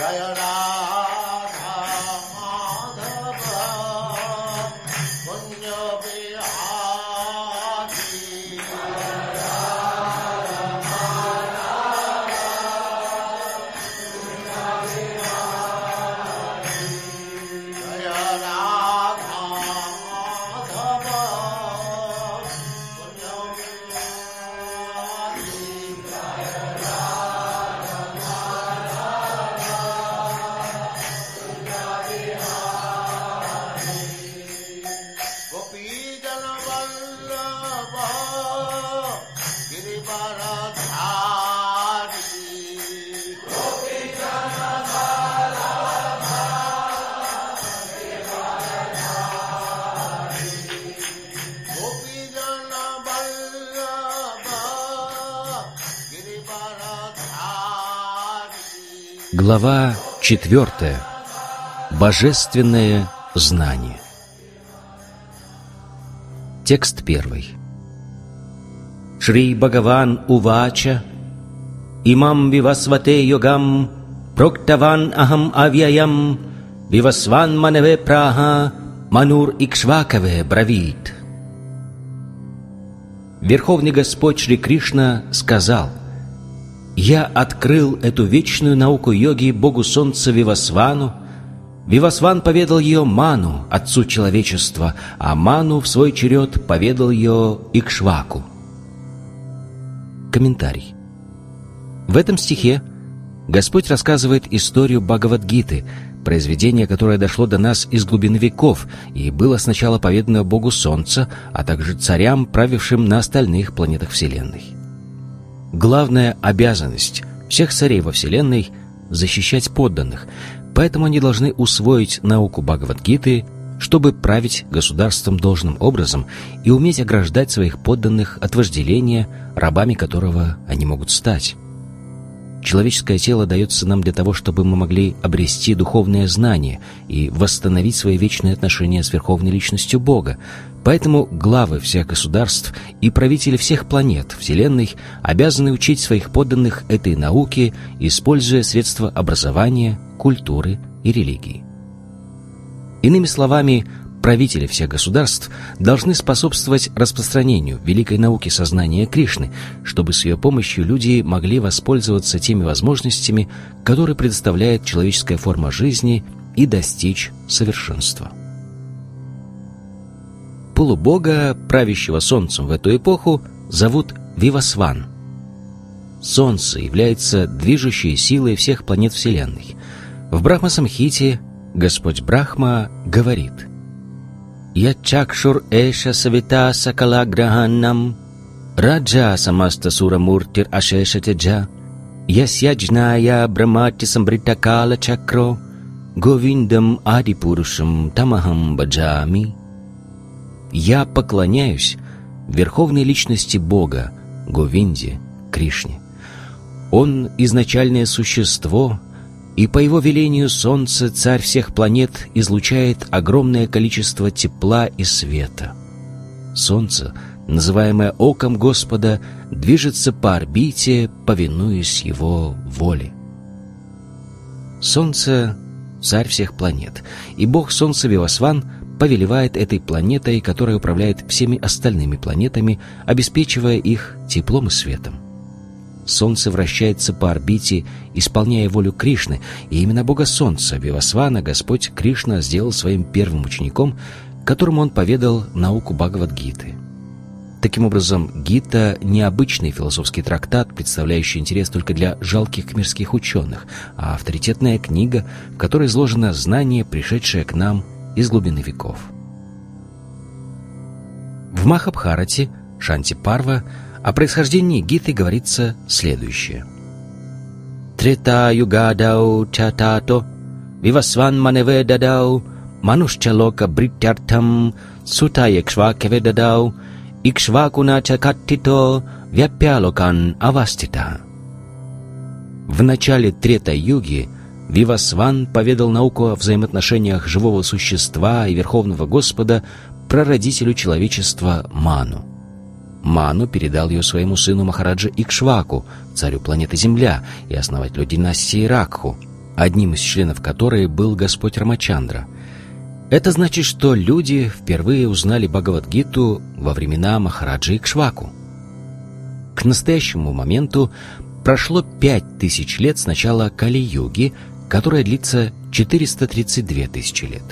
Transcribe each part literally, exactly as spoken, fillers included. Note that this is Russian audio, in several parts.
Глава четвертая. Божественное знание. Текст первый. Шри Бхагаван Увача Имам Вивасвате Йогам Проктаван Ахам Авьяям Вивасван Манаве Праха Манур Икшвакаве Бравит. Верховный Господь Шри Кришна сказал: «Я открыл эту вечную науку йоги Богу Солнца Вивасвану. Вивасван поведал ее Ману, отцу человечества, а Ману в свой черед поведал ее Икшваку». Комментарий. В этом стихе Господь рассказывает историю Бхагавад-гиты, произведение, которое дошло до нас из глубины веков и было сначала поведано Богу Солнца, а также царям, правившим на остальных планетах Вселенной. Главная обязанность всех царей во Вселенной — защищать подданных, поэтому они должны усвоить науку Бхагавад-гиты, чтобы править государством должным образом и уметь ограждать своих подданных от вожделения, рабами которого они могут стать. Человеческое тело дается нам для того, чтобы мы могли обрести духовное знание и восстановить свои вечные отношения с Верховной Личностью Бога. Поэтому главы всех государств и правители всех планет Вселенной обязаны учить своих подданных этой науке, используя средства образования, культуры и религии. Иными словами, правители всех государств должны способствовать распространению великой науки сознания Кришны, чтобы с ее помощью люди могли воспользоваться теми возможностями, которые предоставляет человеческая форма жизни, и достичь совершенства. Полубога, правящего Солнцем в эту эпоху, зовут Вивасван. Солнце является движущей силой всех планет Вселенной. В Брахма-самхите Господь Брахма говорит: «Я чакшур эша савита сакала граханам, раджа самаста сурамуртир ашеша теджа, ясьяджная брамати самбритакала чакро, говиндам адипурушам тамахам баджами». Я поклоняюсь Верховной Личности Бога, Говинде, Кришне. Он — изначальное существо, и по его велению Солнце, царь всех планет, излучает огромное количество тепла и света. Солнце, называемое оком Господа, движется по орбите, повинуясь его воле. Солнце — царь всех планет, и бог Солнца Вивасван повелевает этой планетой, которая управляет всеми остальными планетами, обеспечивая их теплом и светом. Солнце вращается по орбите, исполняя волю Кришны, и именно бога Солнца Вивасвана Господь Кришна сделал своим первым учеником, которому он поведал науку Бхагавад-гиты. Таким образом, Гита — не обычный философский трактат, представляющий интерес только для жалких мирских ученых, а авторитетная книга, в которой изложено знание, пришедшее к нам из глубины веков. В Махабхарате, Шанти-парва, о происхождении Гиты говорится следующее. «Трета югадау чатато, вивасван маневе дадау, манушчалока бриттяртам, сута икшвакеве дадау, икшвакуна чакаттито, вяпялокан авастита». В начале Трета-юги Вивасван поведал науку о взаимоотношениях живого существа и Верховного Господа прародителю человечества Ману. Ману передал ее своему сыну Махараджа Икшваку, царю планеты Земля и основателю династии Ракху. одним из членов которой был Господь Рамачандра. Это значит, что люди впервые узнали Бхагавад-гиту во времена Махараджи Икшваку. К настоящему моменту прошло пять тысяч лет с начала Кали-юги, которая длится четыреста тридцать две тысячи лет.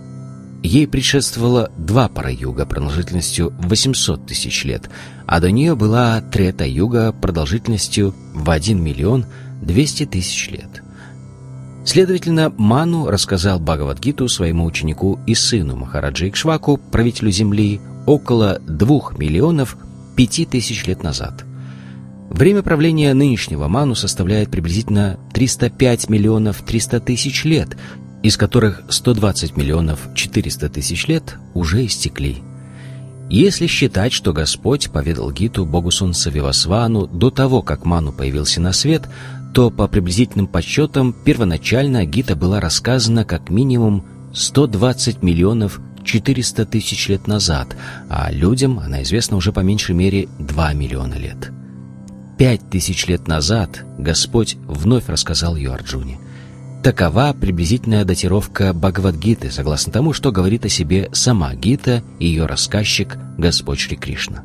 Ей предшествовало два пара-юга продолжительностью восемьсот тысяч лет, а до нее была Трета-юга продолжительностью в один миллион двести тысяч лет. Следовательно, Ману рассказал Бхагавад-гиту своему ученику и сыну Махараджи Икшваку, правителю Земли, около двух миллионов пяти тысяч лет назад. Время правления нынешнего Ману составляет приблизительно триста пять миллионов триста тысяч лет, из которых сто двадцать миллионов четыреста тысяч лет уже истекли. Если считать, что Господь поведал Гиту богу Солнца Вивасвану до того, как Ману появился на свет, то по приблизительным подсчетам первоначально Гита была рассказана как минимум сто двадцать миллионов четыреста тысяч лет назад, а людям она известна уже по меньшей мере два миллиона лет. Пять тысяч лет назад Господь вновь рассказал ее Арджуне. Такова приблизительная датировка Бхагавад-гиты, согласно тому, что говорит о себе сама Гита и ее рассказчик Господь Шри Кришна.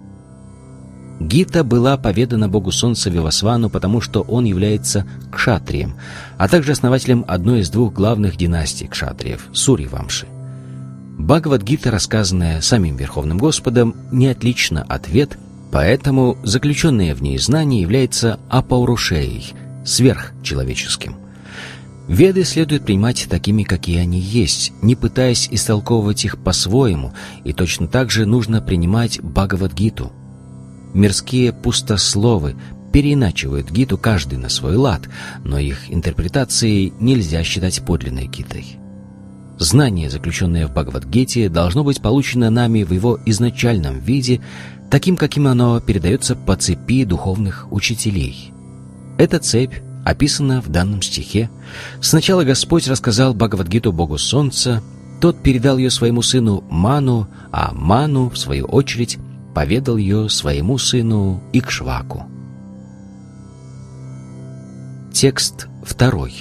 Гита была поведана богу Солнца Вивасвану, потому что он является кшатрием, а также основателем одной из двух главных династий кшатриев – Сурья-вамши. Бхагавад-гита, рассказанная самим Верховным Господом, не отлична от Вед, поэтому заключенное в ней знание является апаурушеей, сверхчеловеческим. Веды следует принимать такими, какие они есть, не пытаясь истолковывать их по-своему, и точно так же нужно принимать Бхагавад-гиту. Мирские пустословы переиначивают Гиту каждый на свой лад, но их интерпретации нельзя считать подлинной Гитой. Знание, заключенное в Бхагавад-гите, должно быть получено нами в его изначальном виде, таким, каким оно передается по цепи духовных учителей. Эта цепь описана в данном стихе. Сначала Господь рассказал Бхагавад-гиту богу Солнца, тот передал ее своему сыну Ману, а Ману, в свою очередь, поведал ее своему сыну Икшваку. Текст второй.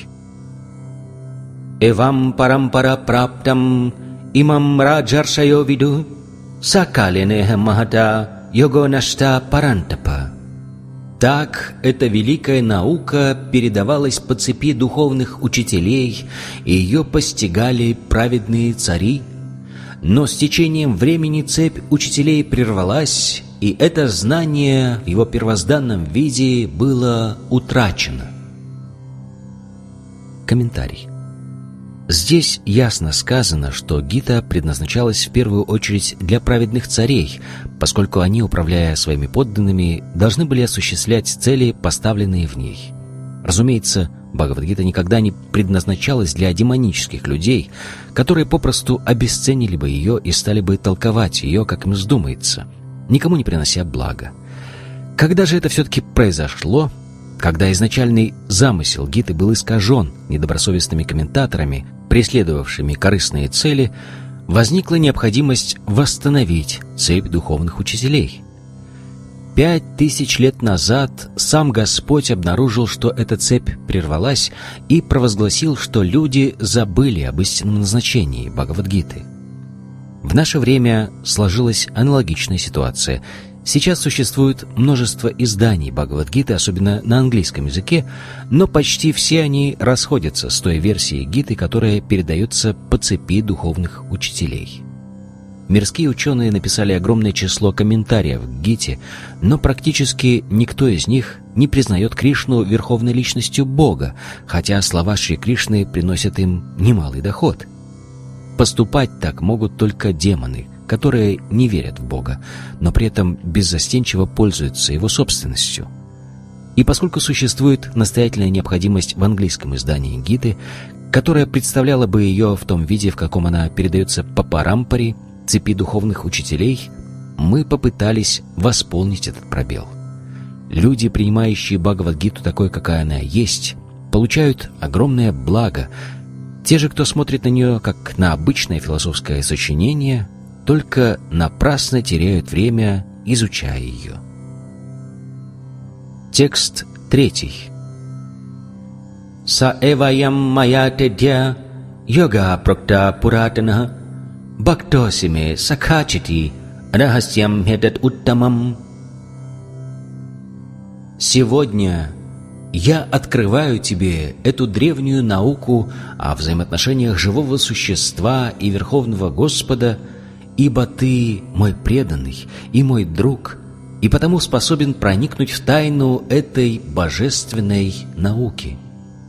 «Эвам парампара праптам имам раджаршайо виду сакаленеха махата його нашта парантапа». Так эта великая наука передавалась по цепи духовных учителей, и ее постигали праведные цари. Но с течением времени цепь учителей прервалась, и это знание в его первозданном виде было утрачено. Комментарий. Здесь ясно сказано, что Гита предназначалась в первую очередь для праведных царей, поскольку они, управляя своими подданными, должны были осуществлять цели, поставленные в ней. Разумеется, Бхагавад-гита никогда не предназначалась для демонических людей, которые попросту обесценили бы ее и стали бы толковать ее, как им вздумается, никому не принося блага. Когда же это все-таки произошло, когда изначальный замысел Гиты был искажен недобросовестными комментаторами, преследовавшими корыстные цели, возникла необходимость восстановить цепь духовных учителей. Пять тысяч лет назад сам Господь обнаружил, что эта цепь прервалась, и провозгласил, что люди забыли об истинном назначении Бхагавад-гиты. В наше время сложилась аналогичная ситуация. Сейчас существует множество изданий Бхагавад-гиты, особенно на английском языке, но почти все они расходятся с той версией Гиты, которая передается по цепи духовных учителей. Мирские ученые написали огромное число комментариев к Гите, но практически никто из них не признает Кришну верховной личностью Бога, хотя слова Шри Кришны приносят им немалый доход. Поступать так могут только демоны, которые не верят в Бога, но при этом беззастенчиво пользуются его собственностью. И поскольку существует настоятельная необходимость в английском издании Гиты, которая представляла бы ее в том виде, в каком она передается по парампаре, цепи духовных учителей, мы попытались восполнить этот пробел. Люди, принимающие Бхагавад-гиту такой, какая она есть, получают огромное благо. Те же, кто смотрит на нее как на обычное философское сочинение, только напрасно теряют время, изучая ее. Текст третий. Sa evayam maya tedya yoga prokta puratana bhaktosime sakhachiti rahasyam hedat uttамам. Сегодня я открываю тебе эту древнюю науку о взаимоотношениях живого существа и Верховного Господа, ибо ты мой преданный и мой друг, и потому способен проникнуть в тайну этой божественной науки.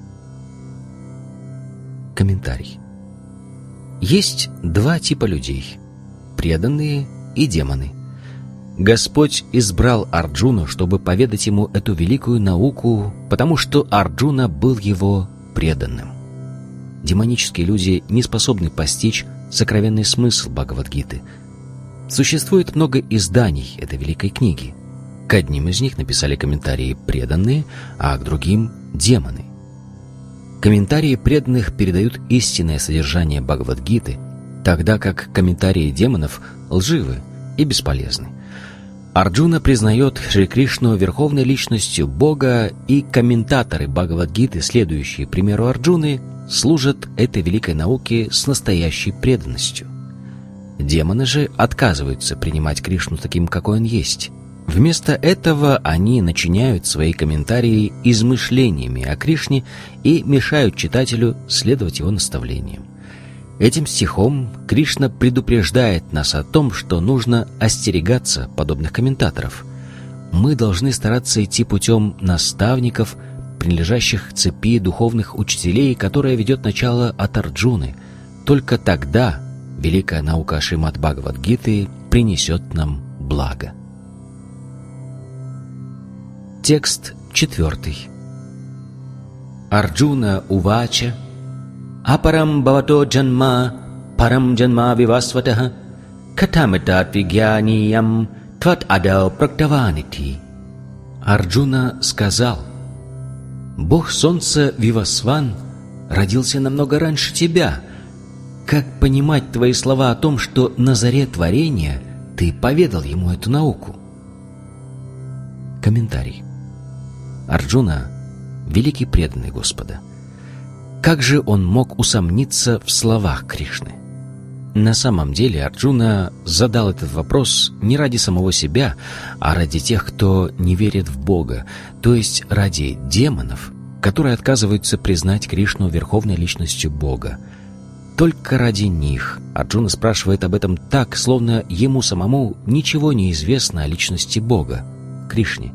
Комментарий. Есть два типа людей – преданные и демоны. Господь избрал Арджуну, чтобы поведать ему эту великую науку, потому что Арджуна был его преданным. Демонические люди не способны постичь сокровенный смысл Бхагавад-гиты. Существует много изданий этой великой книги. К одним из них написали комментарии преданные, а к другим – демоны. Комментарии преданных передают истинное содержание Бхагавад-гиты, тогда как комментарии демонов лживы и бесполезны. Арджуна признает Шри Кришну верховной личностью Бога, и комментаторы Бхагавад-гиты, следующие примеру Арджуны, служат этой великой науке с настоящей преданностью. Демоны же отказываются принимать Кришну таким, какой он есть. Вместо этого они начиняют свои комментарии измышлениями о Кришне и мешают читателю следовать его наставлениям. Этим стихом Кришна предупреждает нас о том, что нужно остерегаться подобных комментаторов. Мы должны стараться идти путем наставников, принадлежащих к цепи духовных учителей, которая ведет начало от Арджуны. Только тогда великая наука Шримад Бхагавад-гиты принесет нам благо. Текст четвертый. Арджуна увача апарам бхавато джанма парам джанма вивасватаха катамитат вигьяниям тват адау практаванити. Арджуна сказал: «Бог солнца Вивасван родился намного раньше тебя. Как понимать твои слова о том, что на заре творения ты поведал ему эту науку?» Комментарий. Арджуна — великий преданный Господа. Как же он мог усомниться в словах Кришны? На самом деле Арджуна задал этот вопрос не ради самого себя, а ради тех, кто не верит в Бога, то есть ради демонов, которые отказываются признать Кришну верховной личностью Бога. Только ради них Арджуна спрашивает об этом так, словно ему самому ничего не известно о личности Бога, Кришне.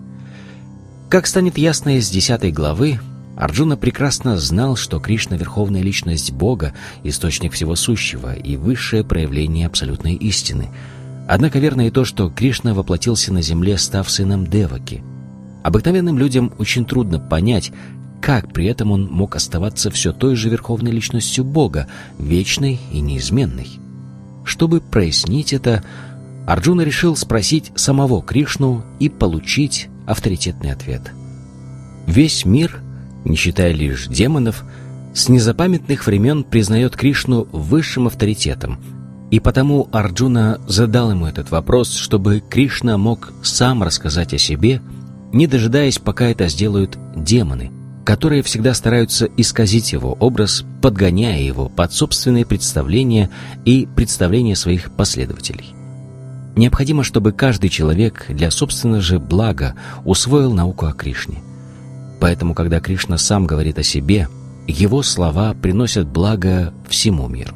Как станет ясно из десятой главы, Арджуна прекрасно знал, что Кришна — верховная личность Бога, источник всего сущего и высшее проявление абсолютной истины. Однако верно и то, что Кришна воплотился на земле, став сыном Деваки. Обыкновенным людям очень трудно понять, как при этом он мог оставаться все той же верховной личностью Бога, вечной и неизменной. Чтобы прояснить это, Арджуна решил спросить самого Кришну и получить авторитетный ответ. Весь мир, не считая лишь демонов, с незапамятных времен признает Кришну высшим авторитетом, и потому Арджуна задал ему этот вопрос, чтобы Кришна мог сам рассказать о себе, не дожидаясь, пока это сделают демоны, которые всегда стараются исказить его образ, подгоняя его под собственные представления и представления своих последователей. Необходимо, чтобы каждый человек для собственного же блага усвоил науку о Кришне. Поэтому, когда Кришна сам говорит о себе, его слова приносят благо всему миру.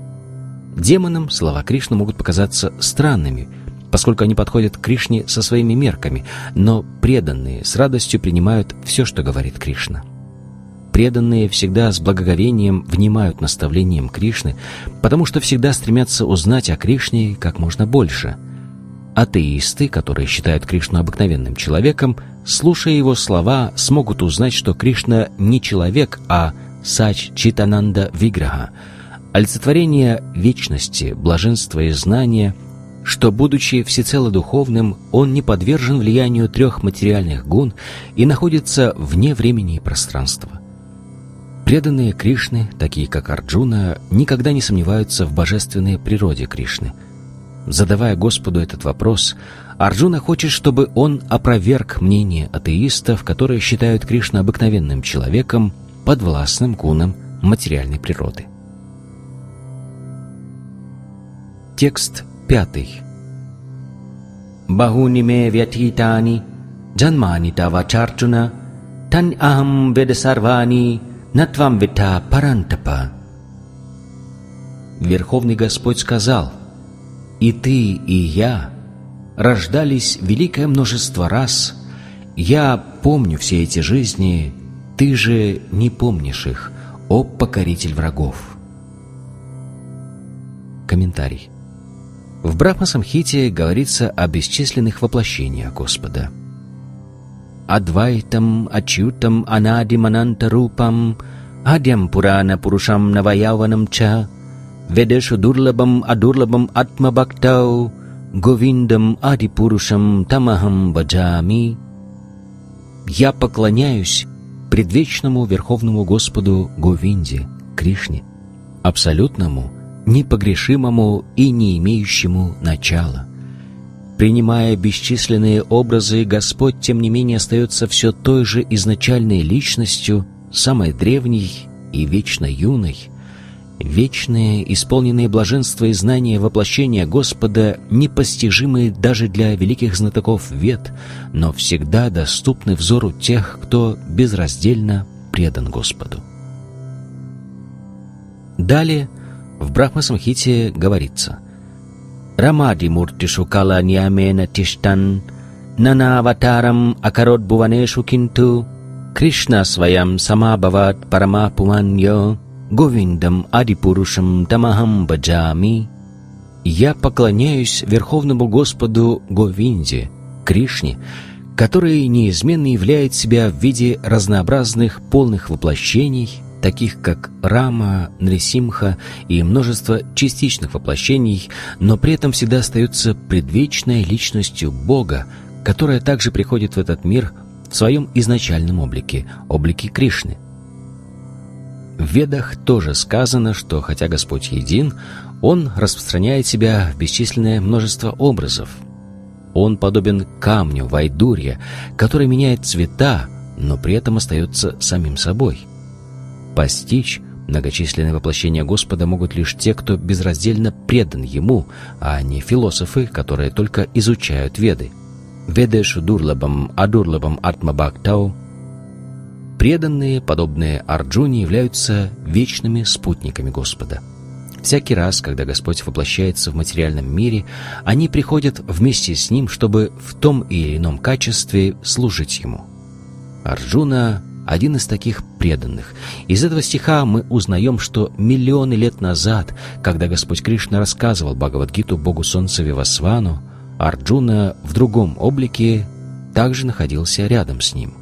Демонам слова Кришны могут показаться странными, поскольку они подходят к Кришне со своими мерками, но преданные с радостью принимают все, что говорит Кришна. Преданные всегда с благоговением внимают наставлениям Кришны, потому что всегда стремятся узнать о Кришне как можно больше. Атеисты, которые считают Кришну обыкновенным человеком, слушая его слова, смогут узнать, что Кришна не человек, а Сач Читананда Виграха, олицетворение вечности, блаженства и знания, что, будучи всецело духовным, он не подвержен влиянию трех материальных гун и находится вне времени и пространства. Преданные Кришны, такие как Арджуна, никогда не сомневаются в божественной природе Кришны. Задавая Господу этот вопрос, Арджуна хочет, чтобы он опроверг мнение атеистов, которые считают Кришну обыкновенным человеком, подвластным гунам материальной природы. Текст пятый. Бахуни ме вятитани, джанмани тава чарчуна, тань ахам веда сарвани, натвам вита парантапа. Верховный Господь сказал: «И ты, и я рождались великое множество раз. Я помню все эти жизни, ты же не помнишь их, о покоритель врагов». Комментарий. В Брахма-самхите говорится о бесчисленных воплощениях Господа. Адвайтам, ачютам, анадим, анантарупам, адьям пурана пурушам наваяванам ча, ведешу дурлабам, адурлабам атмабхактау, говиндам адипурушам тамахам баджами. Я поклоняюсь предвечному Верховному Господу Говинде, Кришне, абсолютному, непогрешимому и не имеющему начала. Принимая бесчисленные образы, Господь, тем не менее, остается все той же изначальной личностью, самой древней и вечно юной. Вечные, исполненные блаженства и знания воплощения Господа, непостижимые даже для великих знатоков Вед, но всегда доступны взору тех, кто безраздельно предан Господу. Далее в Брахма-самхите говорится: «Рамади муртишу кала ньямена тиштан, нанаватарам акарот буванешу кинту, Кришна своям самабхават парама пуманьо, Говиндам адипурушам тамахам баджами». Я поклоняюсь Верховному Господу Говинде, Кришне, который неизменно являет себя в виде разнообразных полных воплощений, таких как Рама, Нрисимха и множество частичных воплощений, но при этом всегда остается предвечной личностью Бога, которая также приходит в этот мир в своем изначальном облике, облике Кришны. В Ведах тоже сказано, что хотя Господь един, Он распространяет себя в бесчисленное множество образов. Он подобен камню Вайдурья, который меняет цвета, но при этом остается самим собой. Постичь многочисленные воплощения Господа могут лишь те, кто безраздельно предан Ему, а не философы, которые только изучают Веды. Ведешу дурлабам адурлабам атмабхактау. Преданные, подобные Арджуне, являются вечными спутниками Господа. Всякий раз, когда Господь воплощается в материальном мире, они приходят вместе с Ним, чтобы в том или ином качестве служить Ему. Арджуна — один из таких преданных. Из этого стиха мы узнаем, что миллионы лет назад, когда Господь Кришна рассказывал Бхагавад-гиту Богу Солнца Вивасвану, Арджуна в другом облике также находился рядом с ним.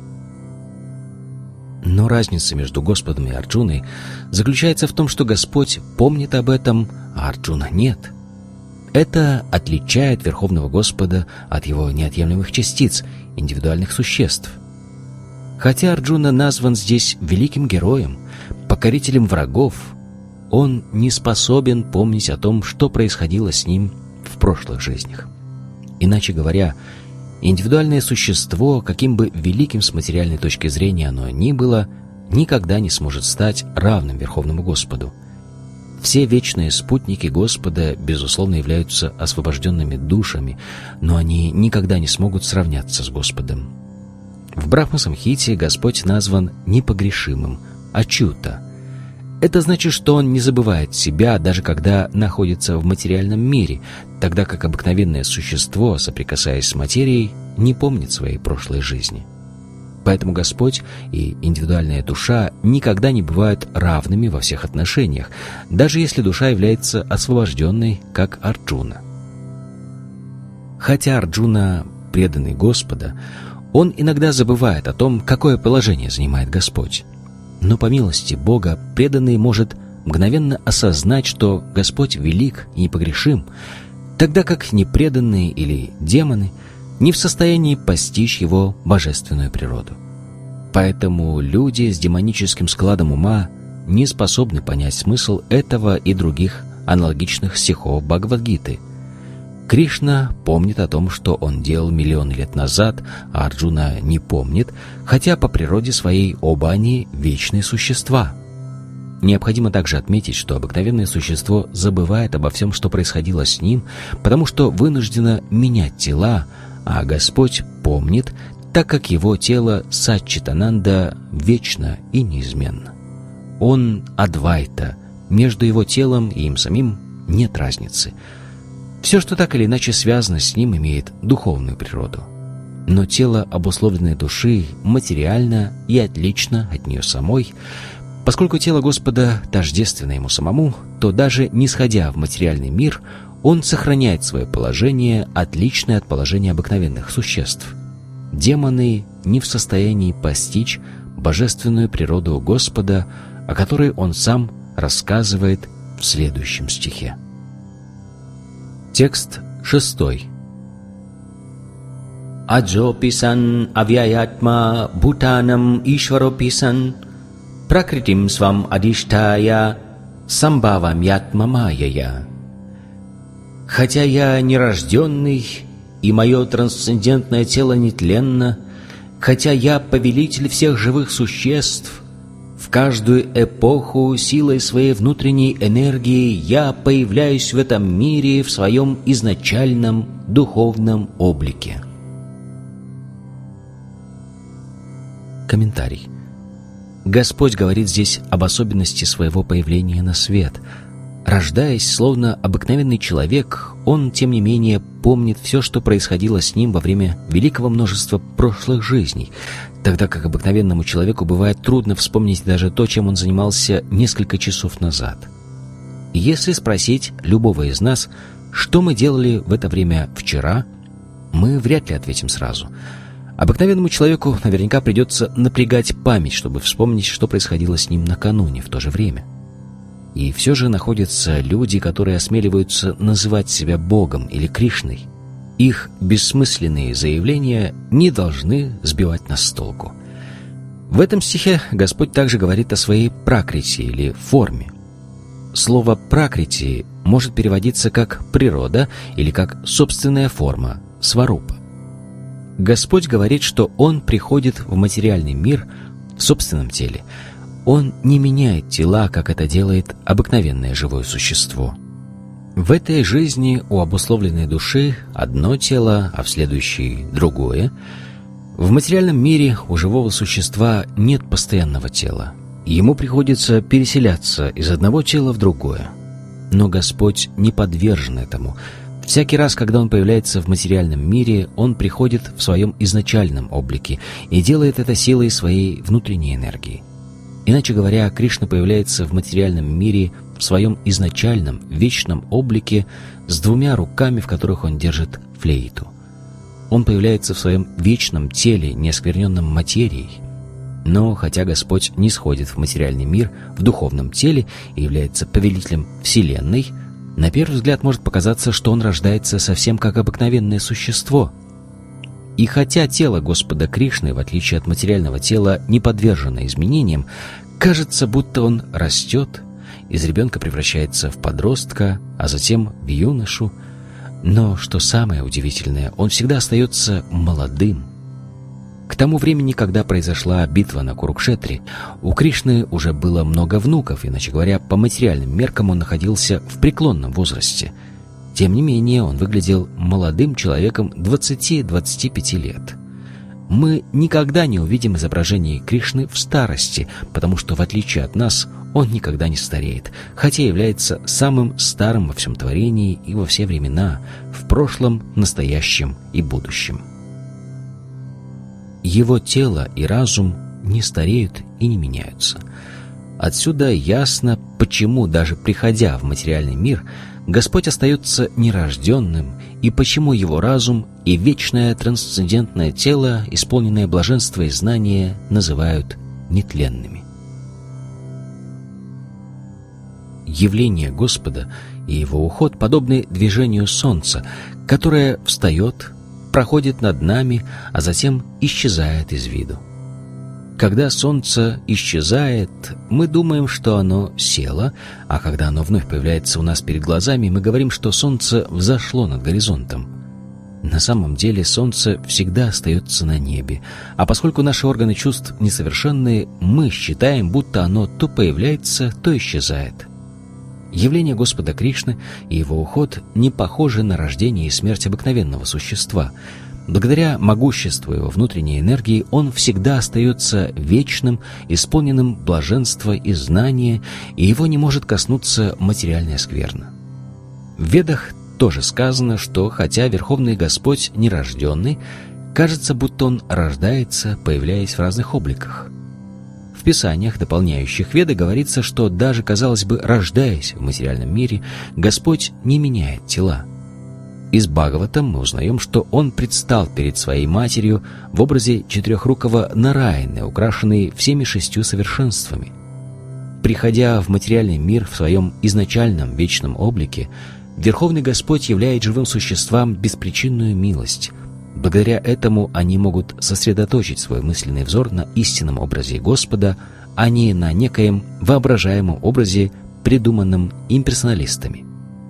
Но разница между Господом и Арджуной заключается в том, что Господь помнит об этом, а Арджуна нет. Это отличает Верховного Господа от Его неотъемлемых частиц, индивидуальных существ. Хотя Арджуна назван здесь великим героем, покорителем врагов, он не способен помнить о том, что происходило с ним в прошлых жизнях. Иначе говоря, индивидуальное существо, каким бы великим с материальной точки зрения оно ни было, никогда не сможет стать равным Верховному Господу. Все вечные спутники Господа, безусловно, являются освобожденными душами, но они никогда не смогут сравняться с Господом. В Брахма-самхите Господь назван непогрешимым, ачюта. Это значит, что Он не забывает себя, даже когда находится в материальном мире, тогда как обыкновенное существо, соприкасаясь с материей, не помнит своей прошлой жизни. Поэтому Господь и индивидуальная душа никогда не бывают равными во всех отношениях, даже если душа является освобожденной, как Арджуна. Хотя Арджуна преданный Господа, он иногда забывает о том, какое положение занимает Господь. Но по милости Бога преданный может мгновенно осознать, что Господь велик и непогрешим, тогда как непреданные или демоны не в состоянии постичь Его божественную природу. Поэтому люди с демоническим складом ума не способны понять смысл этого и других аналогичных стихов Бхагавад-гиты. Кришна помнит о том, что он делал миллионы лет назад, а Арджуна не помнит, хотя по природе своей оба они вечные существа. Необходимо также отметить, что обыкновенное существо забывает обо всем, что происходило с ним, потому что вынуждено менять тела, а Господь помнит, так как его тело Саччитананда вечно и неизменно. Он Адвайта, между его телом и им самим нет разницы. Все, что так или иначе связано с ним, имеет духовную природу. Но тело обусловленной души материально и отлично от нее самой. Поскольку тело Господа тождественно ему самому, то даже не сходя в материальный мир, он сохраняет свое положение, отличное от положения обыкновенных существ. Демоны не в состоянии постичь божественную природу Господа, о которой он сам рассказывает в следующем стихе. Текст шестой. Аджописан авьяятма бхутанам ишварописан пракритим свам адиштая самбавам ятма майяя. Хотя я нерожденный, и мое трансцендентное тело нетленно, хотя я повелитель всех живых существ, в каждую эпоху силой своей внутренней энергии я появляюсь в этом мире в своем изначальном духовном облике. Комментарий. Господь говорит здесь об особенности своего появления на свет. Рождаясь, словно обыкновенный человек, он, тем не менее, помнит все, что происходило с ним во время великого множества прошлых жизней, тогда как обыкновенному человеку бывает трудно вспомнить даже то, чем он занимался несколько часов назад. Если спросить любого из нас, что мы делали в это время вчера, мы вряд ли ответим сразу. Обыкновенному человеку наверняка придется напрягать память, чтобы вспомнить, что происходило с ним накануне в то же время. И все же находятся люди, которые осмеливаются называть себя Богом или Кришной. Их бессмысленные заявления не должны сбивать нас с толку. В этом стихе Господь также говорит о своей пракрити или форме. Слово «пракрити» может переводиться как «природа» или как «собственная форма» — сварупа. Господь говорит, что Он приходит в материальный мир в собственном теле. Он не меняет тела, как это делает обыкновенное живое существо. В этой жизни у обусловленной души одно тело, а в следующей — другое. В материальном мире у живого существа нет постоянного тела. Ему приходится переселяться из одного тела в другое. Но Господь не подвержен этому. Всякий раз, когда Он появляется в материальном мире, Он приходит в своем изначальном облике и делает это силой своей внутренней энергии. Иначе говоря, Кришна появляется в материальном мире в своем изначальном, вечном облике с двумя руками, в которых он держит флейту. Он появляется в своем вечном теле, не оскверненном материей. Но хотя Господь не сходит в материальный мир в духовном теле и является повелителем Вселенной, на первый взгляд может показаться, что Он рождается совсем как обыкновенное существо. И хотя тело Господа Кришны, в отличие от материального тела, не подвержено изменениям, кажется, будто он растет, из ребенка превращается в подростка, а затем в юношу. Но, что самое удивительное, он всегда остается молодым. К тому времени, когда произошла битва на Курукшетре, у Кришны уже было много внуков, иначе говоря, по материальным меркам он находился в преклонном возрасте. Тем не менее, он выглядел молодым человеком двадцати-двадцати пяти лет. Мы никогда не увидим изображение Кришны в старости, потому что, в отличие от нас, он никогда не стареет, хотя является самым старым во всем творении и во все времена, в прошлом, настоящем и будущем. Его тело и разум не стареют и не меняются. Отсюда ясно, почему, даже приходя в материальный мир, Господь остается нерожденным, и почему его разум и вечное трансцендентное тело, исполненное блаженства и знания, называют нетленными. Явление Господа и его уход подобны движению солнца, которое встает, проходит над нами, а затем исчезает из виду. Когда солнце исчезает, мы думаем, что оно село, а когда оно вновь появляется у нас перед глазами, мы говорим, что солнце взошло над горизонтом. На самом деле солнце всегда остается на небе, а поскольку наши органы чувств несовершенны, мы считаем, будто оно то появляется, то исчезает. Явление Господа Кришны и его уход не похожи на рождение и смерть обыкновенного существа. Благодаря могуществу его внутренней энергии он всегда остается вечным, исполненным блаженства и знания, и его не может коснуться материальная скверна. В Ведах тоже сказано, что хотя Верховный Господь нерожденный, кажется, будто он рождается, появляясь в разных обликах. В Писаниях, дополняющих Веды, говорится, что даже, казалось бы, рождаясь в материальном мире, Господь не меняет тела. Из Бхагаватам мы узнаем, что он предстал перед своей матерью в образе четырехрукого Нараяны, украшенный всеми шестью совершенствами. Приходя в материальный мир в своем изначальном вечном облике, Верховный Господь являет живым существам беспричинную милость. Благодаря этому они могут сосредоточить свой мысленный взор на истинном образе Господа, а не на некоем воображаемом образе, придуманном имперсоналистами.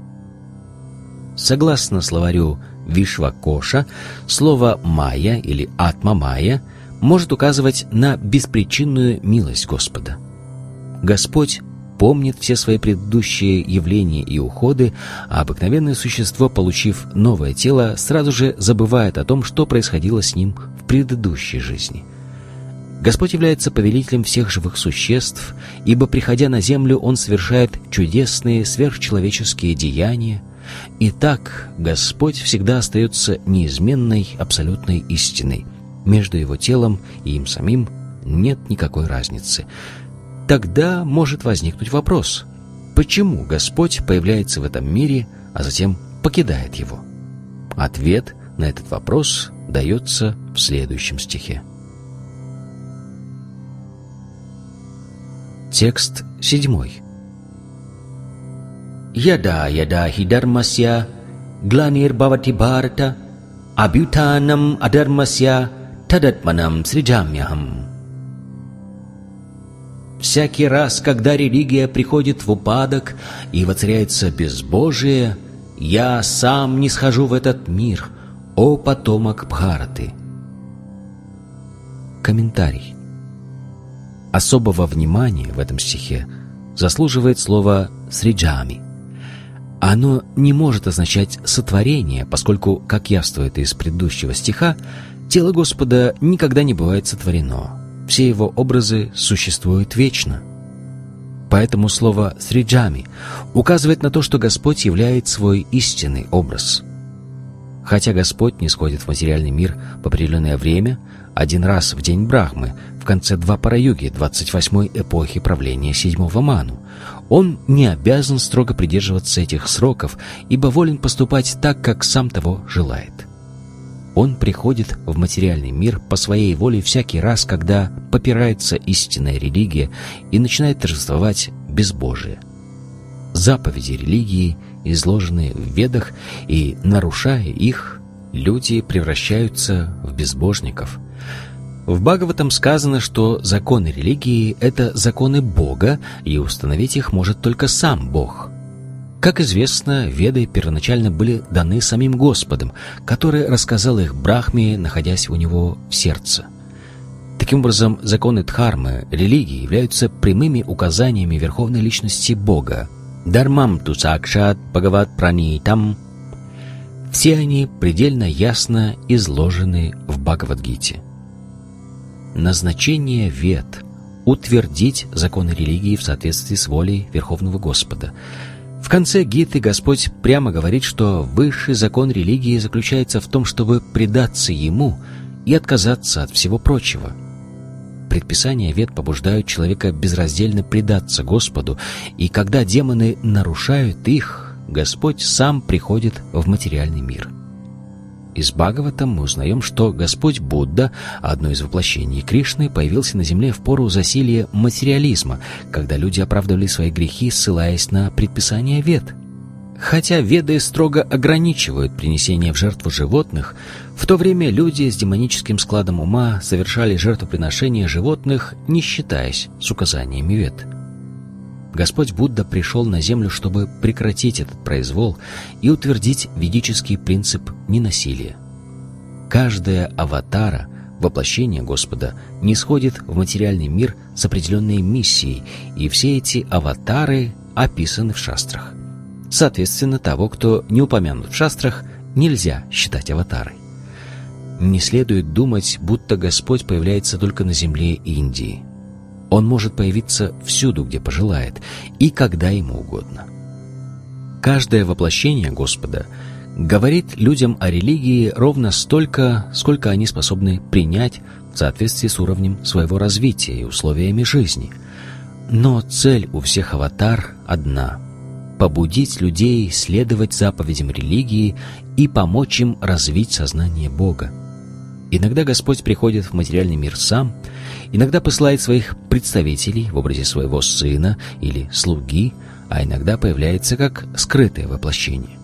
Согласно словарю Вишвакоша, слово «майя» или «атма-майя» может указывать на беспричинную милость Господа. Господь помнит все свои предыдущие явления и уходы, а обыкновенное существо, получив новое тело, сразу же забывает о том, что происходило с ним в предыдущей жизни. Господь является повелителем всех живых существ, ибо, приходя на землю, Он совершает чудесные сверхчеловеческие деяния. Итак, Господь всегда остается неизменной абсолютной истиной. Между Его телом и им самим нет никакой разницы. Тогда может возникнуть вопрос, почему Господь появляется в этом мире, а затем покидает его? Ответ на этот вопрос дается в следующем стихе. Текст седьмой. Яда яда хи дармасья гланир бхавати бхарата абьютанам адармасья тадатманам сриджамьяхам. Всякий раз, когда религия приходит в упадок и воцаряется безбожие, я сам не схожу в этот мир, о потомок Бхараты. Комментарий. Особого внимания в этом стихе заслуживает слово «сриджами». Оно не может означать «сотворение», поскольку, как явствует из предыдущего стиха, тело Господа никогда не бывает сотворено. Все его образы существуют вечно. Поэтому слово «сриджами» указывает на то, что Господь являет свой истинный образ. Хотя Господь не сходит в материальный мир в определенное время, один раз в день Брахмы, в конце Двапара-юги, двадцать восьмой эпохи правления седьмого Ману, Он не обязан строго придерживаться этих сроков, ибо волен поступать так, как сам того желает. Он приходит в материальный мир по своей воле всякий раз, когда попирается истинная религия и начинает торжествовать безбожие. Заповеди религии изложены в Ведах, и, нарушая их, люди превращаются в безбожников. В Бхагаватам сказано, что законы религии — это законы Бога, и установить их может только сам Бог. Как известно, Веды первоначально были даны самим Господом, который рассказал их Брахме, находясь у него в сердце. Таким образом, законы Дхармы, религии, являются прямыми указаниями Верховной Личности Бога. Дармам ту сакшат бхагават пранитам. Все они предельно ясно изложены в Бхагавад-гите. Назначение Вед — утвердить законы религии в соответствии с волей Верховного Господа. В конце Гиты Господь прямо говорит, что высший закон религии заключается в том, чтобы предаться Ему и отказаться от всего прочего. Предписания Вед побуждают человека безраздельно предаться Господу, и когда демоны нарушают их, Господь сам приходит в материальный мир. Из Бхагаватам мы узнаем, что Господь Будда, одно из воплощений Кришны, появился на земле в пору засилья материализма, когда люди оправдывали свои грехи, ссылаясь на предписания Вед. Хотя Веды строго ограничивают принесение в жертву животных, в то время люди с демоническим складом ума совершали жертвоприношение животных, не считаясь с указаниями Вед. Господь Будда пришел на землю, чтобы прекратить этот произвол и утвердить ведический принцип ненасилия. Каждая аватара, воплощение Господа, нисходит в материальный мир с определенной миссией, и все эти аватары описаны в шастрах. Соответственно, того, кто не упомянут в шастрах, нельзя считать аватарой. Не следует думать, будто Господь появляется только на земле Индии. Он может появиться всюду, где пожелает, и когда ему угодно. Каждое воплощение Господа говорит людям о религии ровно столько, сколько они способны принять в соответствии с уровнем своего развития и условиями жизни. Но цель у всех аватар одна — побудить людей следовать заповедям религии и помочь им развить сознание Бога. Иногда Господь приходит в материальный мир сам, иногда посылает своих представителей в образе своего сына или слуги, а иногда появляется как скрытое воплощение.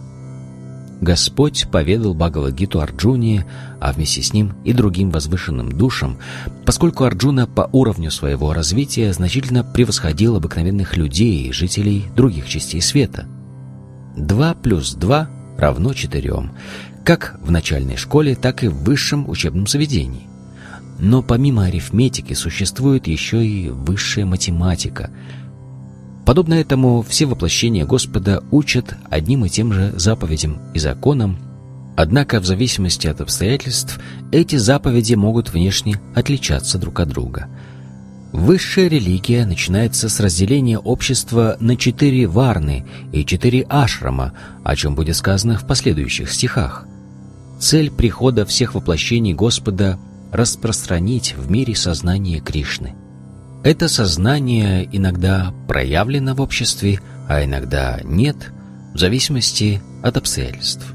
Господь поведал Бхагавад-гиту Арджуне, а вместе с ним и другим возвышенным душам, поскольку Арджуна по уровню своего развития значительно превосходил обыкновенных людей и жителей других частей света. Два плюс два равно четырем, как в начальной школе, так и в высшем учебном заведении. Но помимо арифметики существует еще и высшая математика. Подобно этому все воплощения Господа учат одним и тем же заповедям и законам, однако в зависимости от обстоятельств эти заповеди могут внешне отличаться друг от друга. Высшая религия начинается с разделения общества на четыре варны и четыре ашрама, о чем будет сказано в последующих стихах. Цель прихода всех воплощений Господа — распространить в мире сознание Кришны. Это сознание иногда проявлено в обществе, а иногда нет, в зависимости от обстоятельств.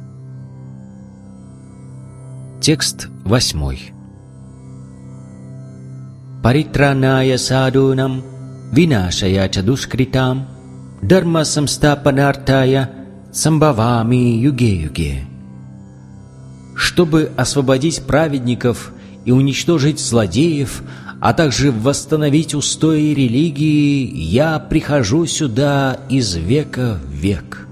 Текст восьмой. Паритраная садунам, винашая чадушкритам, дharma самстапанартая, самбавами юге-юге. Чтобы освободить праведников и уничтожить злодеев, а также восстановить устои религии, я прихожу сюда из века в век.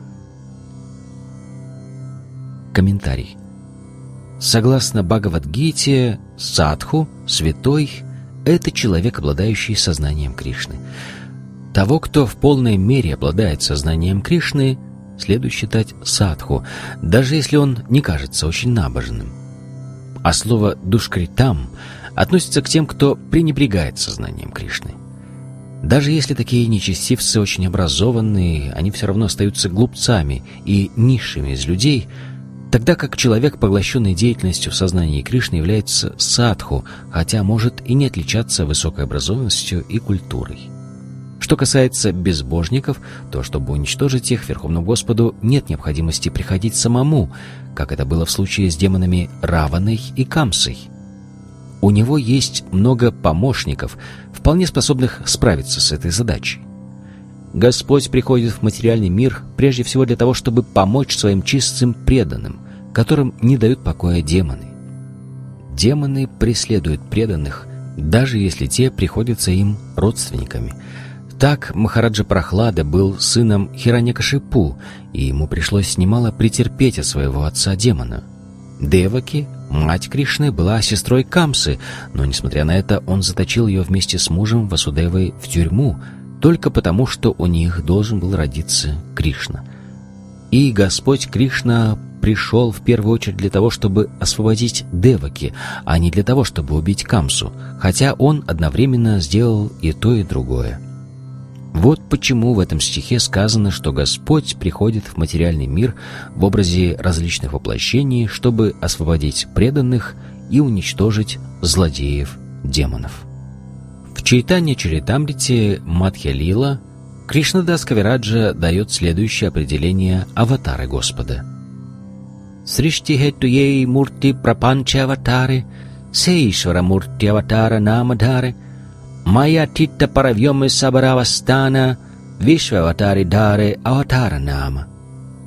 Комментарий. Согласно Бхагавад-гите, садху, святой — это человек, обладающий сознанием Кришны. Того, кто в полной мере обладает сознанием Кришны, следует считать садху, даже если он не кажется очень набожным. А слово «душкритам» относится к тем, кто пренебрегает сознанием Кришны. Даже если такие нечестивцы очень образованные, они все равно остаются глупцами и низшими из людей, тогда как человек, поглощенный деятельностью в сознании Кришны, является садху, хотя может и не отличаться высокой образованностью и культурой. Что касается безбожников, то, чтобы уничтожить их, Верховному Господу нет необходимости приходить самому, как это было в случае с демонами Раваной и Камсой. У него есть много помощников, вполне способных справиться с этой задачей. Господь приходит в материальный мир прежде всего для того, чтобы помочь своим чистым преданным, которым не дают покоя демоны. Демоны преследуют преданных, даже если те приходятся им родственниками. Так Махараджа Прахлада был сыном Хираньякашипу, и ему пришлось немало претерпеть от своего отца-демона. Деваки, мать Кришны, была сестрой Камсы, но, несмотря на это, он заточил ее вместе с мужем Васудевой в тюрьму, только потому, что у них должен был родиться Кришна. И Господь Кришна пришел в первую очередь для того, чтобы освободить Деваки, а не для того, чтобы убить Камсу, хотя он одновременно сделал и то, и другое. Вот почему в этом стихе сказано, что Господь приходит в материальный мир в образе различных воплощений, чтобы освободить преданных и уничтожить злодеев-демонов. В Чайтанья-чаритамрите Мадхья-лила Кришнадас Кавираджа дает следующее определение аватара Господа. «Сриштихетуей мурти прапанча аватаре, сейшвара мурти аватара намадхаре, Майя титта паравьоме сабаравастана, вишваватари даре аватара нама».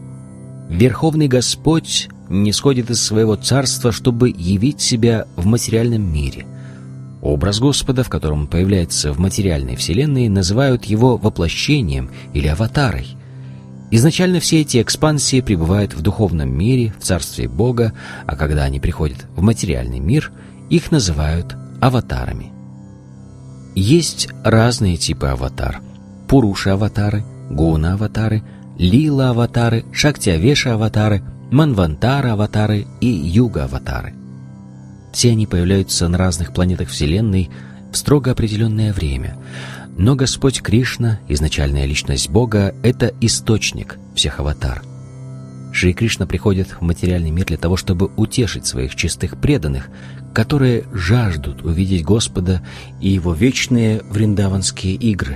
Верховный Господь не сходит из своего царства, чтобы явить себя в материальном мире. Образ Господа, в котором он появляется в материальной вселенной, называют его воплощением или аватарой. Изначально все эти экспансии пребывают в духовном мире, в царстве Бога, а когда они приходят в материальный мир, их называют аватарами. Есть разные типы аватар. Пуруша-аватары, Гуна-аватары, Лила-аватары, Шактиавеша-аватары, Манвантара-аватары и Юга-аватары. Все они появляются на разных планетах Вселенной в строго определенное время. Но Господь Кришна, изначальная личность Бога, это источник всех аватар. Шри Кришна приходит в материальный мир для того, чтобы утешить своих чистых преданных, которые жаждут увидеть Господа и Его вечные вриндаванские игры.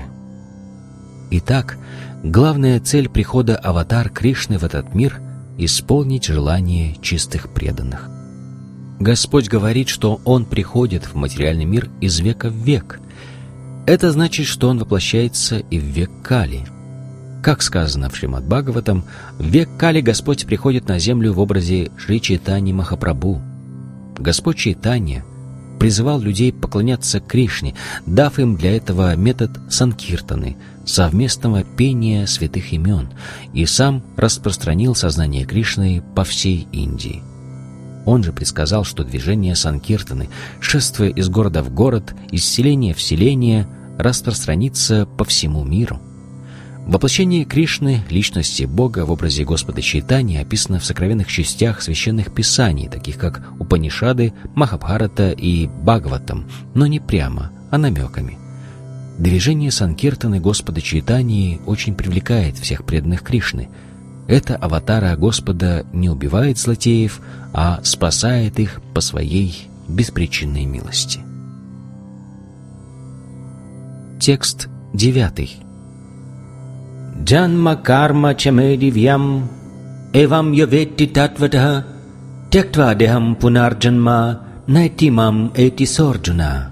Итак, главная цель прихода аватар Кришны в этот мир — исполнить желание чистых преданных. Господь говорит, что Он приходит в материальный мир из века в век. Это значит, что Он воплощается и в век Кали. Как сказано в Шримад Бхагаватам, в век Кали Господь приходит на землю в образе Шри Чайтаньи Махапрабху. Господь Чайтанья призывал людей поклоняться Кришне, дав им для этого метод санкиртаны, совместного пения святых имен, и сам распространил сознание Кришны по всей Индии. Он же предсказал, что движение санкиртаны, шествуя из города в город, из селения в селение, распространится по всему миру. Воплощение Кришны, личности Бога в образе Господа Чайтаньи, описано в сокровенных частях священных писаний, таких как Упанишады, Махабхарата и Бхагаватам, но не прямо, а намеками. Движение санкиртаны Господа Чайтаньи очень привлекает всех преданных Кришны. Эта аватара Господа не убивает злодеев, а спасает их по своей беспричинной милости. Текст девятый. Джанма карма чаме дивьям, эвам йоветти татватха, тектва дехам пунарджанма, найти мам эти сорджуна.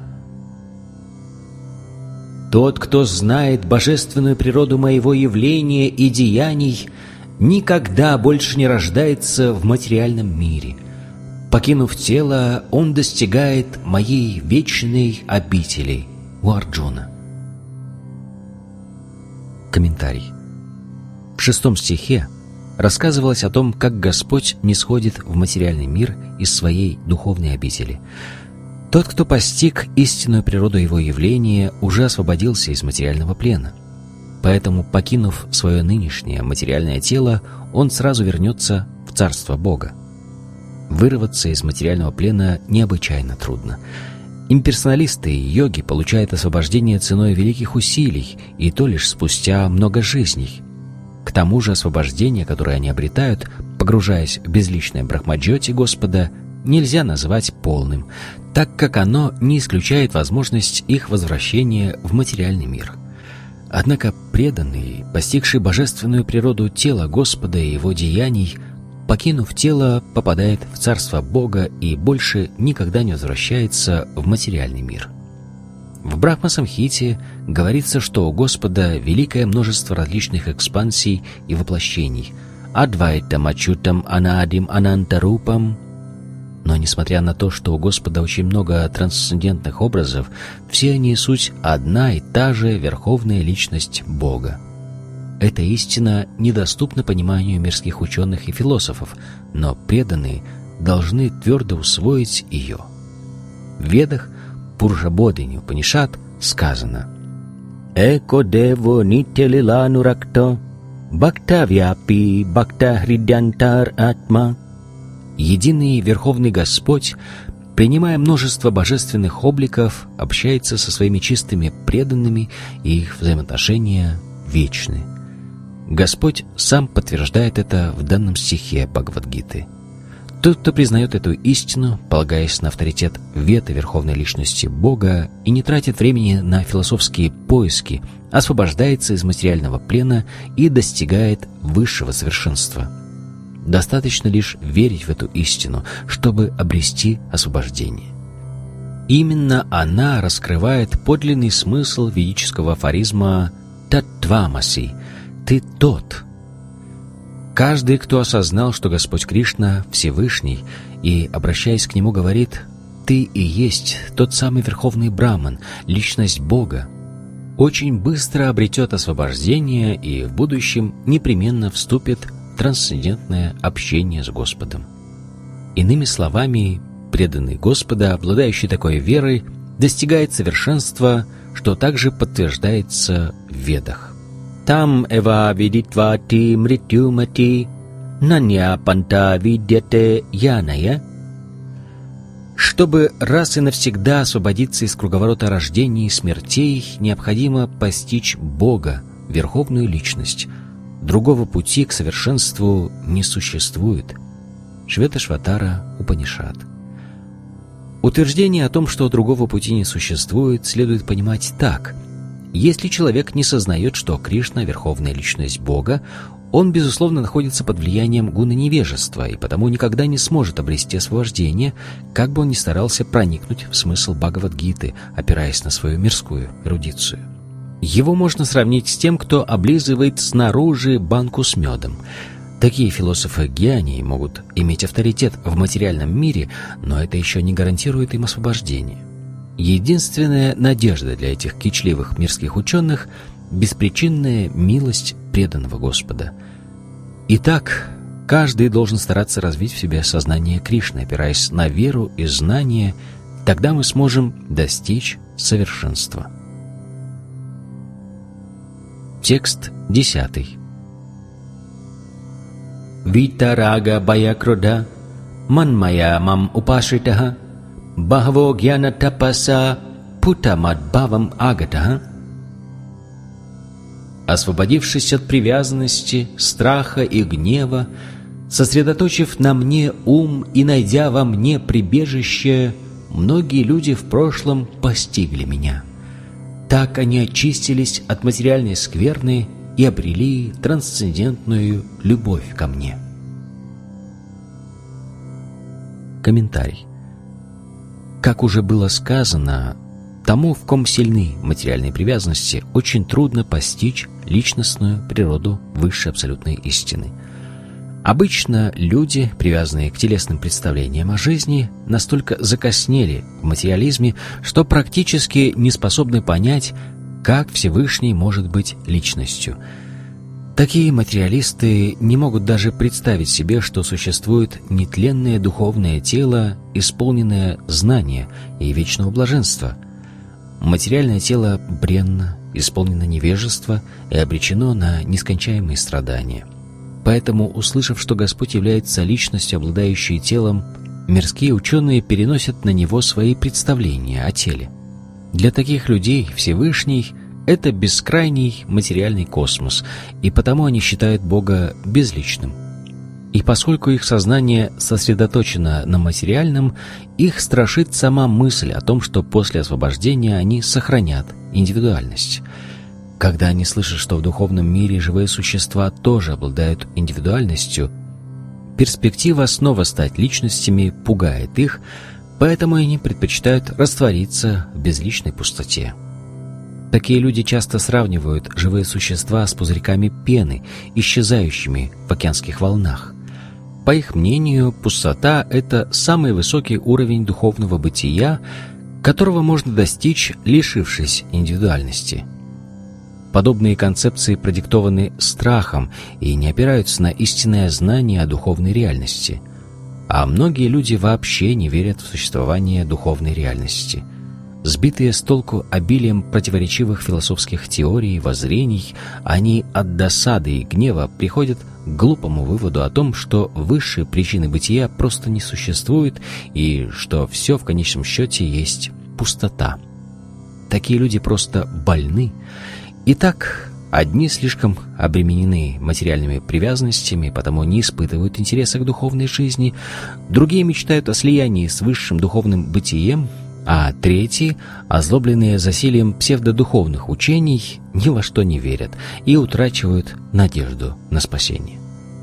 Тот, кто знает божественную природу моего явления и деяний, никогда больше не рождается в материальном мире. Покинув тело, он достигает моей вечной обители у Арджуна. Комментарий. В шестом стихе рассказывалось о том, как Господь нисходит в материальный мир из своей духовной обители. Тот, кто постиг истинную природу его явления, уже освободился из материального плена. Поэтому, покинув свое нынешнее материальное тело, он сразу вернется в Царство Бога. Вырваться из материального плена необычайно трудно. Имперсоналисты и йоги получают освобождение ценой великих усилий, и то лишь спустя много жизней. К тому же освобождение, которое они обретают, погружаясь в безличное брахмаджьоти Господа, нельзя назвать полным, так как оно не исключает возможность их возвращения в материальный мир. Однако преданный, постигший божественную природу тела Господа и его деяний, покинув тело, попадает в Царство Бога и больше никогда не возвращается в материальный мир. В Брахма-самхите говорится, что у Господа великое множество различных экспансий и воплощений – Адвайтам, Ачутам, Анадим, Анантарупам. Но несмотря на то, что у Господа очень много трансцендентных образов, все они суть одна и та же верховная личность Бога. Эта истина недоступна пониманию мирских ученых и философов, но преданные должны твердо усвоить ее. В Ведах Пурушабодхини Упанишад сказано: «Эко дево нитя лила нуракто, бхакта вьяпи бхакта хридьянтар атма». Единый Верховный Господь, принимая множество божественных обликов, общается со своими чистыми преданными, и их взаимоотношения вечны. Господь сам подтверждает это в данном стихе Бхагавад-гиты. Тот, кто признает эту истину, полагаясь на авторитет Вед и Верховной Личности Бога и не тратит времени на философские поиски, освобождается из материального плена и достигает высшего совершенства. Достаточно лишь верить в эту истину, чтобы обрести освобождение. Именно она раскрывает подлинный смысл ведического афоризма «Таттвамаси» — «Ты тот». Каждый, кто осознал, что Господь Кришна Всевышний, и, обращаясь к Нему, говорит: «Ты и есть тот самый Верховный Браман, личность Бога», очень быстро обретет освобождение и в будущем непременно вступит в трансцендентное общение с Господом. Иными словами, преданный Господа, обладающий такой верой, достигает совершенства, что также подтверждается в Ведах. Там эва видитвати мритюмати нанья панта видяте яная. Чтобы раз и навсегда освободиться из круговорота рождений и смертей, необходимо постичь Бога, Верховную Личность. Другого пути к совершенству не существует. Шветашватара Упанишад. Утверждение о том, что другого пути не существует, следует понимать так. Если человек не сознает, что Кришна — Верховная Личность Бога, он, безусловно, находится под влиянием гуна невежества и потому никогда не сможет обрести освобождение, как бы он ни старался проникнуть в смысл Бхагавад-гиты, опираясь на свою мирскую эрудицию. Его можно сравнить с тем, кто облизывает снаружи банку с медом. Такие философы-гьяни могут иметь авторитет в материальном мире, но это еще не гарантирует им освобождение. Единственная надежда для этих кичливых мирских ученых — беспричинная милость преданного Господа. Итак, каждый должен стараться развить в себе сознание Кришны, опираясь на веру и знание, тогда мы сможем достичь совершенства. Текст десятый. Витарага баякрода манмая мам упашритаха бхаво гьяна тапаса путамадбавам агатаха. Освободившись от привязанности, страха и гнева, сосредоточив на мне ум и найдя во мне прибежище, многие люди в прошлом постигли меня. Так они очистились от материальной скверны и обрели трансцендентную любовь ко мне. Комментарий. Как уже было сказано, тому, в ком сильны материальные привязанности, очень трудно постичь личностную природу высшей абсолютной истины. Обычно люди, привязанные к телесным представлениям о жизни, настолько закоснели в материализме, что практически не способны понять, как Всевышний может быть личностью. Такие материалисты не могут даже представить себе, что существует нетленное духовное тело, исполненное знания и вечного блаженства. Материальное тело бренно, исполнено невежества и обречено на нескончаемые страдания. Поэтому, услышав, что Господь является личностью, обладающей телом, мирские ученые переносят на него свои представления о теле. Для таких людей Всевышний — это бескрайний материальный космос, и потому они считают Бога безличным. И поскольку их сознание сосредоточено на материальном, их страшит сама мысль о том, что после освобождения они сохранят индивидуальность. Когда они слышат, что в духовном мире живые существа тоже обладают индивидуальностью, перспектива снова стать личностями пугает их, поэтому они предпочитают раствориться в безличной пустоте. Такие люди часто сравнивают живые существа с пузырьками пены, исчезающими в океанских волнах. По их мнению, пустота — это самый высокий уровень духовного бытия, которого можно достичь, лишившись индивидуальности. Подобные концепции продиктованы страхом и не опираются на истинное знание о духовной реальности. А многие люди вообще не верят в существование духовной реальности. Сбитые с толку обилием противоречивых философских теорий и воззрений, они от досады и гнева приходят к глупому выводу о том, что высшие причины бытия просто не существует и что все в конечном счете есть пустота. Такие люди просто больны. Итак, одни слишком обременены материальными привязанностями, потому не испытывают интереса к духовной жизни, другие мечтают о слиянии с высшим духовным бытием, а третьи, озлобленные засилием псевдодуховных учений, ни во что не верят и утрачивают надежду на спасение.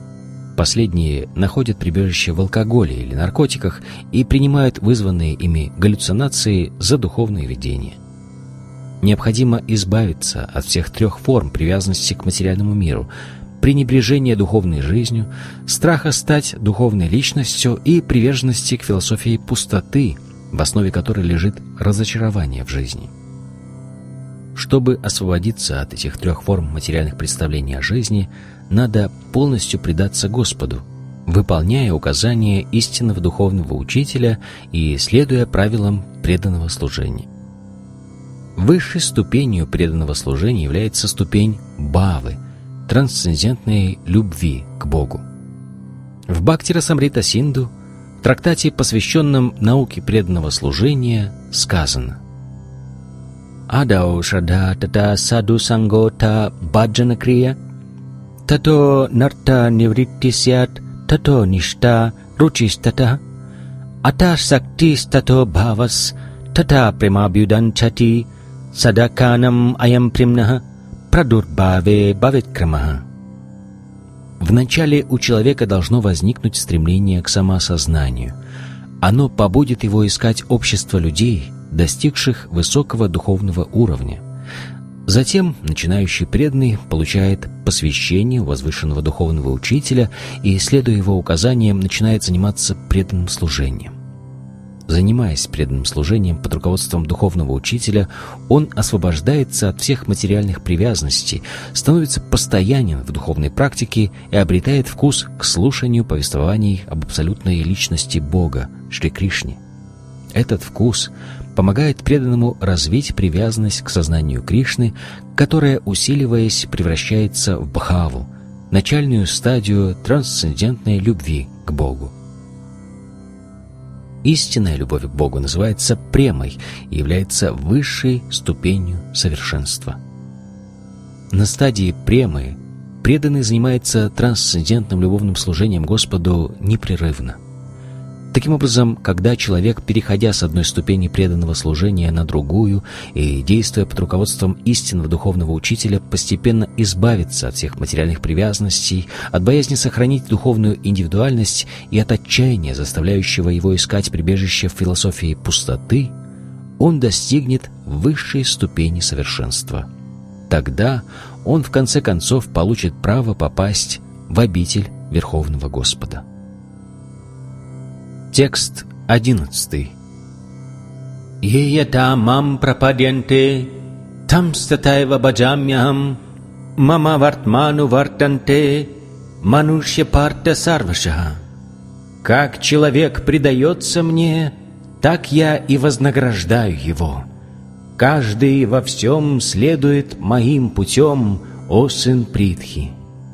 Последние находят прибежище в алкоголе или наркотиках и принимают вызванные ими галлюцинации за духовные видения. Необходимо избавиться от всех трех форм привязанности к материальному миру. пренебрежения духовной жизнью, страха стать духовной личностью и приверженности к философии пустоты, в основе которой лежит разочарование в жизни. Чтобы освободиться от этих трех форм материальных представлений о жизни, надо полностью предаться Господу, выполняя указания истинного духовного учителя и следуя правилам преданного служения. Высшей ступенью преданного служения является ступень бхавы, трансцендентной любви к Богу. В Бхакти-расамрита Синду, в трактате, посвященном науке преданного служения, сказано: «Адау шрадха тата саду санго та баджана крия, тато нарта нивритти сят, тато ништа ручис тата, ата сактис тато бхавас, тата премабьюдан чати, садаканам аям примнаха, прадурбаве бавиткрамаха». Вначале у человека должно возникнуть стремление к самоосознанию. Оно побудит его искать общество людей, достигших высокого духовного уровня. Затем начинающий преданный получает посвящение у возвышенного духовного учителя и, следуя его указаниям, начинает заниматься преданным служением. Занимаясь преданным служением под руководством духовного учителя, он освобождается от всех материальных привязанностей, становится постоянен в духовной практике и обретает вкус к слушанию повествований об абсолютной личности Бога, Шри Кришне. Этот вкус помогает преданному развить привязанность к сознанию Кришны, которая, усиливаясь, превращается в бхаву, начальную стадию трансцендентной любви к Богу. Истинная любовь к Богу называется премой и является высшей ступенью совершенства. На стадии премы преданный занимается трансцендентным любовным служением Господу непрерывно. Таким образом, когда человек, переходя с одной ступени преданного служения на другую и действуя под руководством истинного духовного учителя, постепенно избавится от всех материальных привязанностей, от боязни сохранить духовную индивидуальность и от отчаяния, заставляющего его искать прибежище в философии пустоты, он достигнет высшей ступени совершенства. Тогда он в конце концов получит право попасть в обитель Верховного Господа. Текст одиннадцатый. «Еята мам прападьянте, там статайва баджамьям, мама вартману вартанте, манушья парта сарвашаха». «Как человек предается мне, так я и вознаграждаю его. Каждый во всем следует моим путем, о сын Притхи».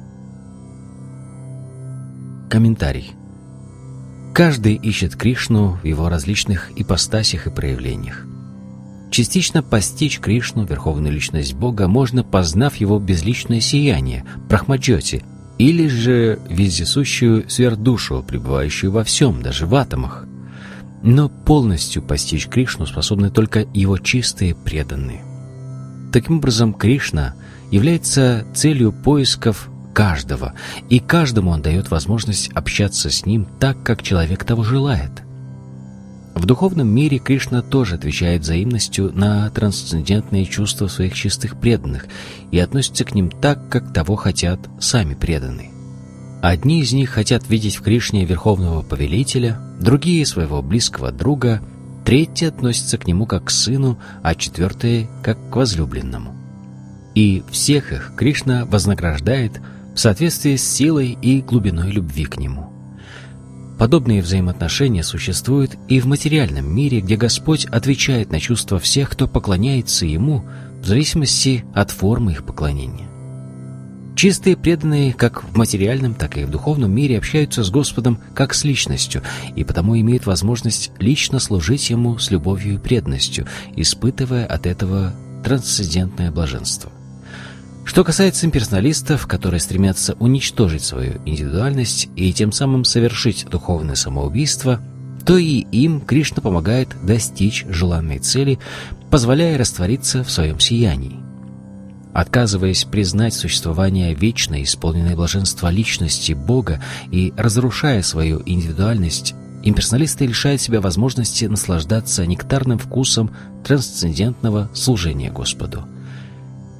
Комментарий. Каждый ищет Кришну в его различных ипостасях и проявлениях. Частично постичь Кришну, верховную личность Бога, можно, познав его безличное сияние, брахмаджьоти, или же вездесущую сверхдушу, пребывающую во всем, даже в атомах. Но полностью постичь Кришну способны только его чистые преданные. Таким образом, Кришна является целью поисков каждого, и каждому он дает возможность общаться с ним так, как человек того желает. В духовном мире Кришна тоже отвечает взаимностью на трансцендентные чувства своих чистых преданных и относится к ним так, как того хотят сами преданные. Одни из них хотят видеть в Кришне верховного повелителя, другие — своего близкого друга, третьи относятся к нему как к сыну, а четвертые — как к возлюбленному. И всех их Кришна вознаграждает в соответствии с силой и глубиной любви к нему. Подобные взаимоотношения существуют и в материальном мире, где Господь отвечает на чувства всех, кто поклоняется Ему, в зависимости от формы их поклонения. Чистые преданные как в материальном, так и в духовном мире общаются с Господом как с личностью, и потому имеют возможность лично служить Ему с любовью и преданностью, испытывая от этого трансцендентное блаженство. Что касается имперсоналистов, которые стремятся уничтожить свою индивидуальность и тем самым совершить духовное самоубийство, то и им Кришна помогает достичь желанной цели, позволяя раствориться в своем сиянии. Отказываясь признать существование вечной, исполненной блаженства личности Бога и разрушая свою индивидуальность, имперсоналисты лишают себя возможности наслаждаться нектарным вкусом трансцендентного служения Господу.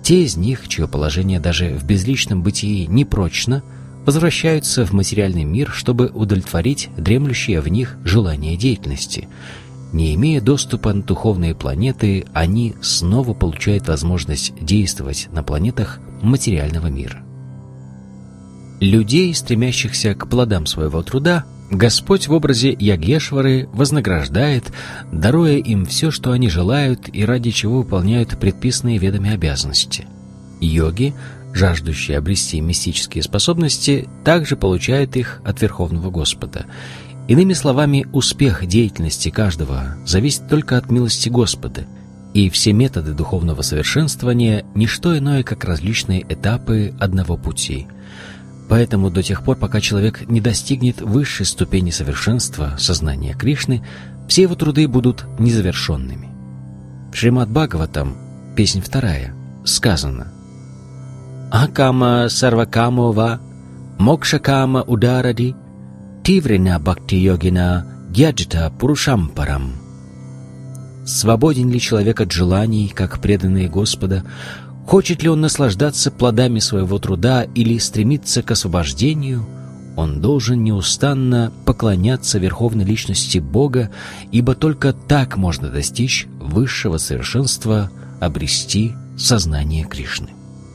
Те из них, чье положение даже в безличном бытии непрочно, возвращаются в материальный мир, чтобы удовлетворить дремлющее в них желание деятельности. Не имея доступа на духовные планеты, они снова получают возможность действовать на планетах материального мира. Людей, стремящихся к плодам своего труда, Господь в образе Ягешвары вознаграждает, даруя им все, что они желают и ради чего выполняют предписанные ведами обязанности. Йоги, жаждущие обрести мистические способности, также получают их от Верховного Господа. Иными словами, успех деятельности каждого зависит только от милости Господа, и все методы духовного совершенствования – не что иное, как различные этапы одного пути. Поэтому до тех пор, пока человек не достигнет высшей ступени совершенства сознания Кришны, все его труды будут незавершенными. В Шримад Бхагаватам, песнь вторая, сказано: «Акама сарвакамова, мокшакама ударади, тиврина бхакти-йогина гьяджита пурушампарам». Свободен ли человек от желаний, как преданные Господа? Хочет ли он наслаждаться плодами своего труда или стремиться к освобождению? Он должен неустанно поклоняться Верховной Личности Бога, ибо только так можно достичь высшего совершенства, обрести сознание Кришны.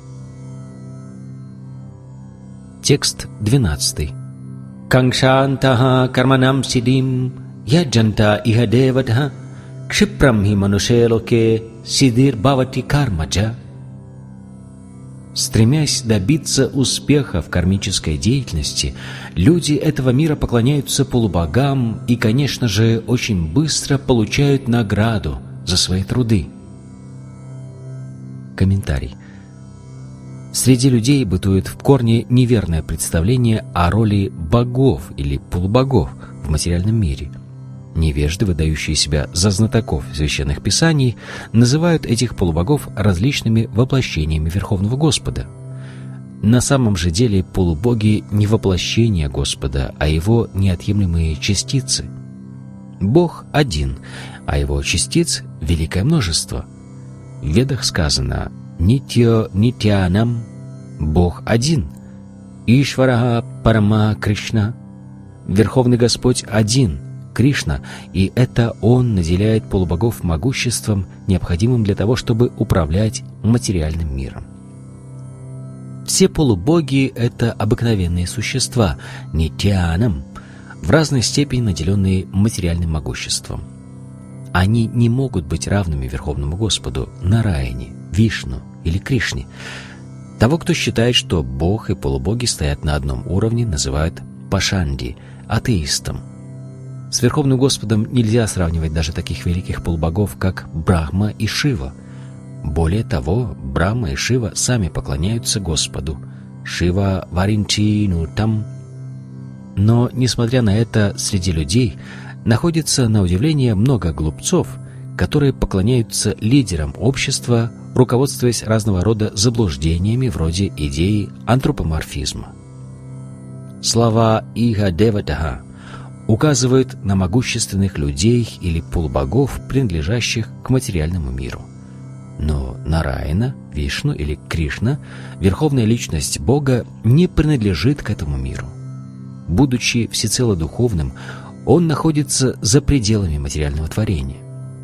Текст двенадцатый. «Кангшантаха карманам сидим яджанта иха деватха кшипрам хи манушелоке сидир бхавати кармаджа». Стремясь добиться успеха в кармической деятельности, люди этого мира поклоняются полубогам и, конечно же, очень быстро получают награду за свои труды. Комментарий. Среди людей бытует в корне неверное представление о роли богов или полубогов в материальном мире. Невежды, выдающие себя за знатоков священных писаний, называют этих полубогов различными воплощениями Верховного Господа. На самом же деле полубоги не воплощения Господа, а его неотъемлемые частицы. Бог один, а его частиц великое множество. В Ведах сказано «Нитьо нитьянам» — Бог один. «Ишвараха парама Кришна» — Верховный Господь один, Кришна, и это Он наделяет полубогов могуществом, необходимым для того, чтобы управлять материальным миром. Все полубоги — это обыкновенные существа, нитьянам, в разной степени наделенные материальным могуществом. Они не могут быть равными Верховному Господу, Нараяне, Вишну или Кришне. Того, кто считает, что Бог и полубоги стоят на одном уровне, называют пашанди, атеистом. С Верховным Господом нельзя сравнивать даже таких великих полубогов, как Брахма и Шива. Более того, Брахма и Шива сами поклоняются Господу. Шива варинчину там. Но, несмотря на это, среди людей находится, на удивление, много глупцов, которые поклоняются лидерам общества, руководствуясь разного рода заблуждениями вроде идеи антропоморфизма. Слова «Иха деватаха» указывают на могущественных людей или полубогов, принадлежащих к материальному миру. Но Нараяна, Вишну или Кришна, Верховная Личность Бога, не принадлежит к этому миру. Будучи всецело духовным, Он находится за пределами материального творения.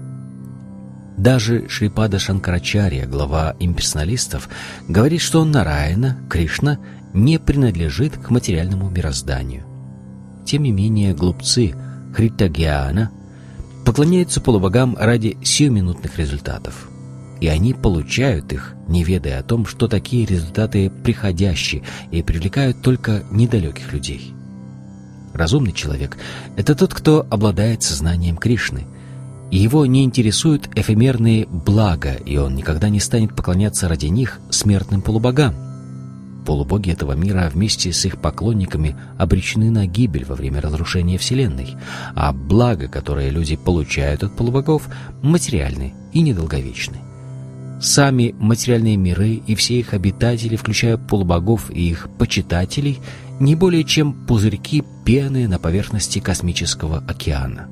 Даже Шрипада Шанкарачарья, глава имперсоналистов, говорит, что Нараяна, Кришна, не принадлежит к материальному мирозданию. Тем не менее, глупцы Хритагьяна поклоняются полубогам ради сиюминутных результатов. И они получают их, не ведая о том, что такие результаты приходящие и привлекают только недалеких людей. Разумный человек — это тот, кто обладает сознанием Кришны, и его не интересуют эфемерные блага, и он никогда не станет поклоняться ради них смертным полубогам. Полубоги этого мира вместе с их поклонниками обречены на гибель во время разрушения Вселенной, а блага, которые люди получают от полубогов, материальны и недолговечны. Сами материальные миры и все их обитатели, включая полубогов и их почитателей, не более чем пузырьки пены на поверхности космического океана.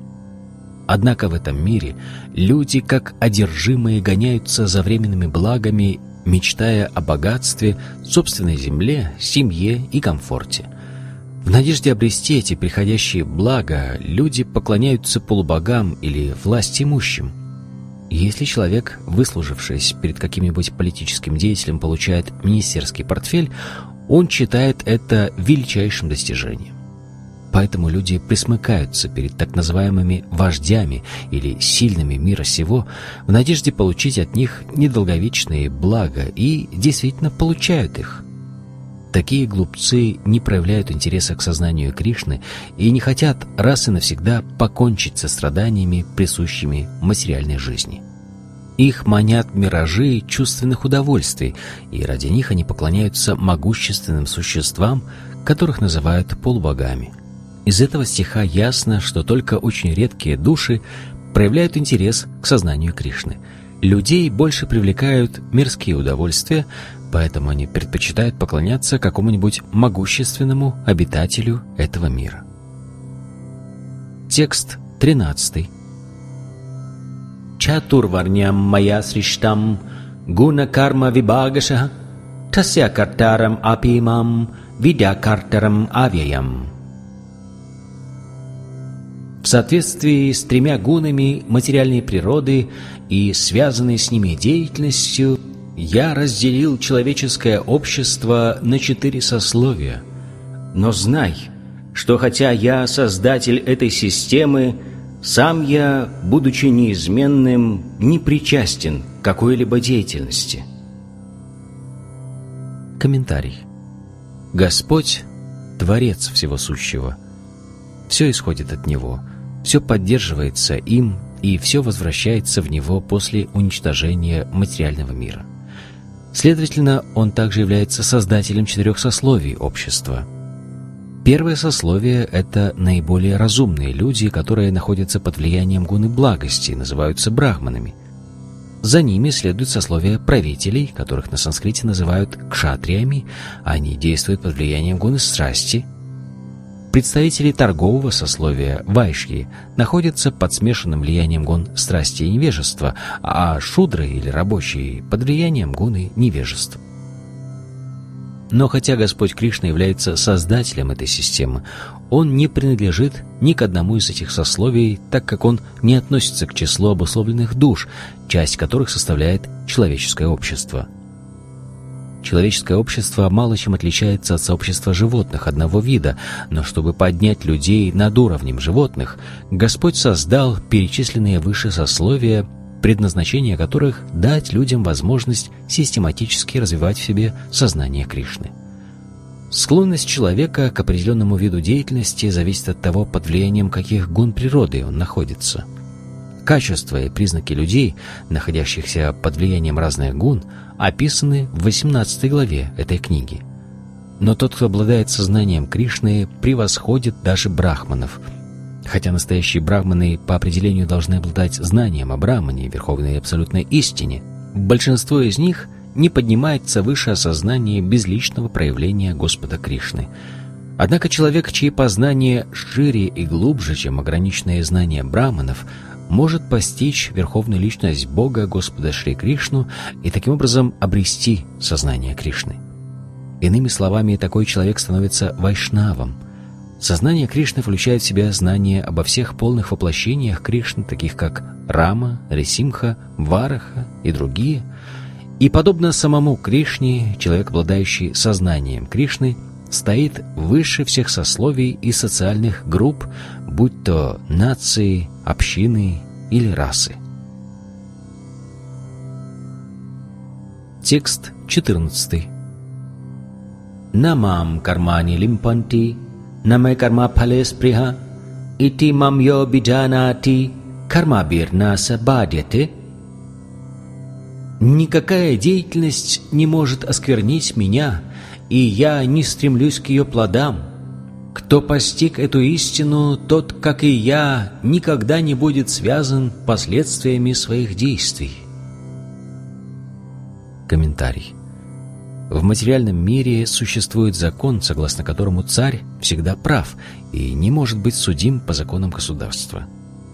Однако в этом мире люди, как одержимые, гоняются за временными благами мечтая о богатстве, собственной земле, семье и комфорте. В надежде обрести эти приходящие блага, люди поклоняются полубогам или власть имущим. Если человек, выслужившись перед каким-нибудь политическим деятелем, получает министерский портфель, он считает это величайшим достижением. Поэтому люди пресмыкаются перед так называемыми вождями или сильными мира сего в надежде получить от них недолговечные блага и действительно получают их. Такие глупцы не проявляют интереса к сознанию Кришны и не хотят раз и навсегда покончить со страданиями, присущими материальной жизни. Их манят миражи чувственных удовольствий, и ради них они поклоняются могущественным существам, которых называют полубогами. Из этого стиха ясно, что только очень редкие души проявляют интерес к сознанию Кришны. Людей больше привлекают мирские удовольствия, поэтому они предпочитают поклоняться какому-нибудь могущественному обитателю этого мира. Текст тринадцатый. Чатурварням мая сриштам гуна карма вибагашаха тасya картарам апимам видя картарам авьям. В соответствии с тремя гунами материальной природы и связанной с ними деятельностью, я разделил человеческое общество на четыре сословия. Но знай, что хотя я создатель этой системы, сам я, будучи неизменным, не причастен к какой-либо деятельности. Комментарий. Господь – Творец всего сущего. Все исходит от Него, все поддерживается им, и все возвращается в Него после уничтожения материального мира. Следовательно, Он также является создателем четырех сословий общества. Первое сословие – это наиболее разумные люди, которые находятся под влиянием гуны благости, называются брахманами. За ними следует сословие правителей, которых на санскрите называют кшатриями, они действуют под влиянием гуны страсти. Представители торгового сословия вайшьи находятся под смешанным влиянием гун страсти и невежества, а шудры или рабочие под влиянием гуны невежества. Но хотя Господь Кришна является создателем этой системы, Он не принадлежит ни к одному из этих сословий, так как Он не относится к числу обусловленных душ, часть которых составляет человеческое общество. Человеческое общество мало чем отличается от сообщества животных одного вида, но чтобы поднять людей над уровнем животных, Господь создал перечисленные выше сословия, предназначение которых – дать людям возможность систематически развивать в себе сознание Кришны. Склонность человека к определенному виду деятельности зависит от того, под влиянием каких гун природы он находится. Качества и признаки людей, находящихся под влиянием разных гун, описаны в восемнадцатой главе этой книги. Но тот, кто обладает сознанием Кришны, превосходит даже брахманов. Хотя настоящие брахманы по определению должны обладать знанием о Брахмане, верховной и абсолютной истине, большинство из них не поднимается выше осознания безличного проявления Господа Кришны. Однако человек, чьи познания шире и глубже, чем ограниченные знания брахманов, может постичь верховную личность Бога, Господа Шри Кришну, и таким образом обрести сознание Кришны. Иными словами, такой человек становится вайшнавом. Сознание Кришны включает в себя знание обо всех полных воплощениях Кришны, таких как Рама, Рисимха, Вараха и другие. И подобно самому Кришне, человек, обладающий сознанием Кришны, стоит выше всех сословий и социальных групп, будь то нации, общины или расы. Текст четырнадцатый. Намам кармани лимпанти, наме карма пхале сприха, ити мам йо биджанати, карма бирнаса бадьяте. Никакая деятельность не может осквернить меня, и я не стремлюсь к ее плодам. Кто постиг эту истину, тот, как и я, никогда не будет связан последствиями своих действий. Комментарий. В материальном мире существует закон, согласно которому царь всегда прав и не может быть судим по законам государства.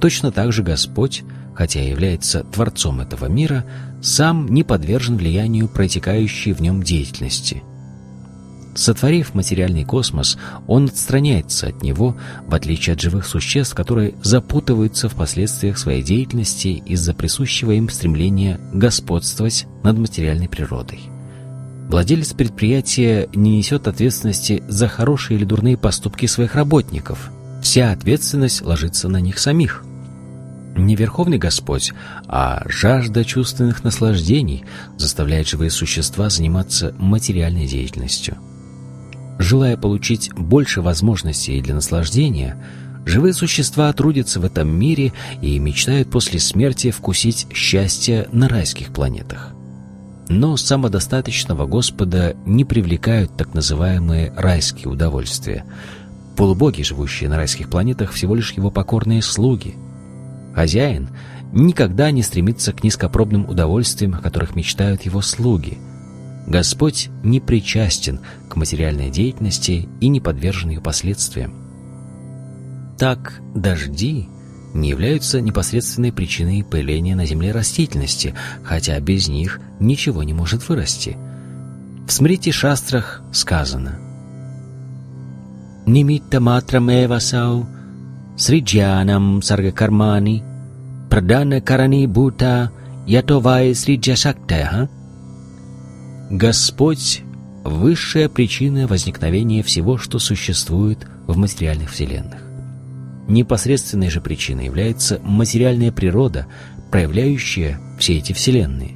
Точно так же Господь, хотя и является Творцом этого мира, сам не подвержен влиянию протекающей в нем деятельности. Сотворив материальный космос, Он отстраняется от него, в отличие от живых существ, которые запутываются в последствиях своей деятельности из-за присущего им стремления господствовать над материальной природой. Владелец предприятия не несет ответственности за хорошие или дурные поступки своих работников. Вся ответственность ложится на них самих. Не Верховный Господь, а жажда чувственных наслаждений заставляет живые существа заниматься материальной деятельностью. Желая получить больше возможностей для наслаждения, живые существа трудятся в этом мире и мечтают после смерти вкусить счастье на райских планетах. Но самодостаточного Господа не привлекают так называемые райские удовольствия. Полубоги, живущие на райских планетах, всего лишь его покорные слуги. Хозяин никогда не стремится к низкопробным удовольствиям, о которых мечтают его слуги. Господь не причастен к материальной деятельности и не подвержен ее последствиям. Так, дожди не являются непосредственной причиной появления на земле растительности, хотя без них ничего не может вырасти. В Смрити-шастрах сказано: «Нимитта матрамева сау сриджьянам саргакармани прадана карани бхута ятовай сриджьяшактая». Господь — высшая причина возникновения всего, что существует в материальных вселенных. Непосредственной же причиной является материальная природа, проявляющая все эти вселенные.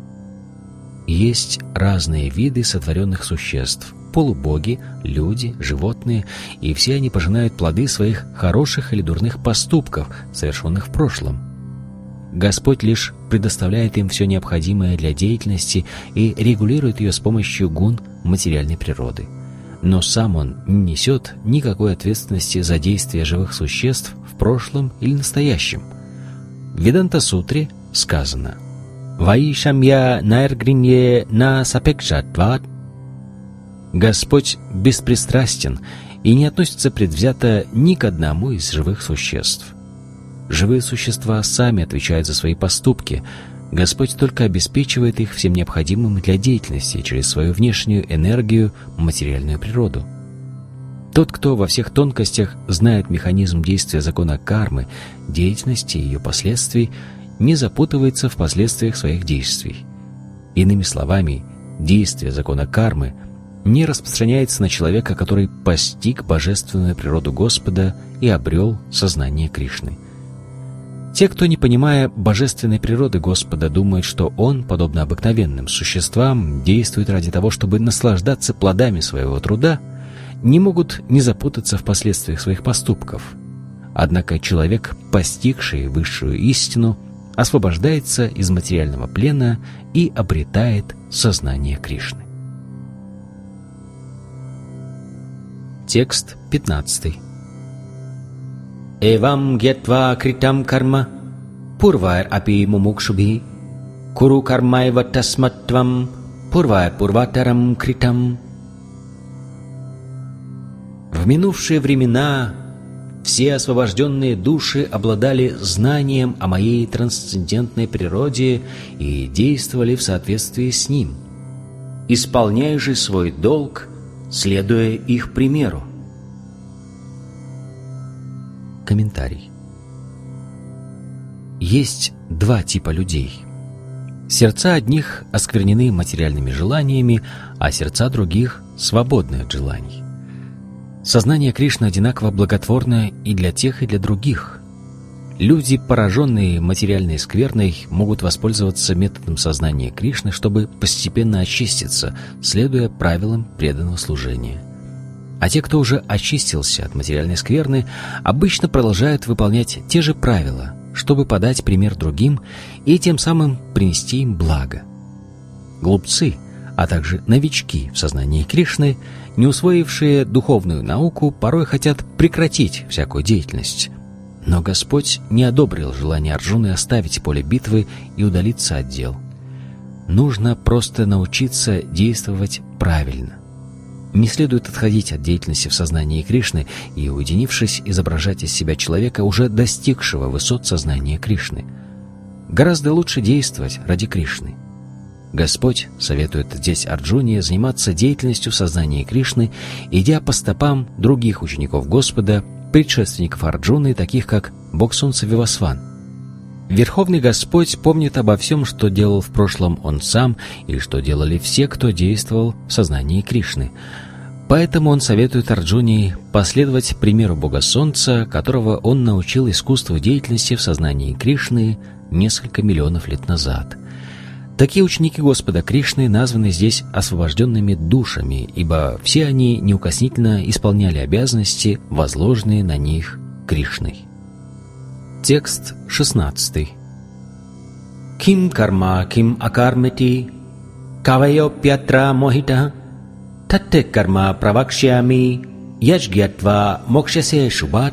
Есть разные виды сотворенных существ — полубоги, люди, животные, и все они пожинают плоды своих хороших или дурных поступков, совершенных в прошлом. Господь лишь предоставляет им все необходимое для деятельности и регулирует ее с помощью гун материальной природы. Но сам Он не несет никакой ответственности за действия живых существ в прошлом или настоящем. В Веданта-сутре сказано: «Ваишамья найргринье на сапекшатват». Господь беспристрастен и не относится предвзято ни к одному из живых существ. Живые существа сами отвечают за свои поступки. Господь только обеспечивает их всем необходимым для деятельности через свою внешнюю энергию, материальную природу. Тот, кто во всех тонкостях знает механизм действия закона кармы, деятельности и ее последствий, не запутывается в последствиях своих действий. Иными словами, действие закона кармы не распространяется на человека, который постиг божественную природу Господа и обрел сознание Кришны. Те, кто, не понимая божественной природы Господа, думают, что Он, подобно обыкновенным существам, действует ради того, чтобы наслаждаться плодами своего труда, не могут не запутаться в последствиях своих поступков. Однако человек, постигший высшую истину, освобождается из материального плена и обретает сознание Кришны. Текст пятнадцатый. Эвам гьятва критам карма пурвайр апи мумукшубхи куру кармайва тасматтвам пурвайр пурватарам критам. В минувшие времена все освобожденные души обладали знанием о моей трансцендентной природе и действовали в соответствии с ним. Исполняй же свой долг, следуя их примеру. Комментарий. Есть два типа людей. Сердца одних осквернены материальными желаниями, а сердца других свободны от желаний. Сознание Кришны одинаково благотворно и для тех, и для других. Люди, пораженные материальной скверной, могут воспользоваться методом сознания Кришны, чтобы постепенно очиститься, следуя правилам преданного служения. А те, кто уже очистился от материальной скверны, обычно продолжают выполнять те же правила, чтобы подать пример другим и тем самым принести им благо. Глупцы, а также новички в сознании Кришны, не усвоившие духовную науку, порой хотят прекратить всякую деятельность. Но Господь не одобрил желание Арджуны оставить поле битвы и удалиться от дел. Нужно просто научиться действовать правильно. Не следует отходить от деятельности в сознании Кришны и, уединившись, изображать из себя человека, уже достигшего высот сознания Кришны. Гораздо лучше действовать ради Кришны. Господь советует здесь Арджуне заниматься деятельностью в сознании Кришны, идя по стопам других учеников Господа, предшественников Арджуны, таких как Бог Солнца Вивасван. Верховный Господь помнит обо всем, что делал в прошлом Он сам и что делали все, кто действовал в сознании Кришны. Поэтому Он советует Арджуне последовать примеру Бога Солнца, которого Он научил искусству деятельности в сознании Кришны несколько миллионов лет назад. Такие ученики Господа Кришны названы здесь освобожденными душами, ибо все они неукоснительно исполняли обязанности, возложенные на них Кришной. Текст шестнадцатый. Ким карма ким акармити кавайопьятра мохита татте карма правакшями яджгьятва мокшасе шубат.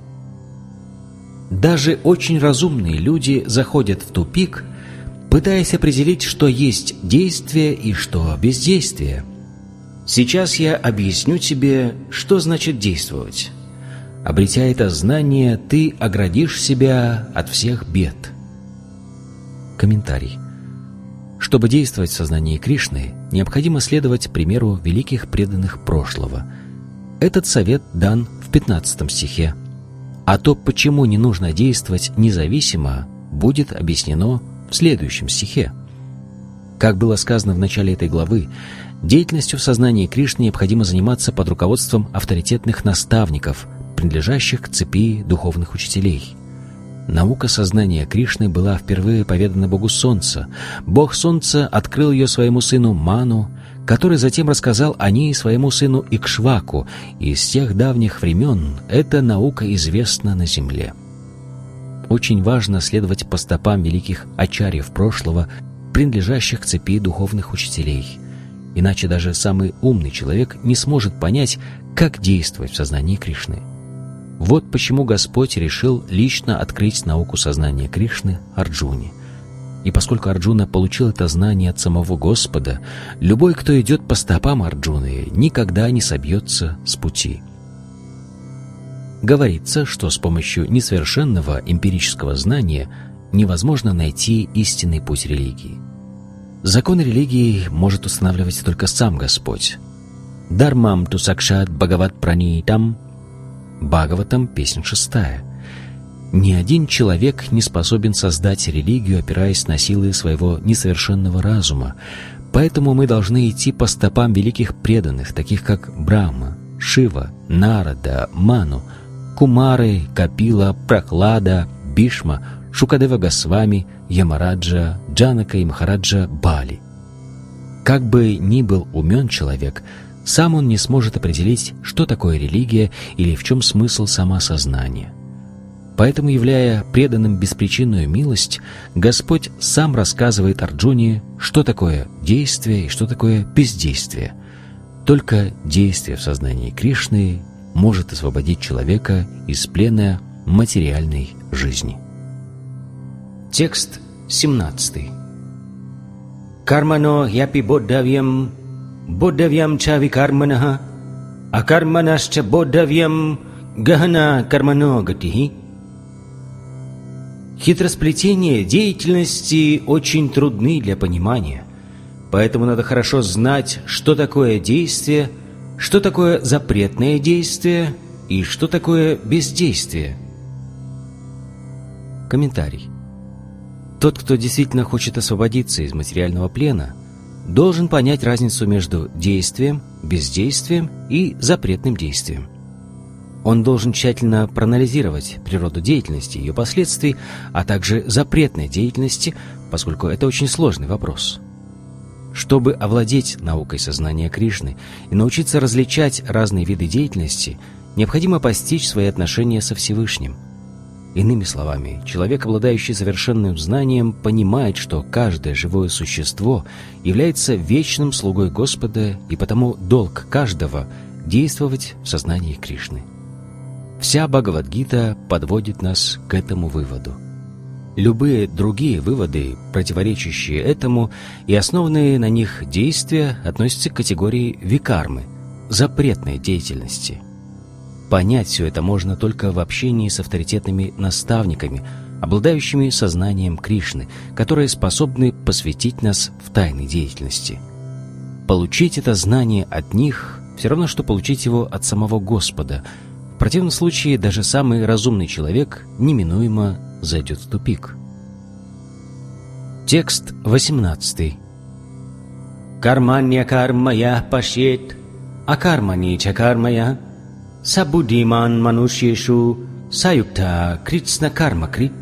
Даже очень разумные люди заходят в тупик, пытаясь определить, что есть действие и что бездействие. Сейчас я объясню тебе, что значит действовать. Обретя это знание, ты оградишь себя от всех бед. Комментарий. Чтобы действовать в сознании Кришны, необходимо следовать примеру великих преданных прошлого. Этот совет дан в пятнадцатом стихе. А то, почему не нужно действовать независимо, будет объяснено в следующем стихе. Как было сказано в начале этой главы, деятельностью в сознании Кришны необходимо заниматься под руководством авторитетных наставников, принадлежащих к цепи духовных учителей. Наука сознания Кришны была впервые поведана Богу Солнца. Бог Солнца открыл ее своему сыну Ману, который затем рассказал о ней своему сыну Икшваку, и с тех давних времен эта наука известна на земле. Очень важно следовать по стопам великих ачарьев прошлого, принадлежащих к цепи духовных учителей. Иначе даже самый умный человек не сможет понять, как действовать в сознании Кришны. Вот почему Господь решил лично открыть науку сознания Кришны Арджуне. И поскольку Арджуна получил это знание от самого Господа, любой, кто идет по стопам Арджуны, никогда не собьется с пути. Говорится, что с помощью несовершенного эмпирического знания невозможно найти истинный путь религии. Законы религии может устанавливать только сам Господь. Дармам ту сакшат бхагават пранитам. Бхагаватам, песня шестая. Ни один человек не способен создать религию, опираясь на силы своего несовершенного разума, поэтому мы должны идти по стопам великих преданных, таких как Брахма, Шива, Нарада, Ману, Кумары, Капила, Прахлада, Бишма, Шукадева Госвами, Ямараджа, Джанака и Махараджа Бали. Как бы ни был умен человек, сам он не сможет определить, что такое религия или в чем смысл самосознания. Поэтому, являя преданным беспричинную милость, Господь сам рассказывает Арджуне, что такое действие и что такое бездействие. Только действие в сознании Кришны может освободить человека из плена материальной жизни. Текст семнадцатый. Кармано япи боддавьям боддавьям ча викарманаха акарманашча боддавьям гахана кармано гатихи. Хитросплетения деятельности очень трудны для понимания, поэтому надо хорошо знать, что такое действие, что такое запретное действие и что такое бездействие. Комментарий. Тот, кто действительно хочет освободиться из материального плена, должен понять разницу между действием, бездействием и запретным действием. Он должен тщательно проанализировать природу деятельности, ее последствий, а также запретной деятельности, поскольку это очень сложный вопрос. Чтобы овладеть наукой сознания Кришны и научиться различать разные виды деятельности, необходимо постичь свои отношения со Всевышним. Иными словами, человек, обладающий совершенным знанием, понимает, что каждое живое существо является вечным слугой Господа, и потому долг каждого – действовать в сознании Кришны. Вся Бхагавад-гита подводит нас к этому выводу. Любые другие выводы, противоречащие этому и основанные на них действия, относятся к категории викармы, запретной деятельности. Понять все это можно только в общении с авторитетными наставниками, обладающими сознанием Кришны, которые способны посвятить нас в тайны деятельности. Получить это знание от них все равно, что получить его от самого Господа. В противном случае даже самый разумный человек неминуемо зайдет в тупик. Текст восемнадцатый. Карманья кармая пашет, акармани чакармая, сабудиман манушьешу, саюкта критсна карма крит.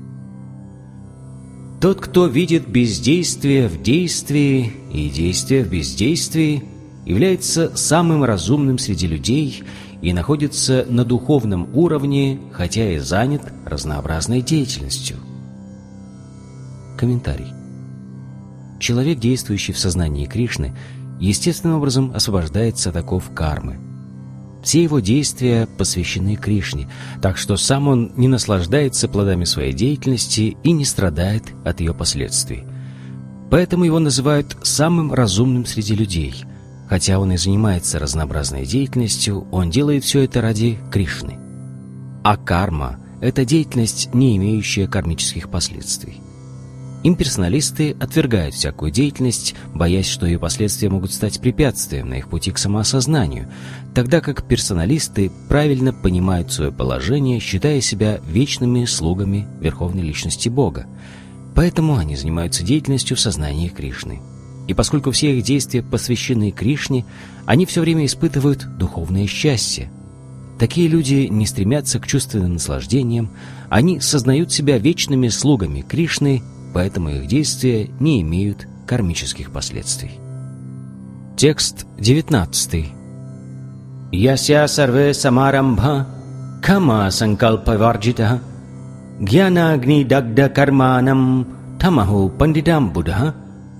Тот, кто видит бездействие в действии и действие в бездействии, является самым разумным среди людей и находится на духовном уровне, хотя и занят разнообразной деятельностью. Комментарий. Человек, действующий в сознании Кришны, естественным образом освобождается от оков кармы. Все его действия посвящены Кришне, так что сам он не наслаждается плодами своей деятельности и не страдает от ее последствий. Поэтому его называют самым разумным среди людей. Хотя он и занимается разнообразной деятельностью, он делает все это ради Кришны. А карма — это деятельность, не имеющая кармических последствий. Имперсоналисты отвергают всякую деятельность, боясь, что ее последствия могут стать препятствием на их пути к самоосознанию, тогда как персоналисты правильно понимают свое положение, считая себя вечными слугами Верховной Личности Бога. Поэтому они занимаются деятельностью в сознании Кришны. И поскольку все их действия посвящены Кришне, они все время испытывают духовное счастье. Такие люди не стремятся к чувственным наслаждениям, они сознают себя вечными слугами Кришны, поэтому их действия не имеют кармических последствий. Текст девятнадцатый. Яся сарве самарамбха кама санкалпа варджита гьяна агни дагда карманам тамаху пандитам будха.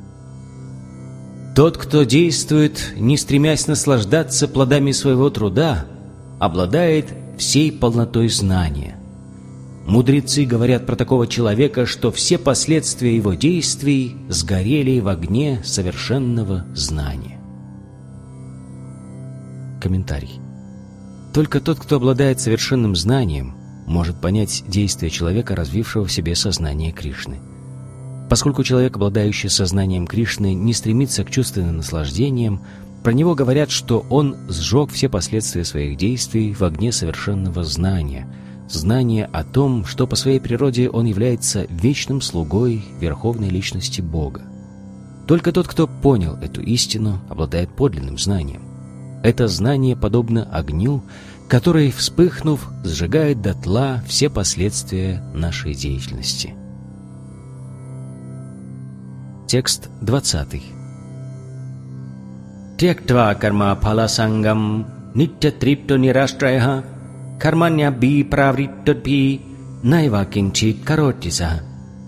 Тот, кто действует, не стремясь наслаждаться плодами своего труда, обладает всей полнотой знания. Мудрецы говорят про такого человека, что все последствия его действий сгорели в огне совершенного знания. Комментарий. Только тот, кто обладает совершенным знанием, может понять действия человека, развившего в себе сознание Кришны. Поскольку человек, обладающий сознанием Кришны, не стремится к чувственным наслаждениям, про него говорят, что он сжег все последствия своих действий в огне совершенного знания, знание о том, что по своей природе он является вечным слугой Верховной Личности Бога. Только тот, кто понял эту истину, обладает подлинным знанием. Это знание подобно огню, который, вспыхнув, сжигает дотла все последствия нашей деятельности. Текст двадцатый. Тьяктва карма пала сангам нитя трипто нираштрайха карманья би правриттодби найва кинчит каротиса.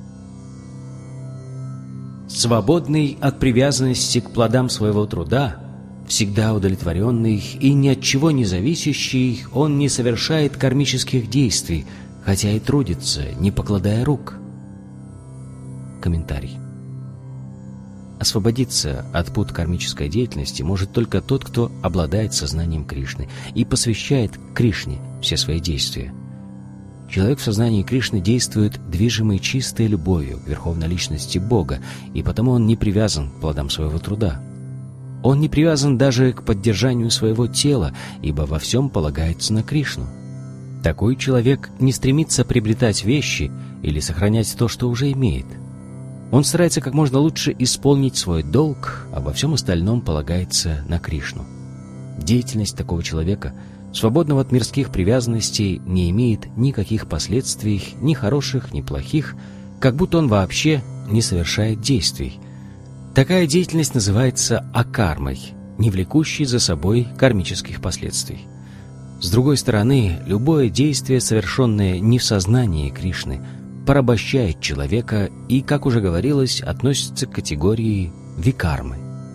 Свободный от привязанности к плодам своего труда, всегда удовлетворенный и ни от чего не зависящий, он не совершает кармических действий, хотя и трудится, не покладая рук. Комментарий. Освободиться от пут кармической деятельности может только тот, кто обладает сознанием Кришны и посвящает Кришне все свои действия. Человек в сознании Кришны действует движимый чистой любовью к Верховной Личности Бога, и потому он не привязан к плодам своего труда. Он не привязан даже к поддержанию своего тела, ибо во всем полагается на Кришну. Такой человек не стремится приобретать вещи или сохранять то, что уже имеет. Он старается как можно лучше исполнить свой долг, а во всем остальном полагается на Кришну. Деятельность такого человека, свободного от мирских привязанностей, не имеет никаких последствий, ни хороших, ни плохих, как будто он вообще не совершает действий. Такая деятельность называется акармой, не влекущей за собой кармических последствий. С другой стороны, любое действие, совершенное не в сознании Кришны, порабощает человека и, как уже говорилось, относится к категории викармы.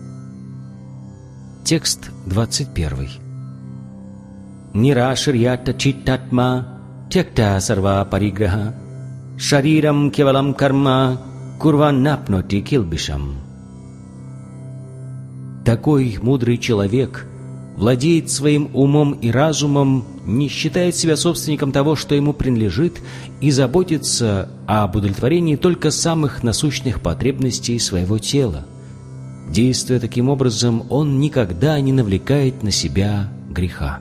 Текст двадцать первый. Нираширьята читтатма тьякта сарва париграха шарирам кевалам карма курваннапноти килбишам. Такой мудрый человек, владеет своим умом и разумом, не считает себя собственником того, что ему принадлежит, и заботится об удовлетворении только самых насущных потребностей своего тела. Действуя таким образом, он никогда не навлекает на себя греха.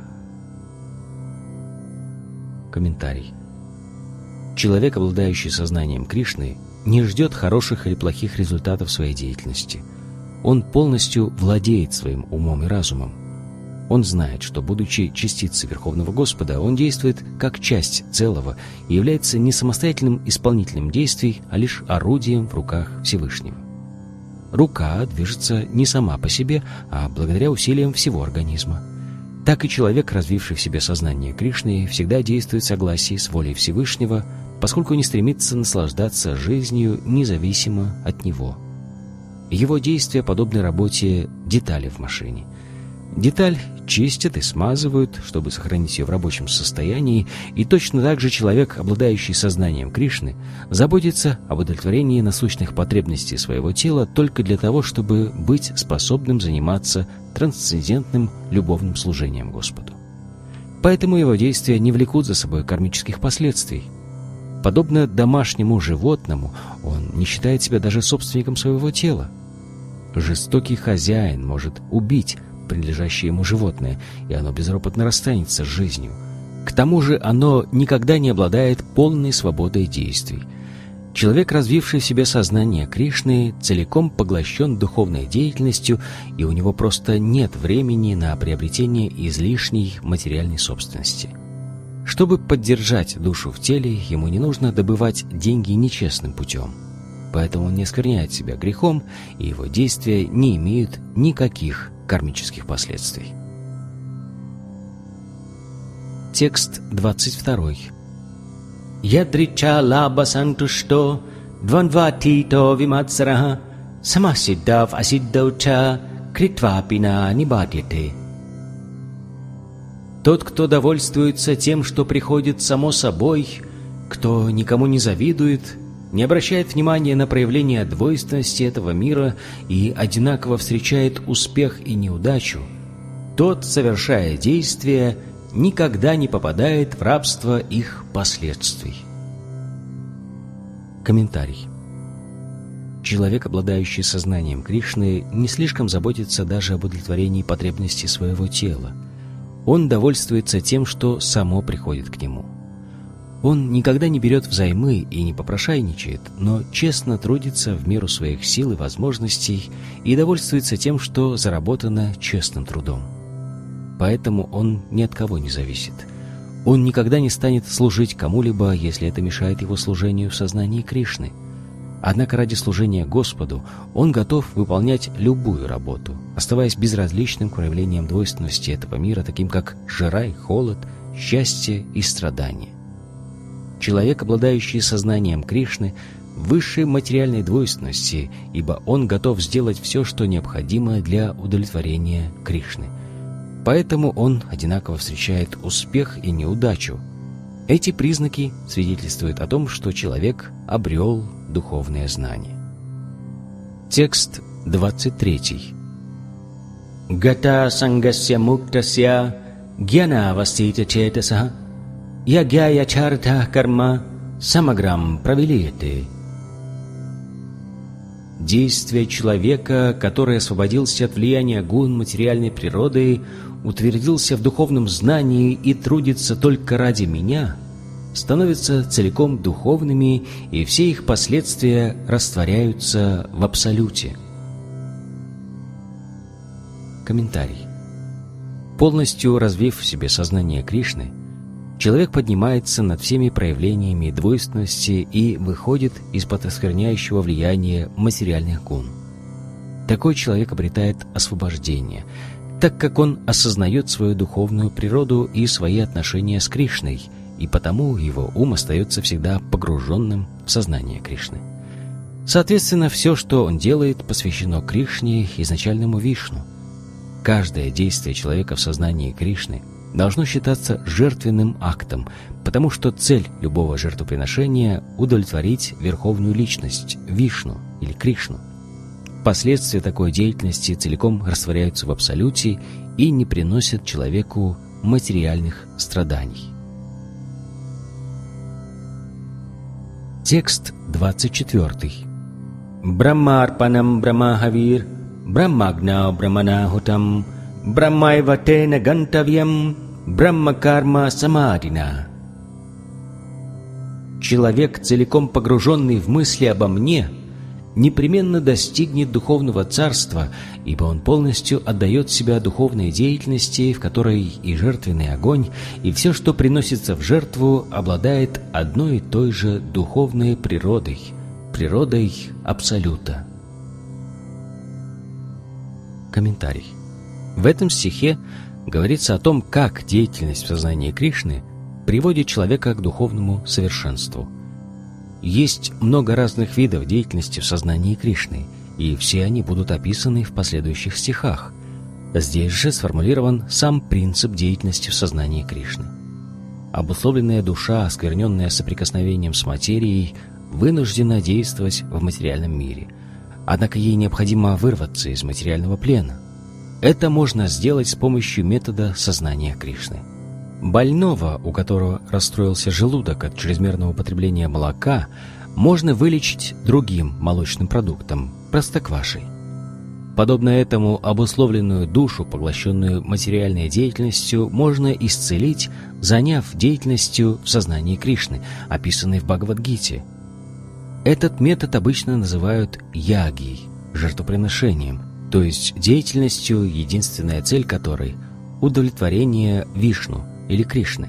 Комментарий. Человек, обладающий сознанием Кришны, не ждет хороших или плохих результатов своей деятельности. Он полностью владеет своим умом и разумом. Он знает, что, будучи частицей Верховного Господа, он действует как часть целого и является не самостоятельным исполнителем действий, а лишь орудием в руках Всевышнего. Рука движется не сама по себе, а благодаря усилиям всего организма. Так и человек, развивший в себе сознание Кришны, всегда действует в согласии с волей Всевышнего, поскольку не стремится наслаждаться жизнью независимо от него. Его действия подобны работе детали в машине. Деталь чистят и смазывают, чтобы сохранить ее в рабочем состоянии, и точно так же человек, обладающий сознанием Кришны, заботится об удовлетворении насущных потребностей своего тела только для того, чтобы быть способным заниматься трансцендентным любовным служением Господу. Поэтому его действия не влекут за собой кармических последствий. Подобно домашнему животному, он не считает себя даже собственником своего тела. Жестокий хозяин может убить принадлежащее ему животное, и оно безропотно расстанется с жизнью. К тому же оно никогда не обладает полной свободой действий. Человек, развивший в себе сознание Кришны, целиком поглощен духовной деятельностью, и у него просто нет времени на приобретение излишней материальной собственности. Чтобы поддержать душу в теле, ему не нужно добывать деньги нечестным путем. Поэтому он не оскверняет себя грехом, и его действия не имеют никаких кармических последствий. Текст двадцать второй. Ядрича лаба сантушто дванватито виматсараха самасиддав асиддауча критвапина нибадьяте. Тот, кто довольствуется тем, что приходит само собой, кто никому не завидует, не обращает внимания на проявление двойственности этого мира и одинаково встречает успех и неудачу, тот, совершая действия, никогда не попадает в рабство их последствий. Комментарий. Человек, обладающий сознанием Кришны, не слишком заботится даже об удовлетворении потребностей своего тела. Он довольствуется тем, что само приходит к нему. Он никогда не берет взаймы и не попрошайничает, но честно трудится в меру своих сил и возможностей и довольствуется тем, что заработано честным трудом. Поэтому он ни от кого не зависит. Он никогда не станет служить кому-либо, если это мешает его служению в сознании Кришны. Однако ради служения Господу он готов выполнять любую работу, оставаясь безразличным к проявлениям двойственности этого мира, таким как жара и холод, счастье и страдания. Человек, обладающий сознанием Кришны, высшей материальной двойственности, ибо он готов сделать все, что необходимо для удовлетворения Кришны. Поэтому он одинаково встречает успех и неудачу. Эти признаки свидетельствуют о том, что человек обрел духовное знание. Текст двадцать третий. Гата сангасya муктасya гьянавастита четаса ягьяя чарта карма самаграм правилиете. Действие человека, который освободился от влияния гун материальной природы, утвердился в духовном знании и трудится только ради меня, становятся целиком духовными, и все их последствия растворяются в абсолюте. Комментарий. Полностью развив в себе сознание Кришны, человек поднимается над всеми проявлениями двойственности и выходит из-под оскверняющего влияния материальных гун. Такой человек обретает освобождение, так как он осознает свою духовную природу и свои отношения с Кришной, и потому его ум остается всегда погруженным в сознание Кришны. Соответственно, все, что он делает, посвящено Кришне, изначальному Вишну. Каждое действие человека в сознании Кришны должно считаться жертвенным актом, потому что цель любого жертвоприношения — удовлетворить Верховную Личность, Вишну или Кришну. последствия такой деятельности целиком растворяются в абсолюте и не приносят человеку материальных страданий. Текст двадцать четвёртый. Брахмарпанам брахмахавир, брахмагна брахманахутам, брахмайватена гантавьям, брахмакарма самадина. Человек, целиком погруженный в мысли обо мне, непременно достигнет духовного царства, ибо он полностью отдает себя духовной деятельности, в которой и жертвенный огонь, и все, что приносится в жертву, обладает одной и той же духовной природой, природой Абсолюта. Комментарий. В этом стихе говорится о том, как деятельность в сознании Кришны приводит человека к духовному совершенству. Есть много разных видов деятельности в сознании Кришны, и все они будут описаны в последующих стихах. Здесь же сформулирован сам принцип деятельности в сознании Кришны. Обусловленная душа, оскверненная соприкосновением с материей, вынуждена действовать в материальном мире. Однако ей необходимо вырваться из материального плена. Это можно сделать с помощью метода сознания Кришны. Больного, у которого расстроился желудок от чрезмерного употребления молока, можно вылечить другим молочным продуктом – простоквашей. Подобно этому обусловленную душу, поглощенную материальной деятельностью, можно исцелить, заняв деятельностью в сознании Кришны, описанной в Бхагавад-гите. Этот метод обычно называют ягией, жертвоприношением, то есть деятельностью, единственная цель которой – удовлетворение Вишну или Кришны.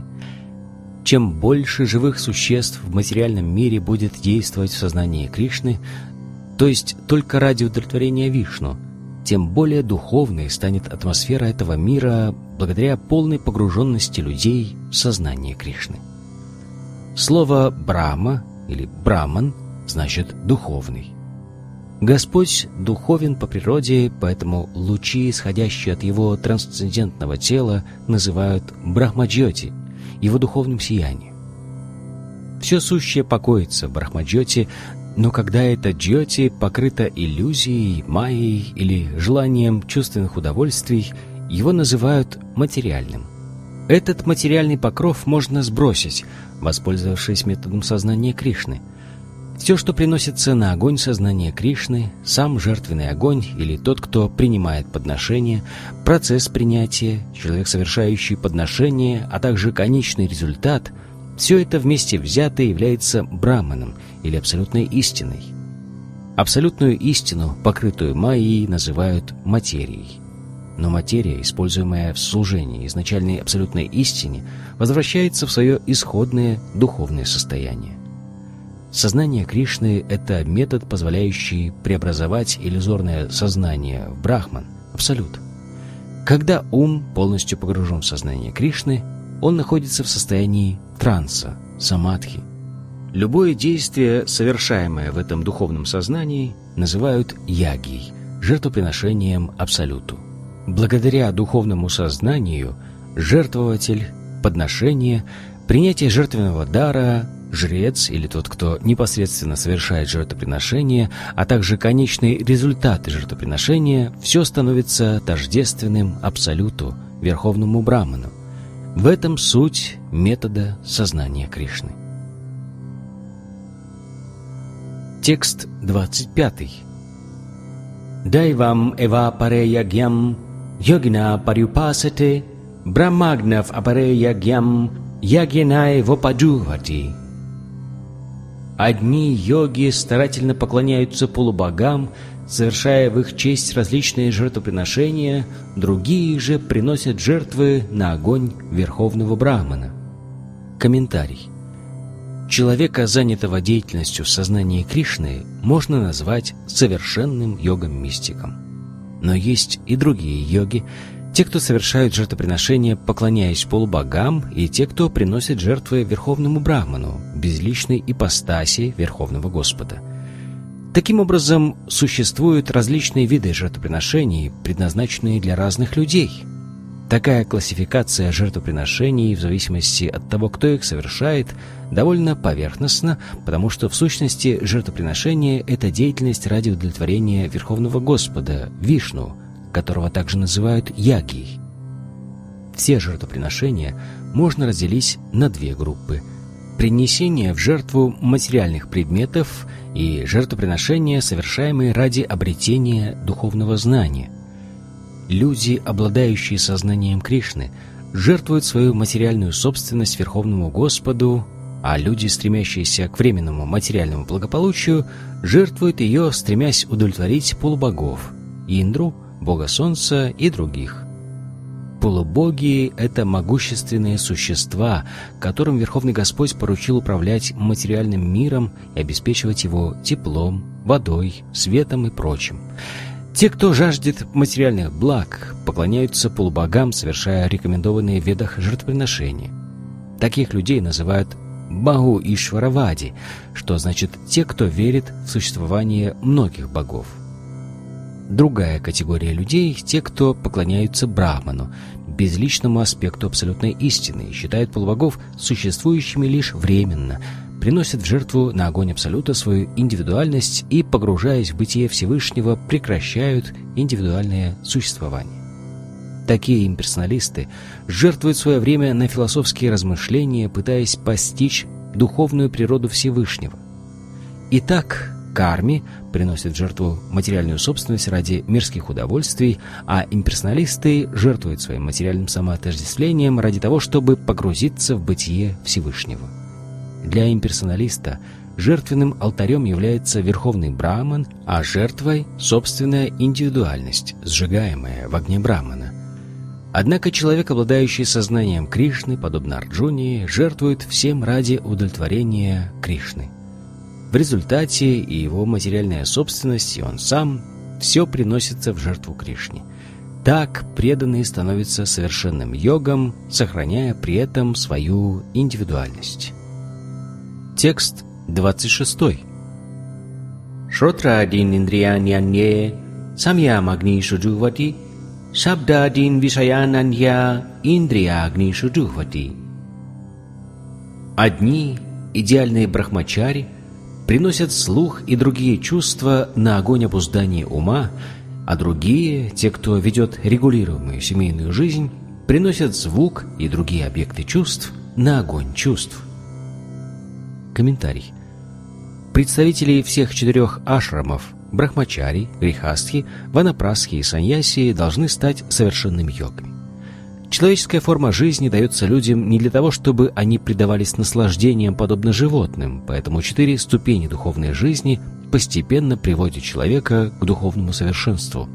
Чем больше живых существ в материальном мире будет действовать в сознании Кришны, то есть только ради удовлетворения Вишну, тем более духовной станет атмосфера этого мира благодаря полной погруженности людей в сознание Кришны. Слово «брахма» или «браман» значит «духовный». Господь духовен по природе, поэтому лучи, исходящие от Его трансцендентного тела, называют Брахмаджьоти, Его духовным сиянием. Все сущее покоится в Брахмаджьоти, но когда эта джьоти покрыта иллюзией, майей или желанием чувственных удовольствий, его называют материальным. Этот материальный покров можно сбросить, воспользовавшись методом сознания Кришны. Все, что приносится на огонь сознания Кришны, сам жертвенный огонь или тот, кто принимает подношение, процесс принятия, человек, совершающий подношение, а также конечный результат – все это вместе взятое является браманом или абсолютной истиной. Абсолютную истину, покрытую майей, называют материей. Но материя, используемая в служении изначальной абсолютной истине, возвращается в свое исходное духовное состояние. Сознание Кришны – это метод, позволяющий преобразовать иллюзорное сознание в брахман, абсолют. Когда ум полностью погружен в сознание Кришны, он находится в состоянии транса, самадхи. Любое действие, совершаемое в этом духовном сознании, называют ягией, жертвоприношением Абсолюту. Благодаря духовному сознанию жертвователь, подношение, принятие жертвенного дара, жрец или тот, кто непосредственно совершает жертвоприношение, а также конечный результат жертвоприношения, все становится тождественным Абсолюту, Верховному Браману. В этом суть метода сознания Кришны. Текст двадцать пятый. Дайвам эва паре ягьям, йогина парюпасате, брамагнав апаре ягьям, ягьянай вопаджувати. Одни йоги старательно поклоняются полубогам, совершая в их честь различные жертвоприношения, другие же приносят жертвы на огонь Верховного Брахмана. Комментарий. Человека, занятого деятельностью в сознании Кришны, можно назвать совершенным йогом-мистиком. Но есть и другие йоги, те, кто совершают жертвоприношения, поклоняясь полубогам, и те, кто приносят жертвы Верховному Брахману, безличной ипостаси Верховного Господа. Таким образом, существуют различные виды жертвоприношений, предназначенные для разных людей. Такая классификация жертвоприношений в зависимости от того, кто их совершает, довольно поверхностна, потому что в сущности жертвоприношение — это деятельность ради удовлетворения Верховного Господа, Вишну, которого также называют Ягьей. Все жертвоприношения можно разделить на две группы: принесение в жертву материальных предметов и жертвоприношения, совершаемые ради обретения духовного знания. Люди, обладающие сознанием Кришны, жертвуют свою материальную собственность Верховному Господу, а люди, стремящиеся к временному материальному благополучию, жертвуют ее, стремясь удовлетворить полубогов — Индру, бога солнца и других. Полубоги — это могущественные существа, которым Верховный Господь поручил управлять материальным миром и обеспечивать его теплом, водой, светом и прочим. Те, кто жаждет материальных благ, поклоняются полубогам, совершая рекомендованные в Ведах жертвоприношения. Таких людей называют Баху Ишваравади, что значит «те, кто верит в существование многих богов». Другая категория людей — те, кто поклоняются Брахману, безличному аспекту абсолютной истины, и считают полубогов существующими лишь временно, приносят в жертву на огонь Абсолюта свою индивидуальность и, погружаясь в бытие Всевышнего, прекращают индивидуальное существование. Такие имперсоналисты жертвуют свое время на философские размышления, пытаясь постичь духовную природу Всевышнего. Итак, карми приносят в жертву материальную собственность ради мирских удовольствий, а имперсоналисты жертвуют своим материальным самоотождествлением ради того, чтобы погрузиться в бытие Всевышнего. Для имперсоналиста жертвенным алтарем является Верховный Брахман, а жертвой — собственная индивидуальность, сжигаемая в огне Брахмана. Однако человек, обладающий сознанием Кришны, подобно Арджуне, жертвует всем ради удовлетворения Кришны. В результате и его материальная собственность, и он сам — все приносится в жертву Кришне. Так преданный становится совершенным йогом, сохраняя при этом свою индивидуальность. Текст двадцать шестой. Шротрадин индрияньянье самьямагнишу джувати шабдадин вишаянанья индриягнишу джувати. Одни, идеальные брахмачари, приносят слух и другие чувства на огонь обуздания ума, а другие, те, кто ведет регулируемую семейную жизнь, приносят звук и другие объекты чувств на огонь чувств. Комментарий. Представители всех четырех ашрамов — брахмачари, грихастхи, ванапрастхи и саньяси — должны стать совершенными йогами. Человеческая форма жизни дается людям не для того, чтобы они предавались наслаждениям, подобно животным, поэтому четыре ступени духовной жизни постепенно приводят человека к духовному совершенству.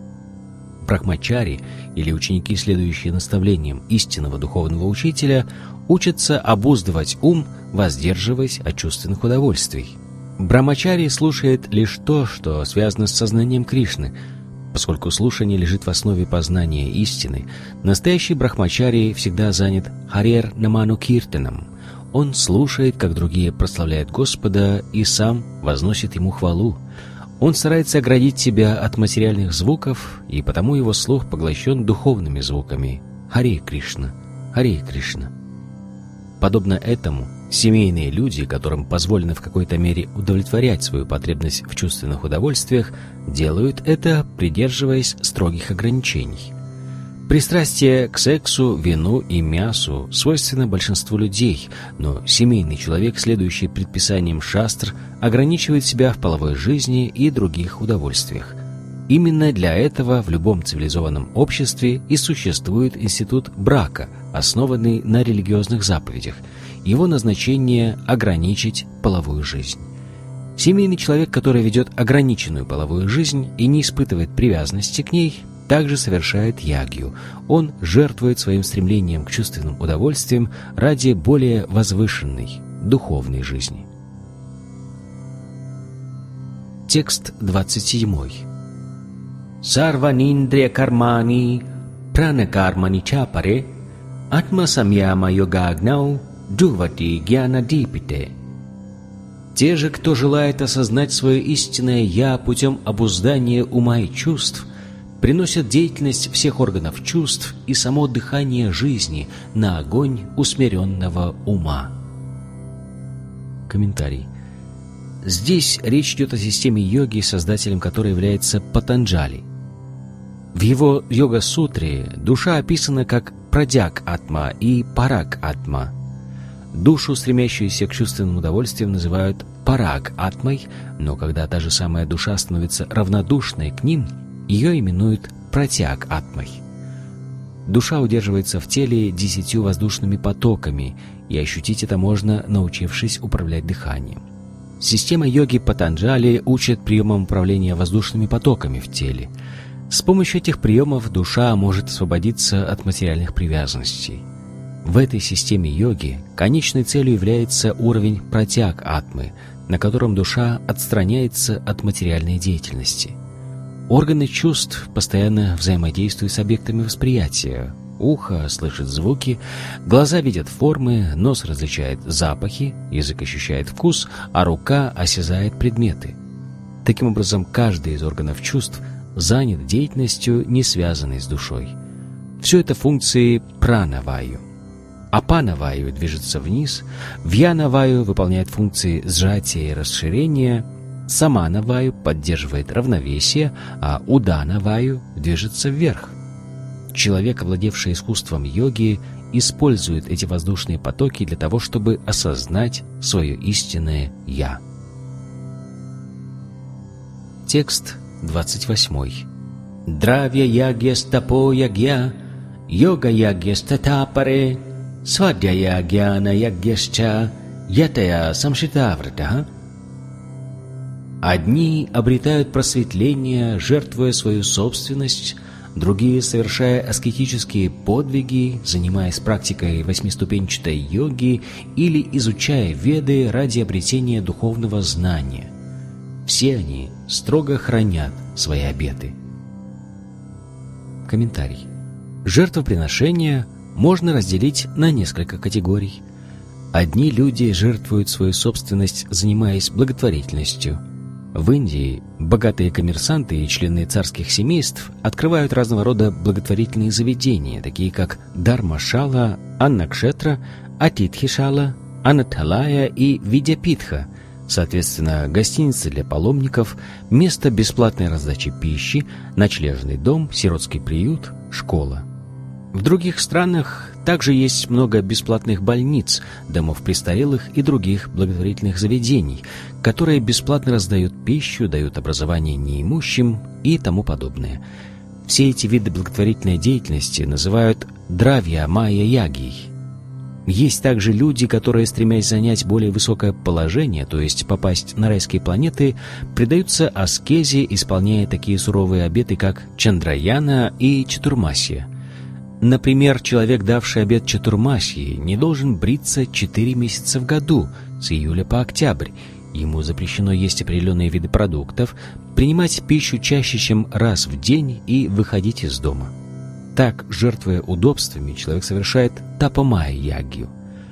Брахмачари, или ученики, следующие наставлениям истинного духовного учителя, учатся обуздывать ум, воздерживаясь от чувственных удовольствий. Брахмачари слушает лишь то, что связано с сознанием Кришны. Поскольку слушание лежит в основе познания истины, настоящий брахмачари всегда занят харер наману киртаном. Он слушает, как другие прославляют Господа, и сам возносит Ему хвалу. Он старается оградить себя от материальных звуков, и потому его слух поглощен духовными звуками. Харе Кришна, Харе Кришна. Подобно этому, семейные люди, которым позволено в какой-то мере удовлетворять свою потребность в чувственных удовольствиях, делают это, придерживаясь строгих ограничений. Пристрастие к сексу, вину и мясу свойственно большинству людей, но семейный человек, следующий предписаниям шастр, ограничивает себя в половой жизни и других удовольствиях. Именно для этого в любом цивилизованном обществе и существует институт брака, основанный на религиозных заповедях. Его назначение – ограничить половую жизнь. Семейный человек, который ведет ограниченную половую жизнь и не испытывает привязанности к ней, также совершает ягью. Он жертвует своим стремлением к чувственным удовольствиям ради более возвышенной духовной жизни. Текст двадцать седьмой. Сарваниндриya кармани пранакармани чапаре атма самьяма йогагнау джувати гьяна дипите. Те же, кто желает осознать свое истинное «Я» путем обуздания ума и чувств, приносят деятельность всех органов чувств и само дыхание жизни на огонь усмиренного ума. Комментарий. Здесь речь идет о системе йоги, создателем которой является Патанджали. В его йога-сутре душа описана как прадьяк-атма и параг-атма. Душу, стремящуюся к чувственным удовольствиям, называют параг-атмой, но когда та же самая душа становится равнодушной к ним, ее именуют пратьяк-атмой. Душа удерживается в теле десятью воздушными потоками, и ощутить это можно, научившись управлять дыханием. Система йоги Патанджали учит приемам управления воздушными потоками в теле. С помощью этих приемов душа может освободиться от материальных привязанностей. В этой системе йоги конечной целью является уровень пратьяк-атмы, на котором душа отстраняется от материальной деятельности. Органы чувств постоянно взаимодействуют с объектами восприятия. Ухо слышит звуки, глаза видят формы, нос различает запахи, язык ощущает вкус, а рука осязает предметы. Таким образом, каждый из органов чувств занят деятельностью, не связанной с душой. Все это функции прана-ваю. Апана-ваю движется вниз, вьяна-ваю выполняет функции сжатия и расширения, самана-ваю поддерживает равновесие, а удана-ваю движется вверх. Человек, овладевший искусством йоги, использует эти воздушные потоки для того, чтобы осознать свое истинное «Я». Текст двадцать восьмой. Дравья ягья-стапо ягья, йога ягья-статапаре, свадья ягьяна ягьясча, ятая самшитаврата. Одни обретают просветление, жертвуя свою собственность, другие, совершая аскетические подвиги, занимаясь практикой восьмиступенчатой йоги или изучая Веды ради обретения духовного знания. Все они строго хранят свои обеты. Комментарий. Жертвоприношения можно разделить на несколько категорий. Одни люди жертвуют свою собственность, занимаясь благотворительностью. В Индии богатые коммерсанты и члены царских семейств открывают разного рода благотворительные заведения, такие как Дharmashāla, Аннакшетра, Атитхишала, Анатхалая и Видяпитха, соответственно, гостиницы для паломников, место бесплатной раздачи пищи, ночлежный дом, сиротский приют, школа. В других странах также есть много бесплатных больниц, домов престарелых и других благотворительных заведений, которые бесплатно раздают пищу, дают образование неимущим и тому подобное. Все эти виды благотворительной деятельности называют дравья майя ягией. Есть также люди, которые, стремясь занять более высокое положение, то есть попасть на райские планеты, предаются аскезе, исполняя такие суровые обеты, как Чандраяна и Чатурмасья. Например, человек, давший обет Чатурмасьи, не должен бриться четыре месяца в году, с июля по октябрь. Ему запрещено есть определенные виды продуктов, принимать пищу чаще, чем раз в день и выходить из дома. Так, жертвуя удобствами, человек совершает тапамайя-ягью.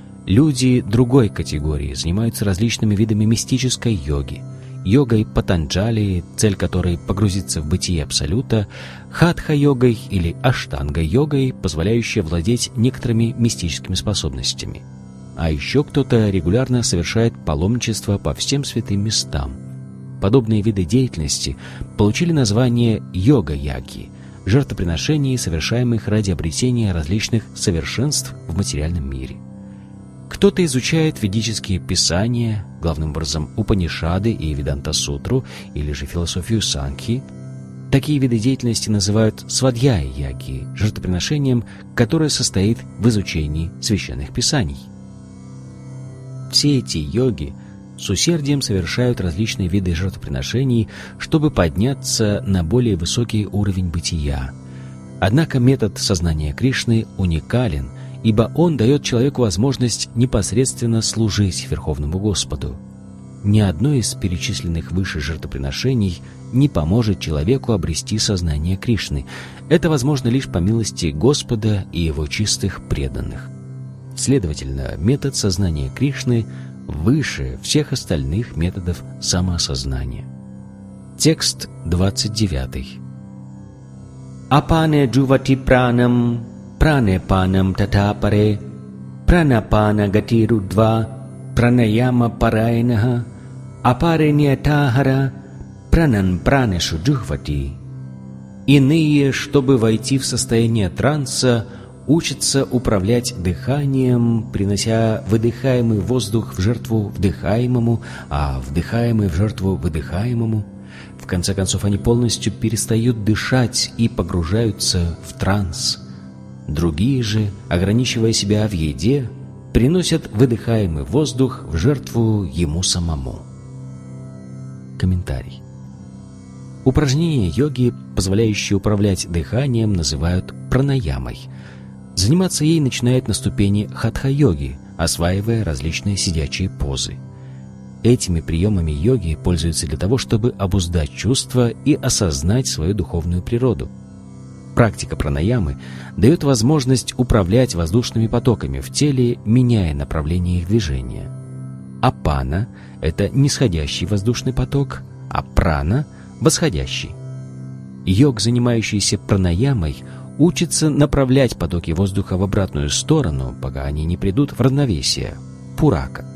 Люди другой категории занимаются различными видами мистической йоги. Йогой Патанджали, цель которой погрузиться в бытие Абсолюта, хатха-йогой или аштанга-йогой, позволяющей владеть некоторыми мистическими способностями. А еще кто-то регулярно совершает паломничество по всем святым местам. Подобные виды деятельности получили название йога-яги, жертвоприношений, совершаемых ради обретения различных совершенств в материальном мире. Кто-то изучает ведические писания, главным образом Упанишады и Веданта-сутру, или же философию Санхи. Такие виды деятельности называют свадьяя-яги, жертвоприношением, которое состоит в изучении священных писаний. Все эти йоги с усердием совершают различные виды жертвоприношений, чтобы подняться на более высокий уровень бытия. Однако метод сознания Кришны уникален, ибо он дает человеку возможность непосредственно служить Верховному Господу. Ни одно из перечисленных выше жертвоприношений не поможет человеку обрести сознание Кришны. Это возможно лишь по милости Господа и Его чистых преданных. Следовательно, метод сознания Кришны выше всех остальных методов самоосознания. Текст двадцать девятый. Apane juvati pranam, prane panam tatapare, pranapana gatirudva, pranayama parainaha, apare niyatahara, пранан пранешу джухвати. Иные, чтобы войти в состояние транса, учатся управлять дыханием, принося выдыхаемый воздух в жертву вдыхаемому, а вдыхаемый в жертву выдыхаемому. В конце концов, они полностью перестают дышать и погружаются в транс. Другие же, ограничивая себя в еде, приносят выдыхаемый воздух в жертву ему самому. Комментарий. Упражнения йоги, позволяющие управлять дыханием, называют пранаямой. Заниматься ей начинают на ступени хатха-йоги, осваивая различные сидячие позы. Этими приемами йоги пользуются для того, чтобы обуздать чувства и осознать свою духовную природу. Практика пранаямы дает возможность управлять воздушными потоками в теле, меняя направление их движения. Апана – это нисходящий воздушный поток, а прана – восходящий. Йог, занимающийся пранаямой, учится направлять потоки воздуха в обратную сторону, пока они не придут в равновесие – пурака.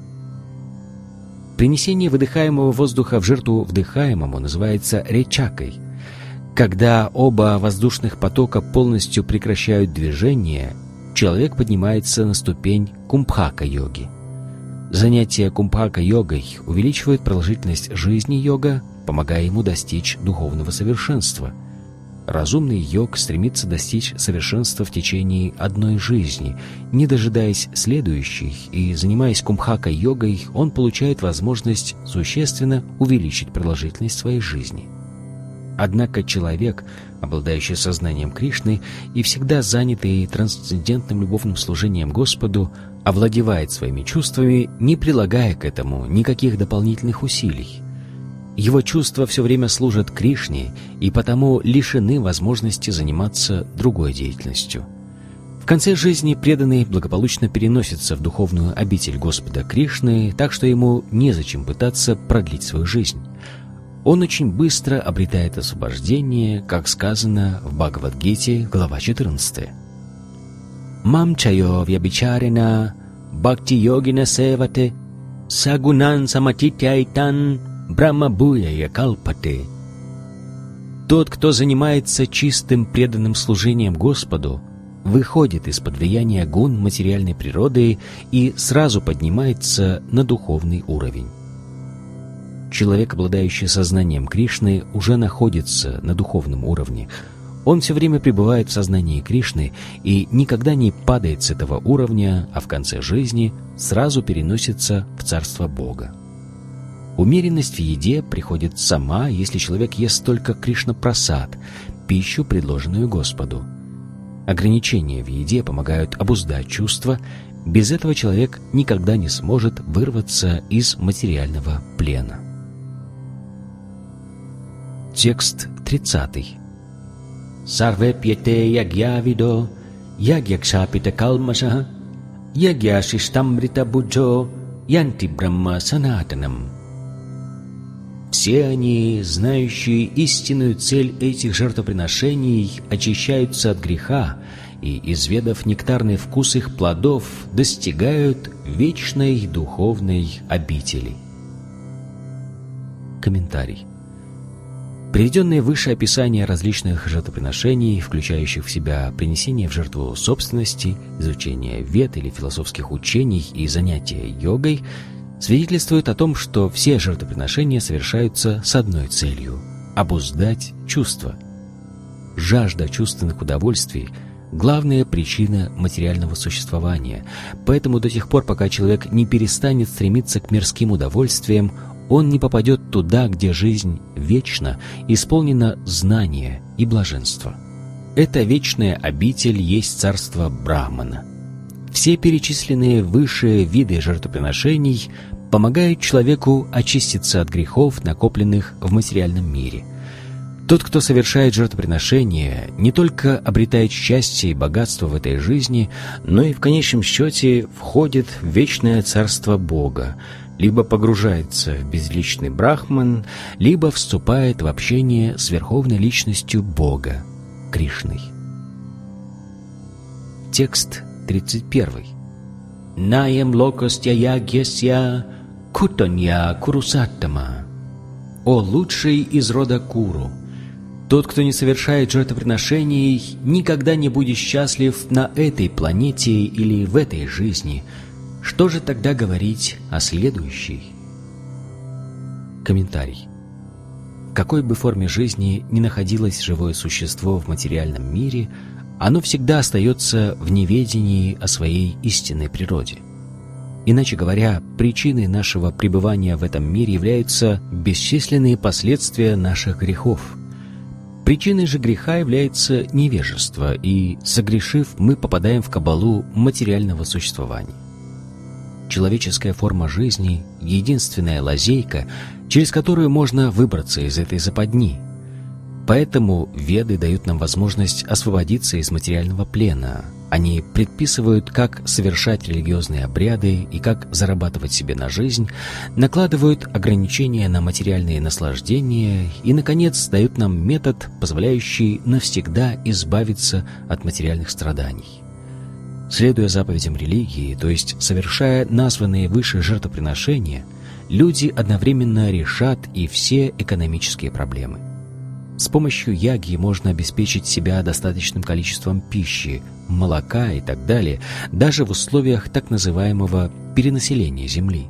Принесение выдыхаемого воздуха в жертву вдыхаемому называется речакой. Когда оба воздушных потока полностью прекращают движение, человек поднимается на ступень кумбхака-йоги. Занятия кумбхака-йогой увеличивают продолжительность жизни йога, помогая ему достичь духовного совершенства. Разумный йог стремится достичь совершенства в течение одной жизни, не дожидаясь следующей, и, занимаясь кумбхака-йогой, он получает возможность существенно увеличить продолжительность своей жизни. Однако человек, обладающий сознанием Кришны и всегда занятый трансцендентным любовным служением Господу, овладевает своими чувствами, не прилагая к этому никаких дополнительных усилий. Его чувства все время служат Кришне и потому лишены возможности заниматься другой деятельностью. В конце жизни преданный благополучно переносится в духовную обитель Господа Кришны, так что ему незачем пытаться продлить свою жизнь. Он очень быстро обретает освобождение, как сказано в Бхагавад-гите, глава четырнадцатая. «Мам чайо вьябичарена бхакти-йогина севате сагунан саматитяйтан брахма-буяя калпате». Тот, кто занимается чистым преданным служением Господу, выходит из-под влияния гун материальной природы и сразу поднимается на духовный уровень. Человек, обладающий сознанием Кришны, уже находится на духовном уровне. Он все время пребывает в сознании Кришны и никогда не падает с этого уровня, а в конце жизни сразу переносится в Царство Бога. Умеренность в еде приходит сама, если человек ест только Кришна-прасад, пищу, предложенную Господу. Ограничения в еде помогают обуздать чувства. Без этого человек никогда не сможет вырваться из материального плена. Текст тридцатый. Сарве пьете ягьявидо, ягьякшапита калмаша, ягьяшиштамрита буджо, янти брахма санатанам. Все они, знающие истинную цель этих жертвоприношений, очищаются от греха и, изведав нектарный вкус их плодов, достигают вечной духовной обители. Комментарий. Приведенные выше описания различных жертвоприношений, включающих в себя принесение в жертву собственности, изучение вед или философских учений и занятия йогой, свидетельствуют о том, что все жертвоприношения совершаются с одной целью – обуздать чувства. Жажда чувственных удовольствий – главная причина материального существования, поэтому до тех пор, пока человек не перестанет стремиться к мирским удовольствиям, он не попадет туда, где жизнь вечна, исполнена знания и блаженства. Эта вечная обитель есть царство Брахмана. Все перечисленные выше виды жертвоприношений помогают человеку очиститься от грехов, накопленных в материальном мире. Тот, кто совершает жертвоприношение, не только обретает счастье и богатство в этой жизни, но и в конечном счете входит в вечное царство Бога, либо погружается в безличный брахман, либо вступает в общение с Верховной Личностью Бога. Кришной. Текст тридцать первый. «Наям локостя ягьясья кутанья курусаттама». «О лучший из рода Куру! Тот, кто не совершает жертвоприношений, никогда не будет счастлив на этой планете или в этой жизни. Что же тогда говорить о следующей?» Комментарий. В какой бы форме жизни ни находилось живое существо в материальном мире, оно всегда остается в неведении о своей истинной природе. Иначе говоря, причиной нашего пребывания в этом мире являются бесчисленные последствия наших грехов. Причиной же греха является невежество, и, согрешив, мы попадаем в кабалу материального существования. Человеческая форма жизни — единственная лазейка, через которую можно выбраться из этой западни. Поэтому Веды дают нам возможность освободиться из материального плена. Они предписывают, как совершать религиозные обряды и как зарабатывать себе на жизнь, накладывают ограничения на материальные наслаждения и, наконец, дают нам метод, позволяющий навсегда избавиться от материальных страданий. Следуя заповедям религии, то есть совершая названные выше жертвоприношения, люди одновременно решат и все экономические проблемы. С помощью ягьи можно обеспечить себя достаточным количеством пищи, молока и так далее, даже в условиях так называемого перенаселения Земли.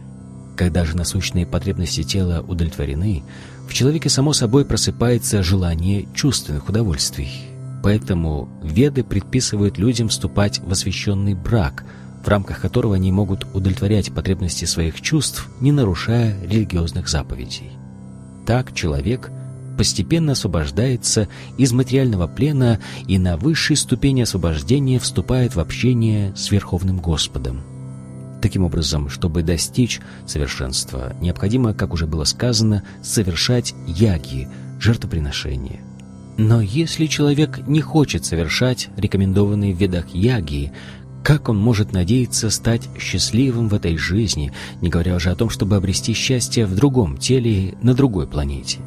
Когда же насущные потребности тела удовлетворены, в человеке само собой просыпается желание чувственных удовольствий. Поэтому Веды предписывают людям вступать в освященный брак, в рамках которого они могут удовлетворять потребности своих чувств, не нарушая религиозных заповедей. Так человек постепенно освобождается из материального плена и на высшей ступени освобождения вступает в общение с Верховным Господом. Таким образом, чтобы достичь совершенства, необходимо, как уже было сказано, совершать ягьи, жертвоприношения. Но если человек не хочет совершать рекомендованные в Ведах ягьи, как он может надеяться стать счастливым в этой жизни, не говоря уже о том, чтобы обрести счастье в другом теле на другой планете?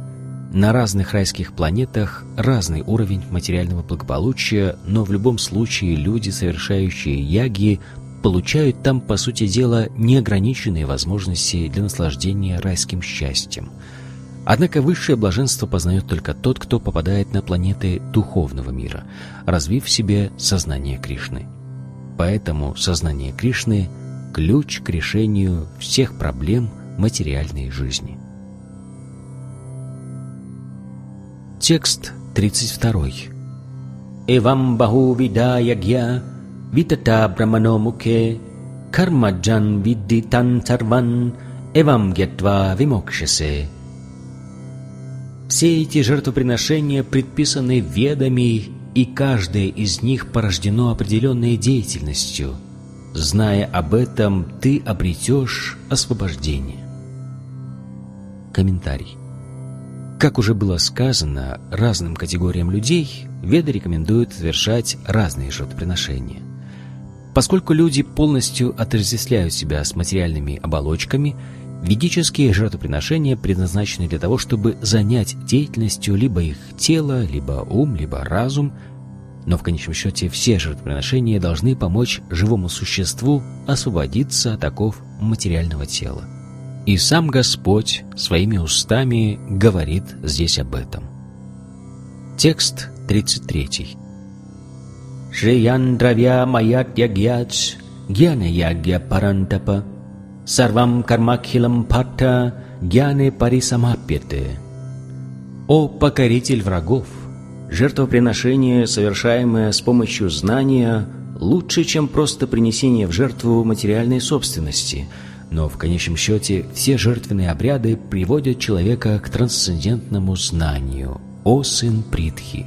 На разных райских планетах разный уровень материального благополучия, но в любом случае люди, совершающие ягьи, получают там, по сути дела, неограниченные возможности для наслаждения райским счастьем. Однако высшее блаженство познает только тот, кто попадает на планеты духовного мира, развив в себе сознание Кришны. Поэтому сознание Кришны – ключ к решению всех проблем материальной жизни. Текст тридцать второй. «Эвам баху вида ягья витата брамано муке кармаджан видди тан сарван эвам гьятва вимокшасе». Все эти жертвоприношения предписаны Ведами, и каждое из них порождено определенной деятельностью. Зная об этом, ты обретешь освобождение. Комментарий. Как уже было сказано, разным категориям людей Веды рекомендуют совершать разные жертвоприношения. Поскольку люди полностью отождествляют себя с материальными оболочками, ведические жертвоприношения предназначены для того, чтобы занять деятельностью либо их тело, либо ум, либо разум, но в конечном счете все жертвоприношения должны помочь живому существу освободиться от оков материального тела. И сам Господь своими устами говорит здесь об этом. Текст тридцать третий. «Шриян дравья маят ягьяч гьяна ягья парантапа сарвам кармакхилам патта гьяне парисамапьяте». О покоритель врагов! Жертвоприношение, совершаемое с помощью знания, лучше, чем просто принесение в жертву материальной собственности, но в конечном счете все жертвенные обряды приводят человека к трансцендентному знанию, о сын Притхи.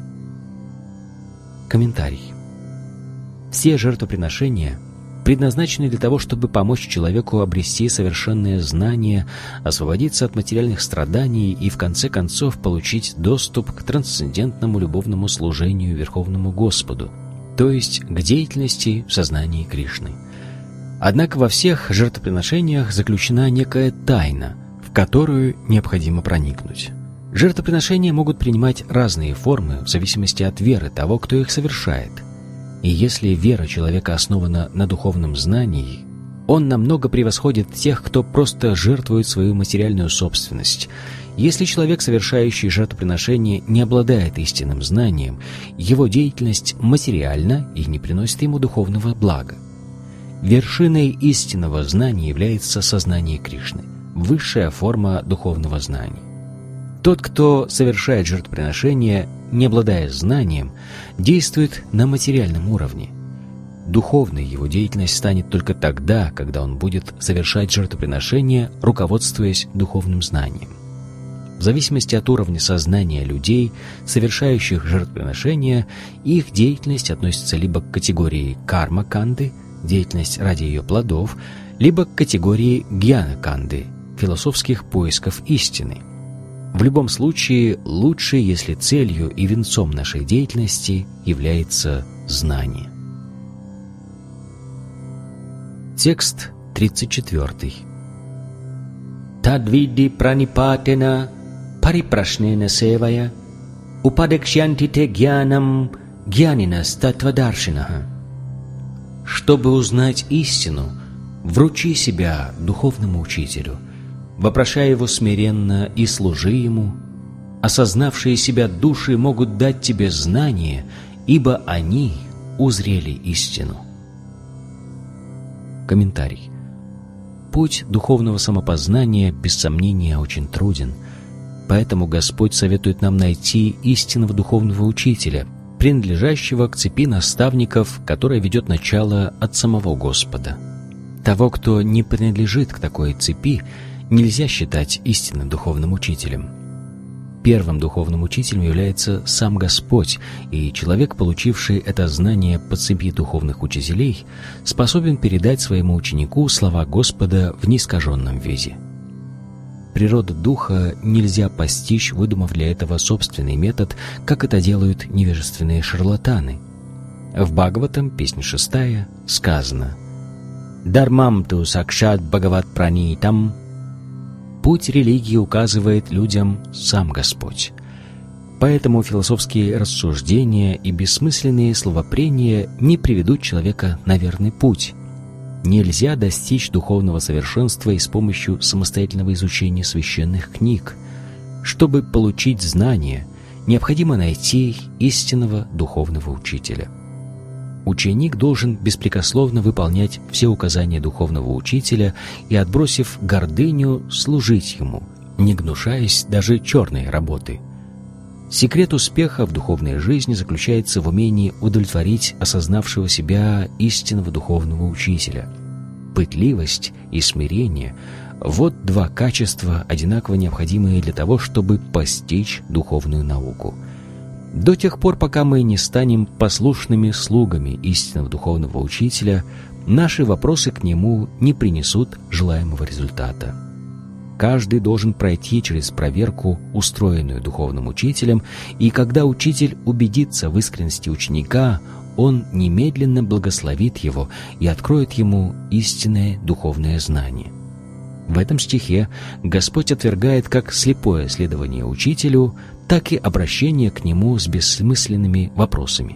Комментарий. Все жертвоприношения предназначены для того, чтобы помочь человеку обрести совершенное знание, освободиться от материальных страданий и в конце концов получить доступ к трансцендентному любовному служению Верховному Господу, то есть к деятельности в сознании Кришны. Однако во всех жертвоприношениях заключена некая тайна, в которую необходимо проникнуть. Жертвоприношения могут принимать разные формы в зависимости от веры того, кто их совершает. И если вера человека основана на духовном знании, он намного превосходит тех, кто просто жертвует свою материальную собственность. Если человек, совершающий жертвоприношение, не обладает истинным знанием, его деятельность материальна и не приносит ему духовного блага. Вершиной истинного знания является сознание Кришны, высшая форма духовного знания. Тот, кто совершает жертвоприношение, не обладая знанием, действует на материальном уровне. Духовной его деятельность станет только тогда, когда он будет совершать жертвоприношение, руководствуясь духовным знанием. В зависимости от уровня сознания людей, совершающих жертвоприношения, их деятельность относится либо к категории карма-канды, деятельность ради ее плодов, либо к категории гьяна-канды, философских поисков истины. В любом случае, лучше, если целью и венцом нашей деятельности является знание. Текст тридцать четвёртый. Тадвиди пранипатена парипрашнена севая упадекшянти те гьянам гьянинас татвадаршинаха. Чтобы узнать истину, вручи себя духовному учителю, вопрошай его смиренно и служи ему. Осознавшие себя души могут дать тебе знание, ибо они узрели истину. Комментарий. Путь духовного самопознания, без сомнения, очень труден. Поэтому Господь советует нам найти истинного духовного учителя, принадлежащего к цепи наставников, которая ведет начало от самого Господа. Того, кто не принадлежит к такой цепи, нельзя считать истинным духовным учителем. Первым духовным учителем является сам Господь, и человек, получивший это знание по цепи духовных учителей, способен передать своему ученику слова Господа в неискаженном виде. Природу духа нельзя постичь, выдумав для этого собственный метод, как это делают невежественные шарлатаны. В Бхагаватам, песня шестая, сказано: «Дармам ту сакшат бхагават пранитам». Путь религии указывает людям сам Господь. Поэтому философские рассуждения и бессмысленные словопрения не приведут человека на верный путь. Нельзя достичь духовного совершенства и с помощью самостоятельного изучения священных книг. Чтобы получить знания, необходимо найти истинного духовного учителя. Ученик должен беспрекословно выполнять все указания духовного учителя и, отбросив гордыню, служить ему, не гнушаясь даже черной работы. Секрет успеха в духовной жизни заключается в умении удовлетворить осознавшего себя истинного духовного учителя. Пытливость и смирение – вот два качества, одинаково необходимые для того, чтобы постичь духовную науку. До тех пор, пока мы не станем послушными слугами истинного духовного учителя, наши вопросы к нему не принесут желаемого результата. Каждый должен пройти через проверку, устроенную духовным учителем, и когда учитель убедится в искренности ученика, он немедленно благословит его и откроет ему истинное духовное знание. В этом стихе Господь отвергает как слепое следование учителю, так и обращение к нему с бессмысленными вопросами.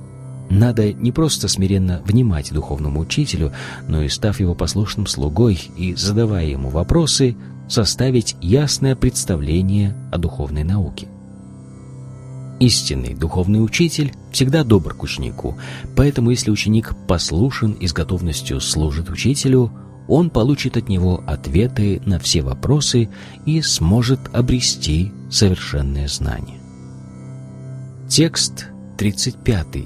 Надо не просто смиренно внимать духовному учителю, но и, став его послушным слугой и задавая ему вопросы, составить ясное представление о духовной науке. Истинный духовный учитель всегда добр к ученику, поэтому если ученик послушен и с готовностью служит учителю, он получит от него ответы на все вопросы и сможет обрести совершенное знание. Текст тридцать пятый.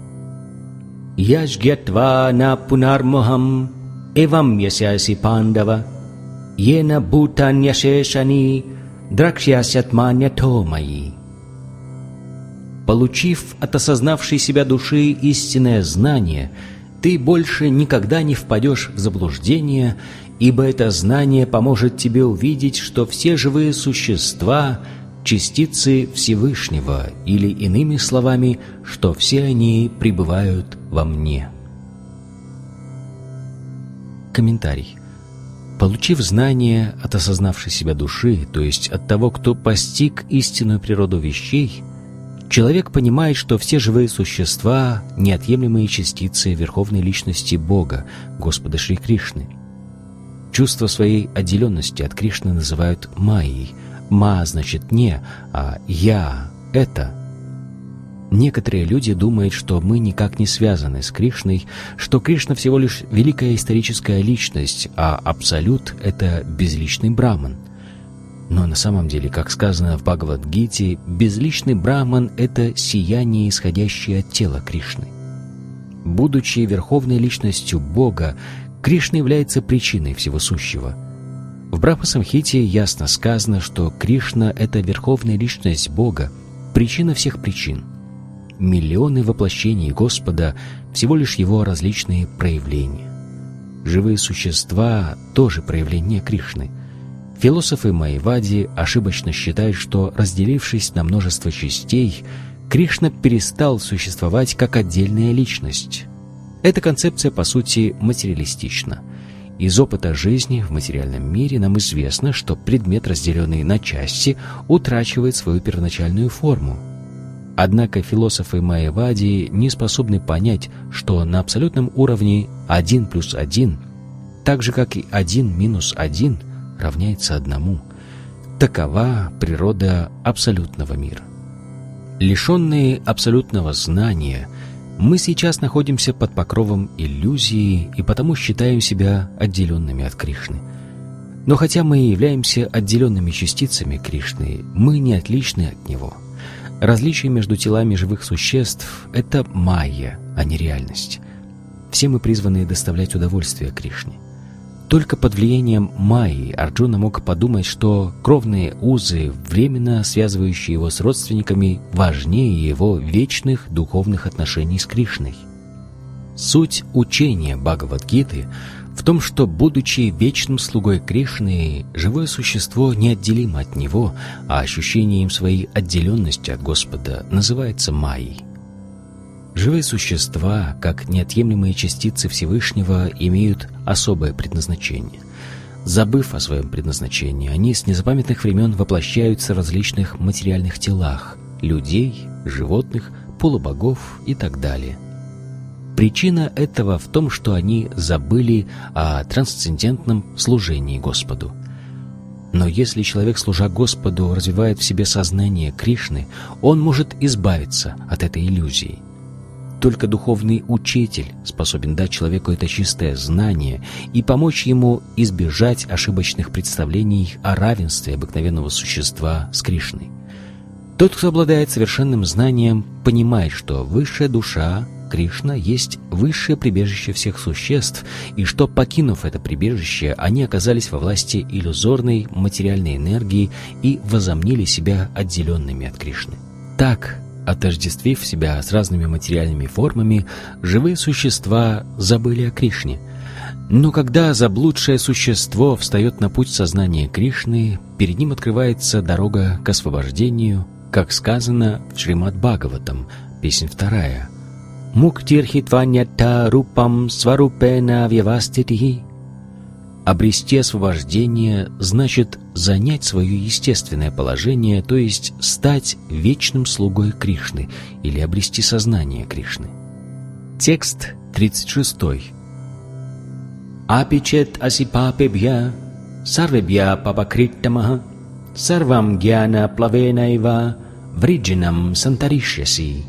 Яжгятва на пунармохам эвам ясяси пандава ена бутаньяшешани дракшясятманьято мои. Получив от осознавшей себя души истинное знание, ты больше никогда не впадешь в заблуждение, ибо это знание поможет тебе увидеть, что все живые существа — частицы Всевышнего, или, иными словами, что все они пребывают во мне. Комментарий. Получив знание от осознавшей себя души, то есть от того, кто постиг истинную природу вещей, человек понимает, что все живые существа — неотъемлемые частицы Верховной Личности Бога, Господа Шри Кришны. Чувство своей отделенности от Кришны называют майей. «Ма» значит «не», а «я» — «это». Некоторые люди думают, что мы никак не связаны с Кришной, что Кришна всего лишь великая историческая личность, а Абсолют — это безличный Браман. Но на самом деле, как сказано в Бхагавад-гите, безличный Браман — это сияние, исходящее от тела Кришны. Будучи верховной личностью Бога, Кришна является причиной всего сущего. В Брахма-самхите ясно сказано, что Кришна — это верховная личность Бога, причина всех причин. Миллионы воплощений Господа — всего лишь Его различные проявления. Живые существа — тоже проявления Кришны. Философы Майявади ошибочно считают, что, разделившись на множество частей, Кришна перестал существовать как отдельная личность. Эта концепция, по сути, материалистична. Из опыта жизни в материальном мире нам известно, что предмет, разделенный на части, утрачивает свою первоначальную форму. Однако философы Майявади не способны понять, что на абсолютном уровне один плюс один, так же как и один минус один, равняется одному. Такова природа абсолютного мира. Лишенные абсолютного знания, мы сейчас находимся под покровом иллюзии и потому считаем себя отделенными от Кришны. Но хотя мы и являемся отделенными частицами Кришны, мы не отличны от Него. Различие между телами живых существ — это майя, а не реальность. Все мы призваны доставлять удовольствие Кришне. Только под влиянием майи Арджуна мог подумать, что кровные узы, временно связывающие его с родственниками, важнее его вечных духовных отношений с Кришной. Суть учения Бхагавад-гиты в том, что, будучи вечным слугой Кришны, живое существо неотделимо от него, а ощущение им своей отделенности от Господа называется майей. Живые существа, как неотъемлемые частицы Всевышнего, имеют особое предназначение. Забыв о своем предназначении, они с незапамятных времен воплощаются в различных материальных телах — людей, животных, полубогов и так далее. Причина этого в том, что они забыли о трансцендентном служении Господу. Но если человек, служа Господу, развивает в себе сознание Кришны, он может избавиться от этой иллюзии. Только духовный учитель способен дать человеку это чистое знание и помочь ему избежать ошибочных представлений о равенстве обыкновенного существа с Кришной. Тот, кто обладает совершенным знанием, понимает, что высшая душа Кришна есть высшее прибежище всех существ, и что, покинув это прибежище, они оказались во власти иллюзорной материальной энергии и возомнили себя отделенными от Кришны. Так, отождествив себя с разными материальными формами, живые существа забыли о Кришне. Но когда заблудшее существо встает на путь сознания Кришны, перед ним открывается дорога к освобождению, как сказано в Шримад-Бхагаватам, песнь вторая. «Муктирхитваньята рупам сварупена вьяваститихи». Обрести освобождение значит занять свое естественное положение, то есть стать вечным слугой Кришны или обрести сознание Кришны. Текст тридцать шестой. «Апичет асипапебья сарвебья папакриттамаха сарвам гьяна плавенайва вриджинам сантаришьяси».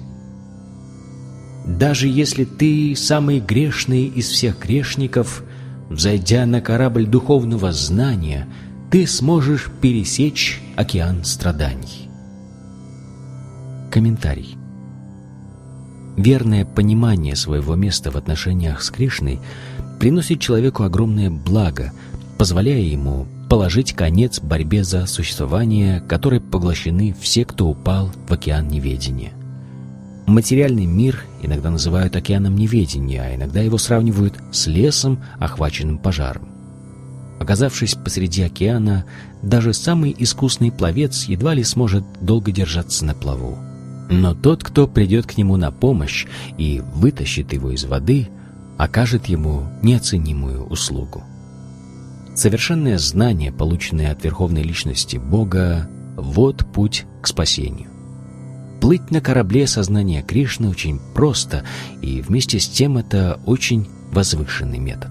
Даже если ты самый грешный из всех грешников, взойдя на корабль духовного знания, ты сможешь пересечь океан страданий. Комментарий. Верное понимание своего места в отношениях с Кришной приносит человеку огромное благо, позволяя ему положить конец борьбе за существование, которой поглощены все, кто упал в океан неведения. Материальный мир иногда называют океаном неведения, а иногда его сравнивают с лесом, охваченным пожаром. Оказавшись посреди океана, даже самый искусный пловец едва ли сможет долго держаться на плаву. Но тот, кто придет к нему на помощь и вытащит его из воды, окажет ему неоценимую услугу. Совершенное знание, полученное от Верховной Личности Бога, вот путь к спасению. Плыть на корабле сознания Кришны очень просто, и вместе с тем это очень возвышенный метод.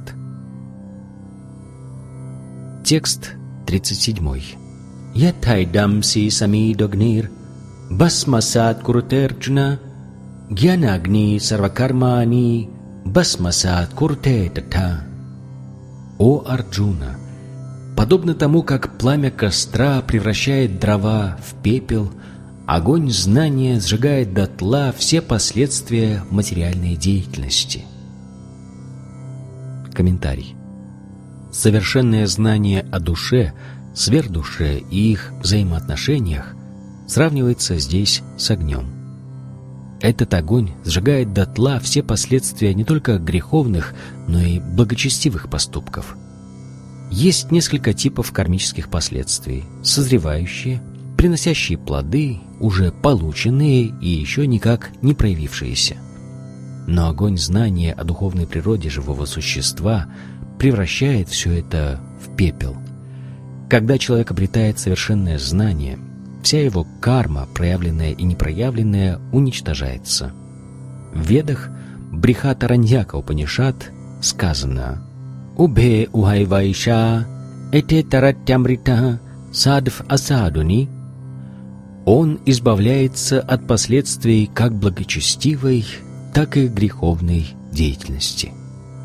Текст тридцать семь. Ятайдамси самидогнир басмасад куртерджна гьянагни сарвакармани басмасад курте тата. О Арджуна! Подобно тому, как пламя костра превращает дрова в пепел, огонь знания сжигает дотла все последствия материальной деятельности. Комментарий. Совершенное знание о душе, сверхдуше и их взаимоотношениях сравнивается здесь с огнем. Этот огонь сжигает дотла все последствия не только греховных, но и благочестивых поступков. Есть несколько типов кармических последствий: созревающие, приносящие плоды, уже полученные и еще никак не проявившиеся. Но огонь знания о духовной природе живого существа превращает все это в пепел. Когда человек обретает совершенное знание, вся его карма, проявленная и непроявленная, уничтожается. В Ведах Брихатараньяка Упанишад сказано: «Убе ухайвайша эте таратямрита садв асадуни». Он избавляется от последствий как благочестивой, так и греховной деятельности.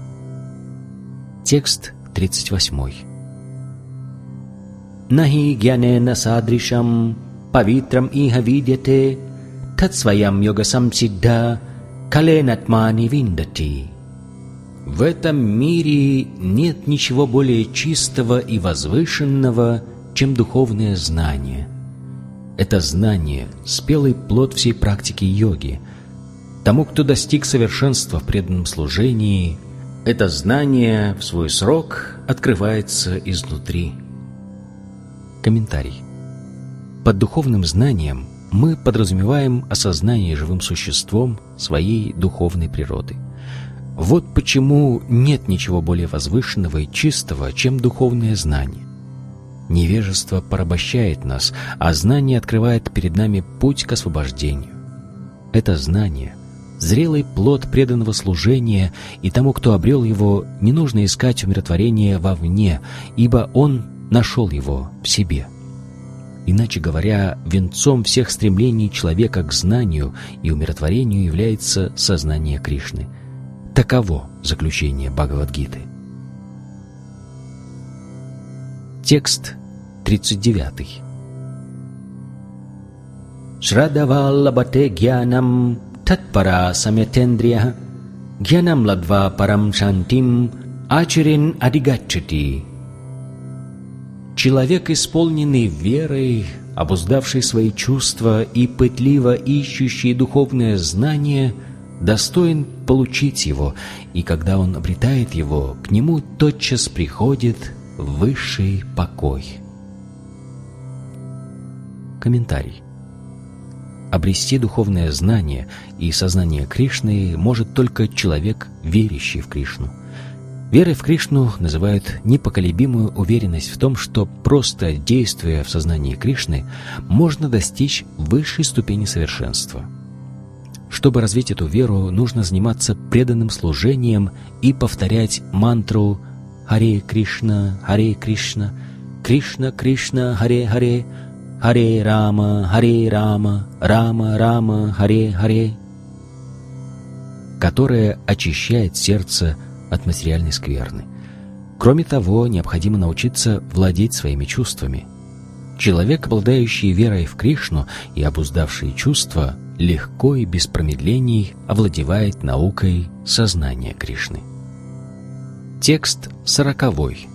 Текст тридцать восемь. «Нахи гьянена садришам павитрам иха видяте татсваям йога самсидда каленатмани виндати». В этом мире нет ничего более чистого и возвышенного, чем духовное знание. Это знание – спелый плод всей практики йоги. Тому, кто достиг совершенства в преданном служении, это знание в свой срок открывается изнутри. Комментарий. Под духовным знанием мы подразумеваем осознание живым существом своей духовной природы. Вот почему нет ничего более возвышенного и чистого, чем духовное знание. Невежество порабощает нас, а знание открывает перед нами путь к освобождению. Это знание — зрелый плод преданного служения, и тому, кто обрел его, не нужно искать умиротворения вовне, ибо он нашел его в себе. Иначе говоря, венцом всех стремлений человека к знанию и умиротворению является сознание Кришны. Таково заключение Бхагавад-гиты. Текст тридцать девять. Шрадаваллабхате гьянам татпара самятендрия гьянам ладва парам шантим ачарин адигачати. Человек, исполненный верой, обуздавший свои чувства и пытливо ищущий духовное знание, достоин получить его, и когда он обретает его, к нему тотчас приходит высший покой. Комментарий. Обрести духовное знание и сознание Кришны может только человек, верящий в Кришну. Верой в Кришну называют непоколебимую уверенность в том, что просто действуя в сознании Кришны, можно достичь высшей ступени совершенства. Чтобы развить эту веру, нужно заниматься преданным служением и повторять мантру «Харе Кришна, Харе Кришна, Кришна Кришна, Харе Харе, Харе Рама, Харе Рама, Рама Рама, Харе Харе», которая очищает сердце от материальной скверны. Кроме того, необходимо научиться владеть своими чувствами. Человек, обладающий верой в Кришну и обуздавший чувства, легко и без промедлений овладевает наукой сознания Кришны. Текст сороковой.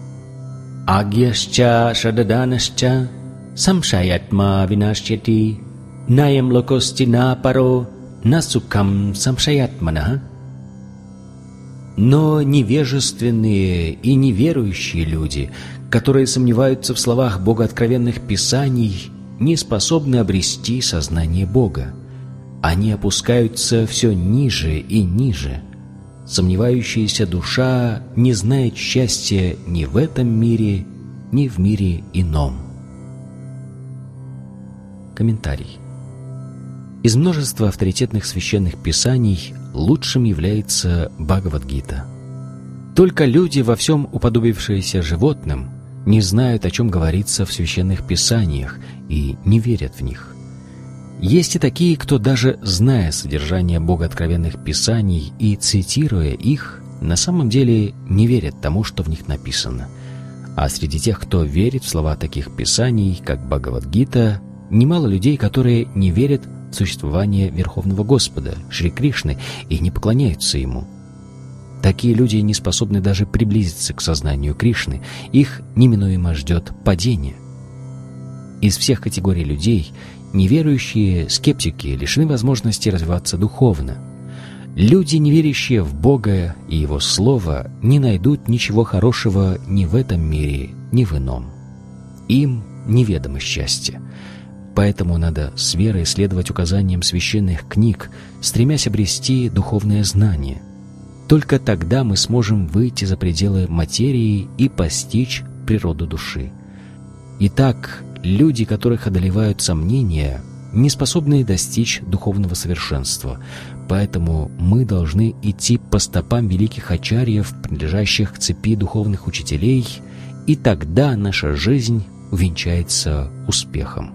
Агьясча шададанасча самшаятма винашьяти наям локости на паро насукам самшаятмана. Но невежественные и неверующие люди, которые сомневаются в словах богооткровенных писаний, не способны обрести сознание Бога. Они опускаются все ниже и ниже. сомневающаяся душа не знает счастья ни в этом мире, ни в мире ином. Комментарий. Из множества авторитетных священных писаний лучшим является Бхагавад-гита. Только люди, во всем уподобившиеся животным, не знают, о чем говорится в священных писаниях, и не верят в них. Есть и такие, кто, даже зная содержание богооткровенных писаний и цитируя их, на самом деле не верят тому, что в них написано. А среди тех, кто верит в слова таких писаний, как Бхагавад-гита, немало людей, которые не верят в существование Верховного Господа, Шри Кришны, и не поклоняются Ему. Такие люди не способны даже приблизиться к сознанию Кришны, их неминуемо ждет падение. Из всех категорий людей неверующие скептики лишены возможности развиваться духовно. Люди, не верящие в Бога и Его Слово, не найдут ничего хорошего ни в этом мире, ни в ином. Им неведомо счастье. Поэтому надо с верой следовать указаниям священных книг, стремясь обрести духовное знание. Только тогда мы сможем выйти за пределы материи и постичь природу души. Итак, люди, которых одолевают сомнения, не способны достичь духовного совершенства, поэтому мы должны идти по стопам великих ачарьев, принадлежащих к цепи духовных учителей, и тогда наша жизнь увенчается успехом.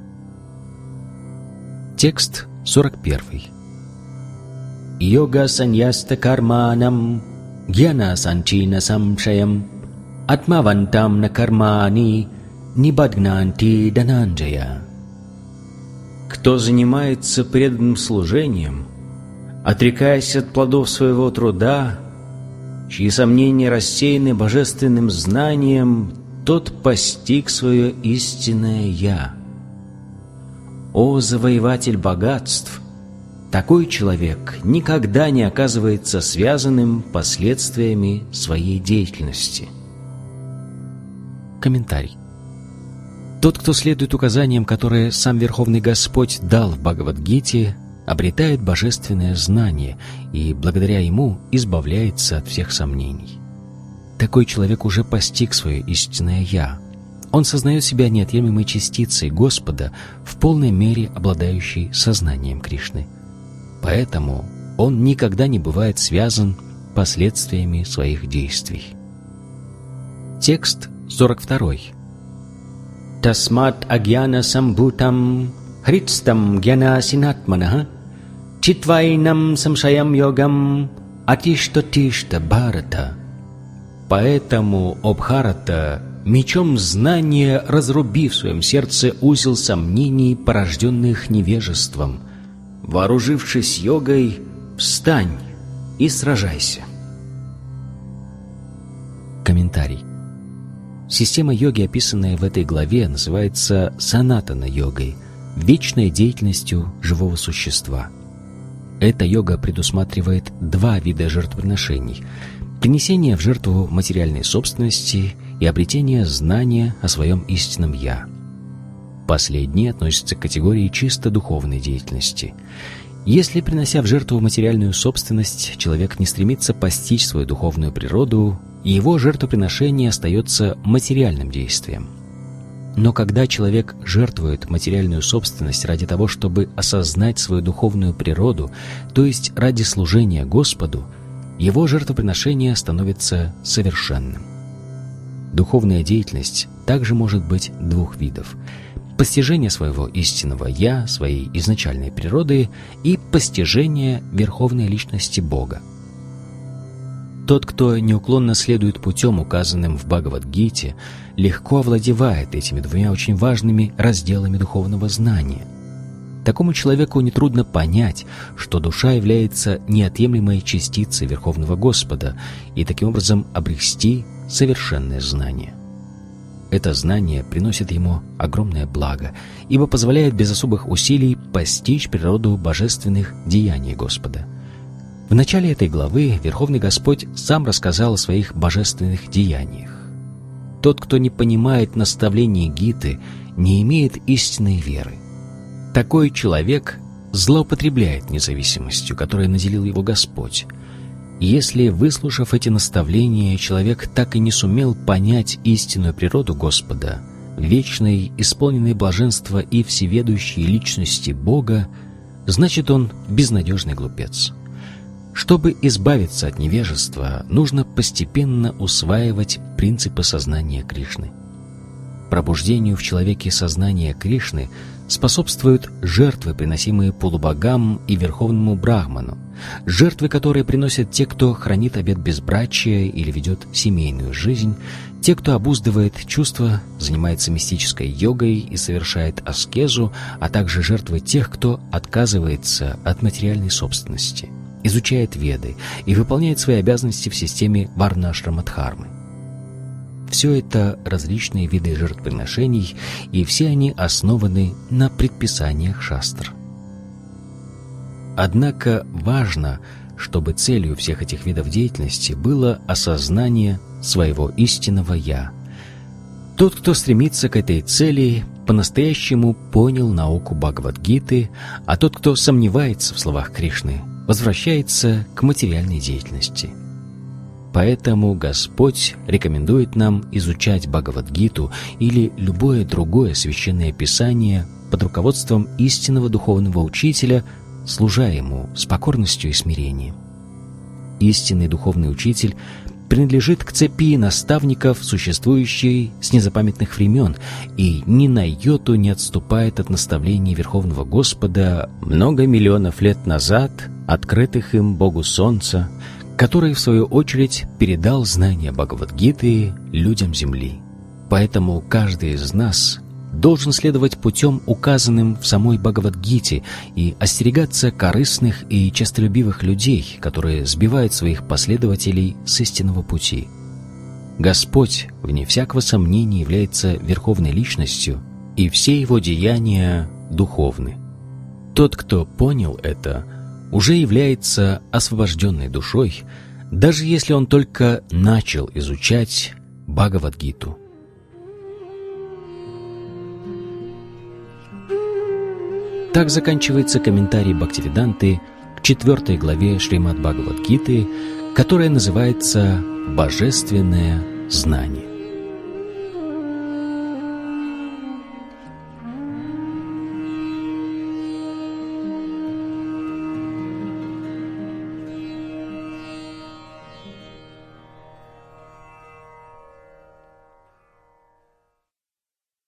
Текст сорок первый. Йога саньяста карманам гьяна санчина самшаям атмавантам на кармани нибадгнанти дананджая. Кто занимается преданным служением, отрекаясь от плодов своего труда, чьи сомнения рассеяны божественным знанием, тот постиг свое истинное «Я». О завоеватель богатств! Такой человек никогда не оказывается связанным последствиями своей деятельности. Комментарий. Тот, кто следует указаниям, которые сам Верховный Господь дал в Бхагавад-гите, обретает божественное знание и благодаря ему избавляется от всех сомнений. Такой человек уже постиг свое истинное «Я». Он сознает себя неотъемлемой частицей Господа, в полной мере обладающей сознанием Кришны. Поэтому он никогда не бывает связан последствиями своих действий. Текст сорок второй. Тасмат агьяна самбутам хритстам гьяна синатманах читвайнам самшаям йогам атишта-тишта бхарата. Поэтому, о Бхарата, мечом знания разруби в своем сердце узел сомнений, порожденных невежеством. Вооружившись йогой, встань и сражайся. Комментарий. Система йоги, описанная в этой главе, называется санатана-йогой, вечной деятельностью живого существа. Эта йога предусматривает два вида жертвоприношений – принесение в жертву материальной собственности и обретение знания о своем истинном «Я». Последнее относится к категории чисто духовной деятельности. Если, принося в жертву материальную собственность, человек не стремится постичь свою духовную природу, его жертвоприношение остается материальным действием. Но когда человек жертвует материальную собственность ради того, чтобы осознать свою духовную природу, то есть ради служения Господу, его жертвоприношение становится совершенным. Духовная деятельность также может быть двух видов: постижение своего истинного «Я», своей изначальной природы, и постижение верховной личности Бога. Тот, кто неуклонно следует путем, указанным в Бхагавад-гите, легко овладевает этими двумя очень важными разделами духовного знания. Такому человеку нетрудно понять, что душа является неотъемлемой частицей Верховного Господа, и таким образом обрести совершенное знание. Это знание приносит ему огромное благо, ибо позволяет без особых усилий постичь природу божественных деяний Господа. В начале этой главы Верховный Господь сам рассказал о своих божественных деяниях. Тот, кто не понимает наставлений Гиты, не имеет истинной веры. Такой человек злоупотребляет независимостью, которой наделил его Господь. Если, выслушав эти наставления, человек так и не сумел понять истинную природу Господа, вечной, исполненной блаженства и всеведущей личности Бога, значит, он безнадежный глупец. Чтобы избавиться от невежества, нужно постепенно усваивать принципы сознания Кришны. Пробуждению в человеке сознания Кришны способствуют жертвы, приносимые полубогам и верховному брахману, жертвы, которые приносят те, кто хранит обет безбрачия или ведет семейную жизнь, те, кто обуздывает чувства, занимается мистической йогой и совершает аскезу, а также жертвы тех, кто отказывается от материальной собственности, изучает веды и выполняет свои обязанности в системе варнашрама-дхармы. Все это различные виды жертвоприношений, и все они основаны на предписаниях шастр. Однако важно, чтобы целью всех этих видов деятельности было осознание своего истинного «Я». Тот, кто стремится к этой цели, по-настоящему понял науку Бхагавад-гиты, а тот, кто сомневается в словах Кришны, возвращается к материальной деятельности. Поэтому Господь рекомендует нам изучать Бхагавад-гиту или любое другое священное писание под руководством истинного духовного учителя, служа ему с покорностью и смирением. Истинный духовный учитель принадлежит к цепи наставников, существующей с незапамятных времен, и ни на йоту не отступает от наставлений Верховного Господа много миллионов лет назад, открытых им Богу Солнца, который, в свою очередь, передал знания Бхагавад-гиты людям Земли. Поэтому каждый из нас должен следовать путем, указанным в самой Бхагавад-гите, и остерегаться корыстных и честолюбивых людей, которые сбивают своих последователей с истинного пути. Господь, вне всякого сомнения, является Верховной Личностью, и все Его деяния духовны. Тот, кто понял это, уже является освобожденной душой, даже если он только начал изучать Бхагавад-гиту. Так заканчивается комментарий Бхактивиданты к четвертой главе Шримад Бхагавад-гиты, которая называется «Божественное знание».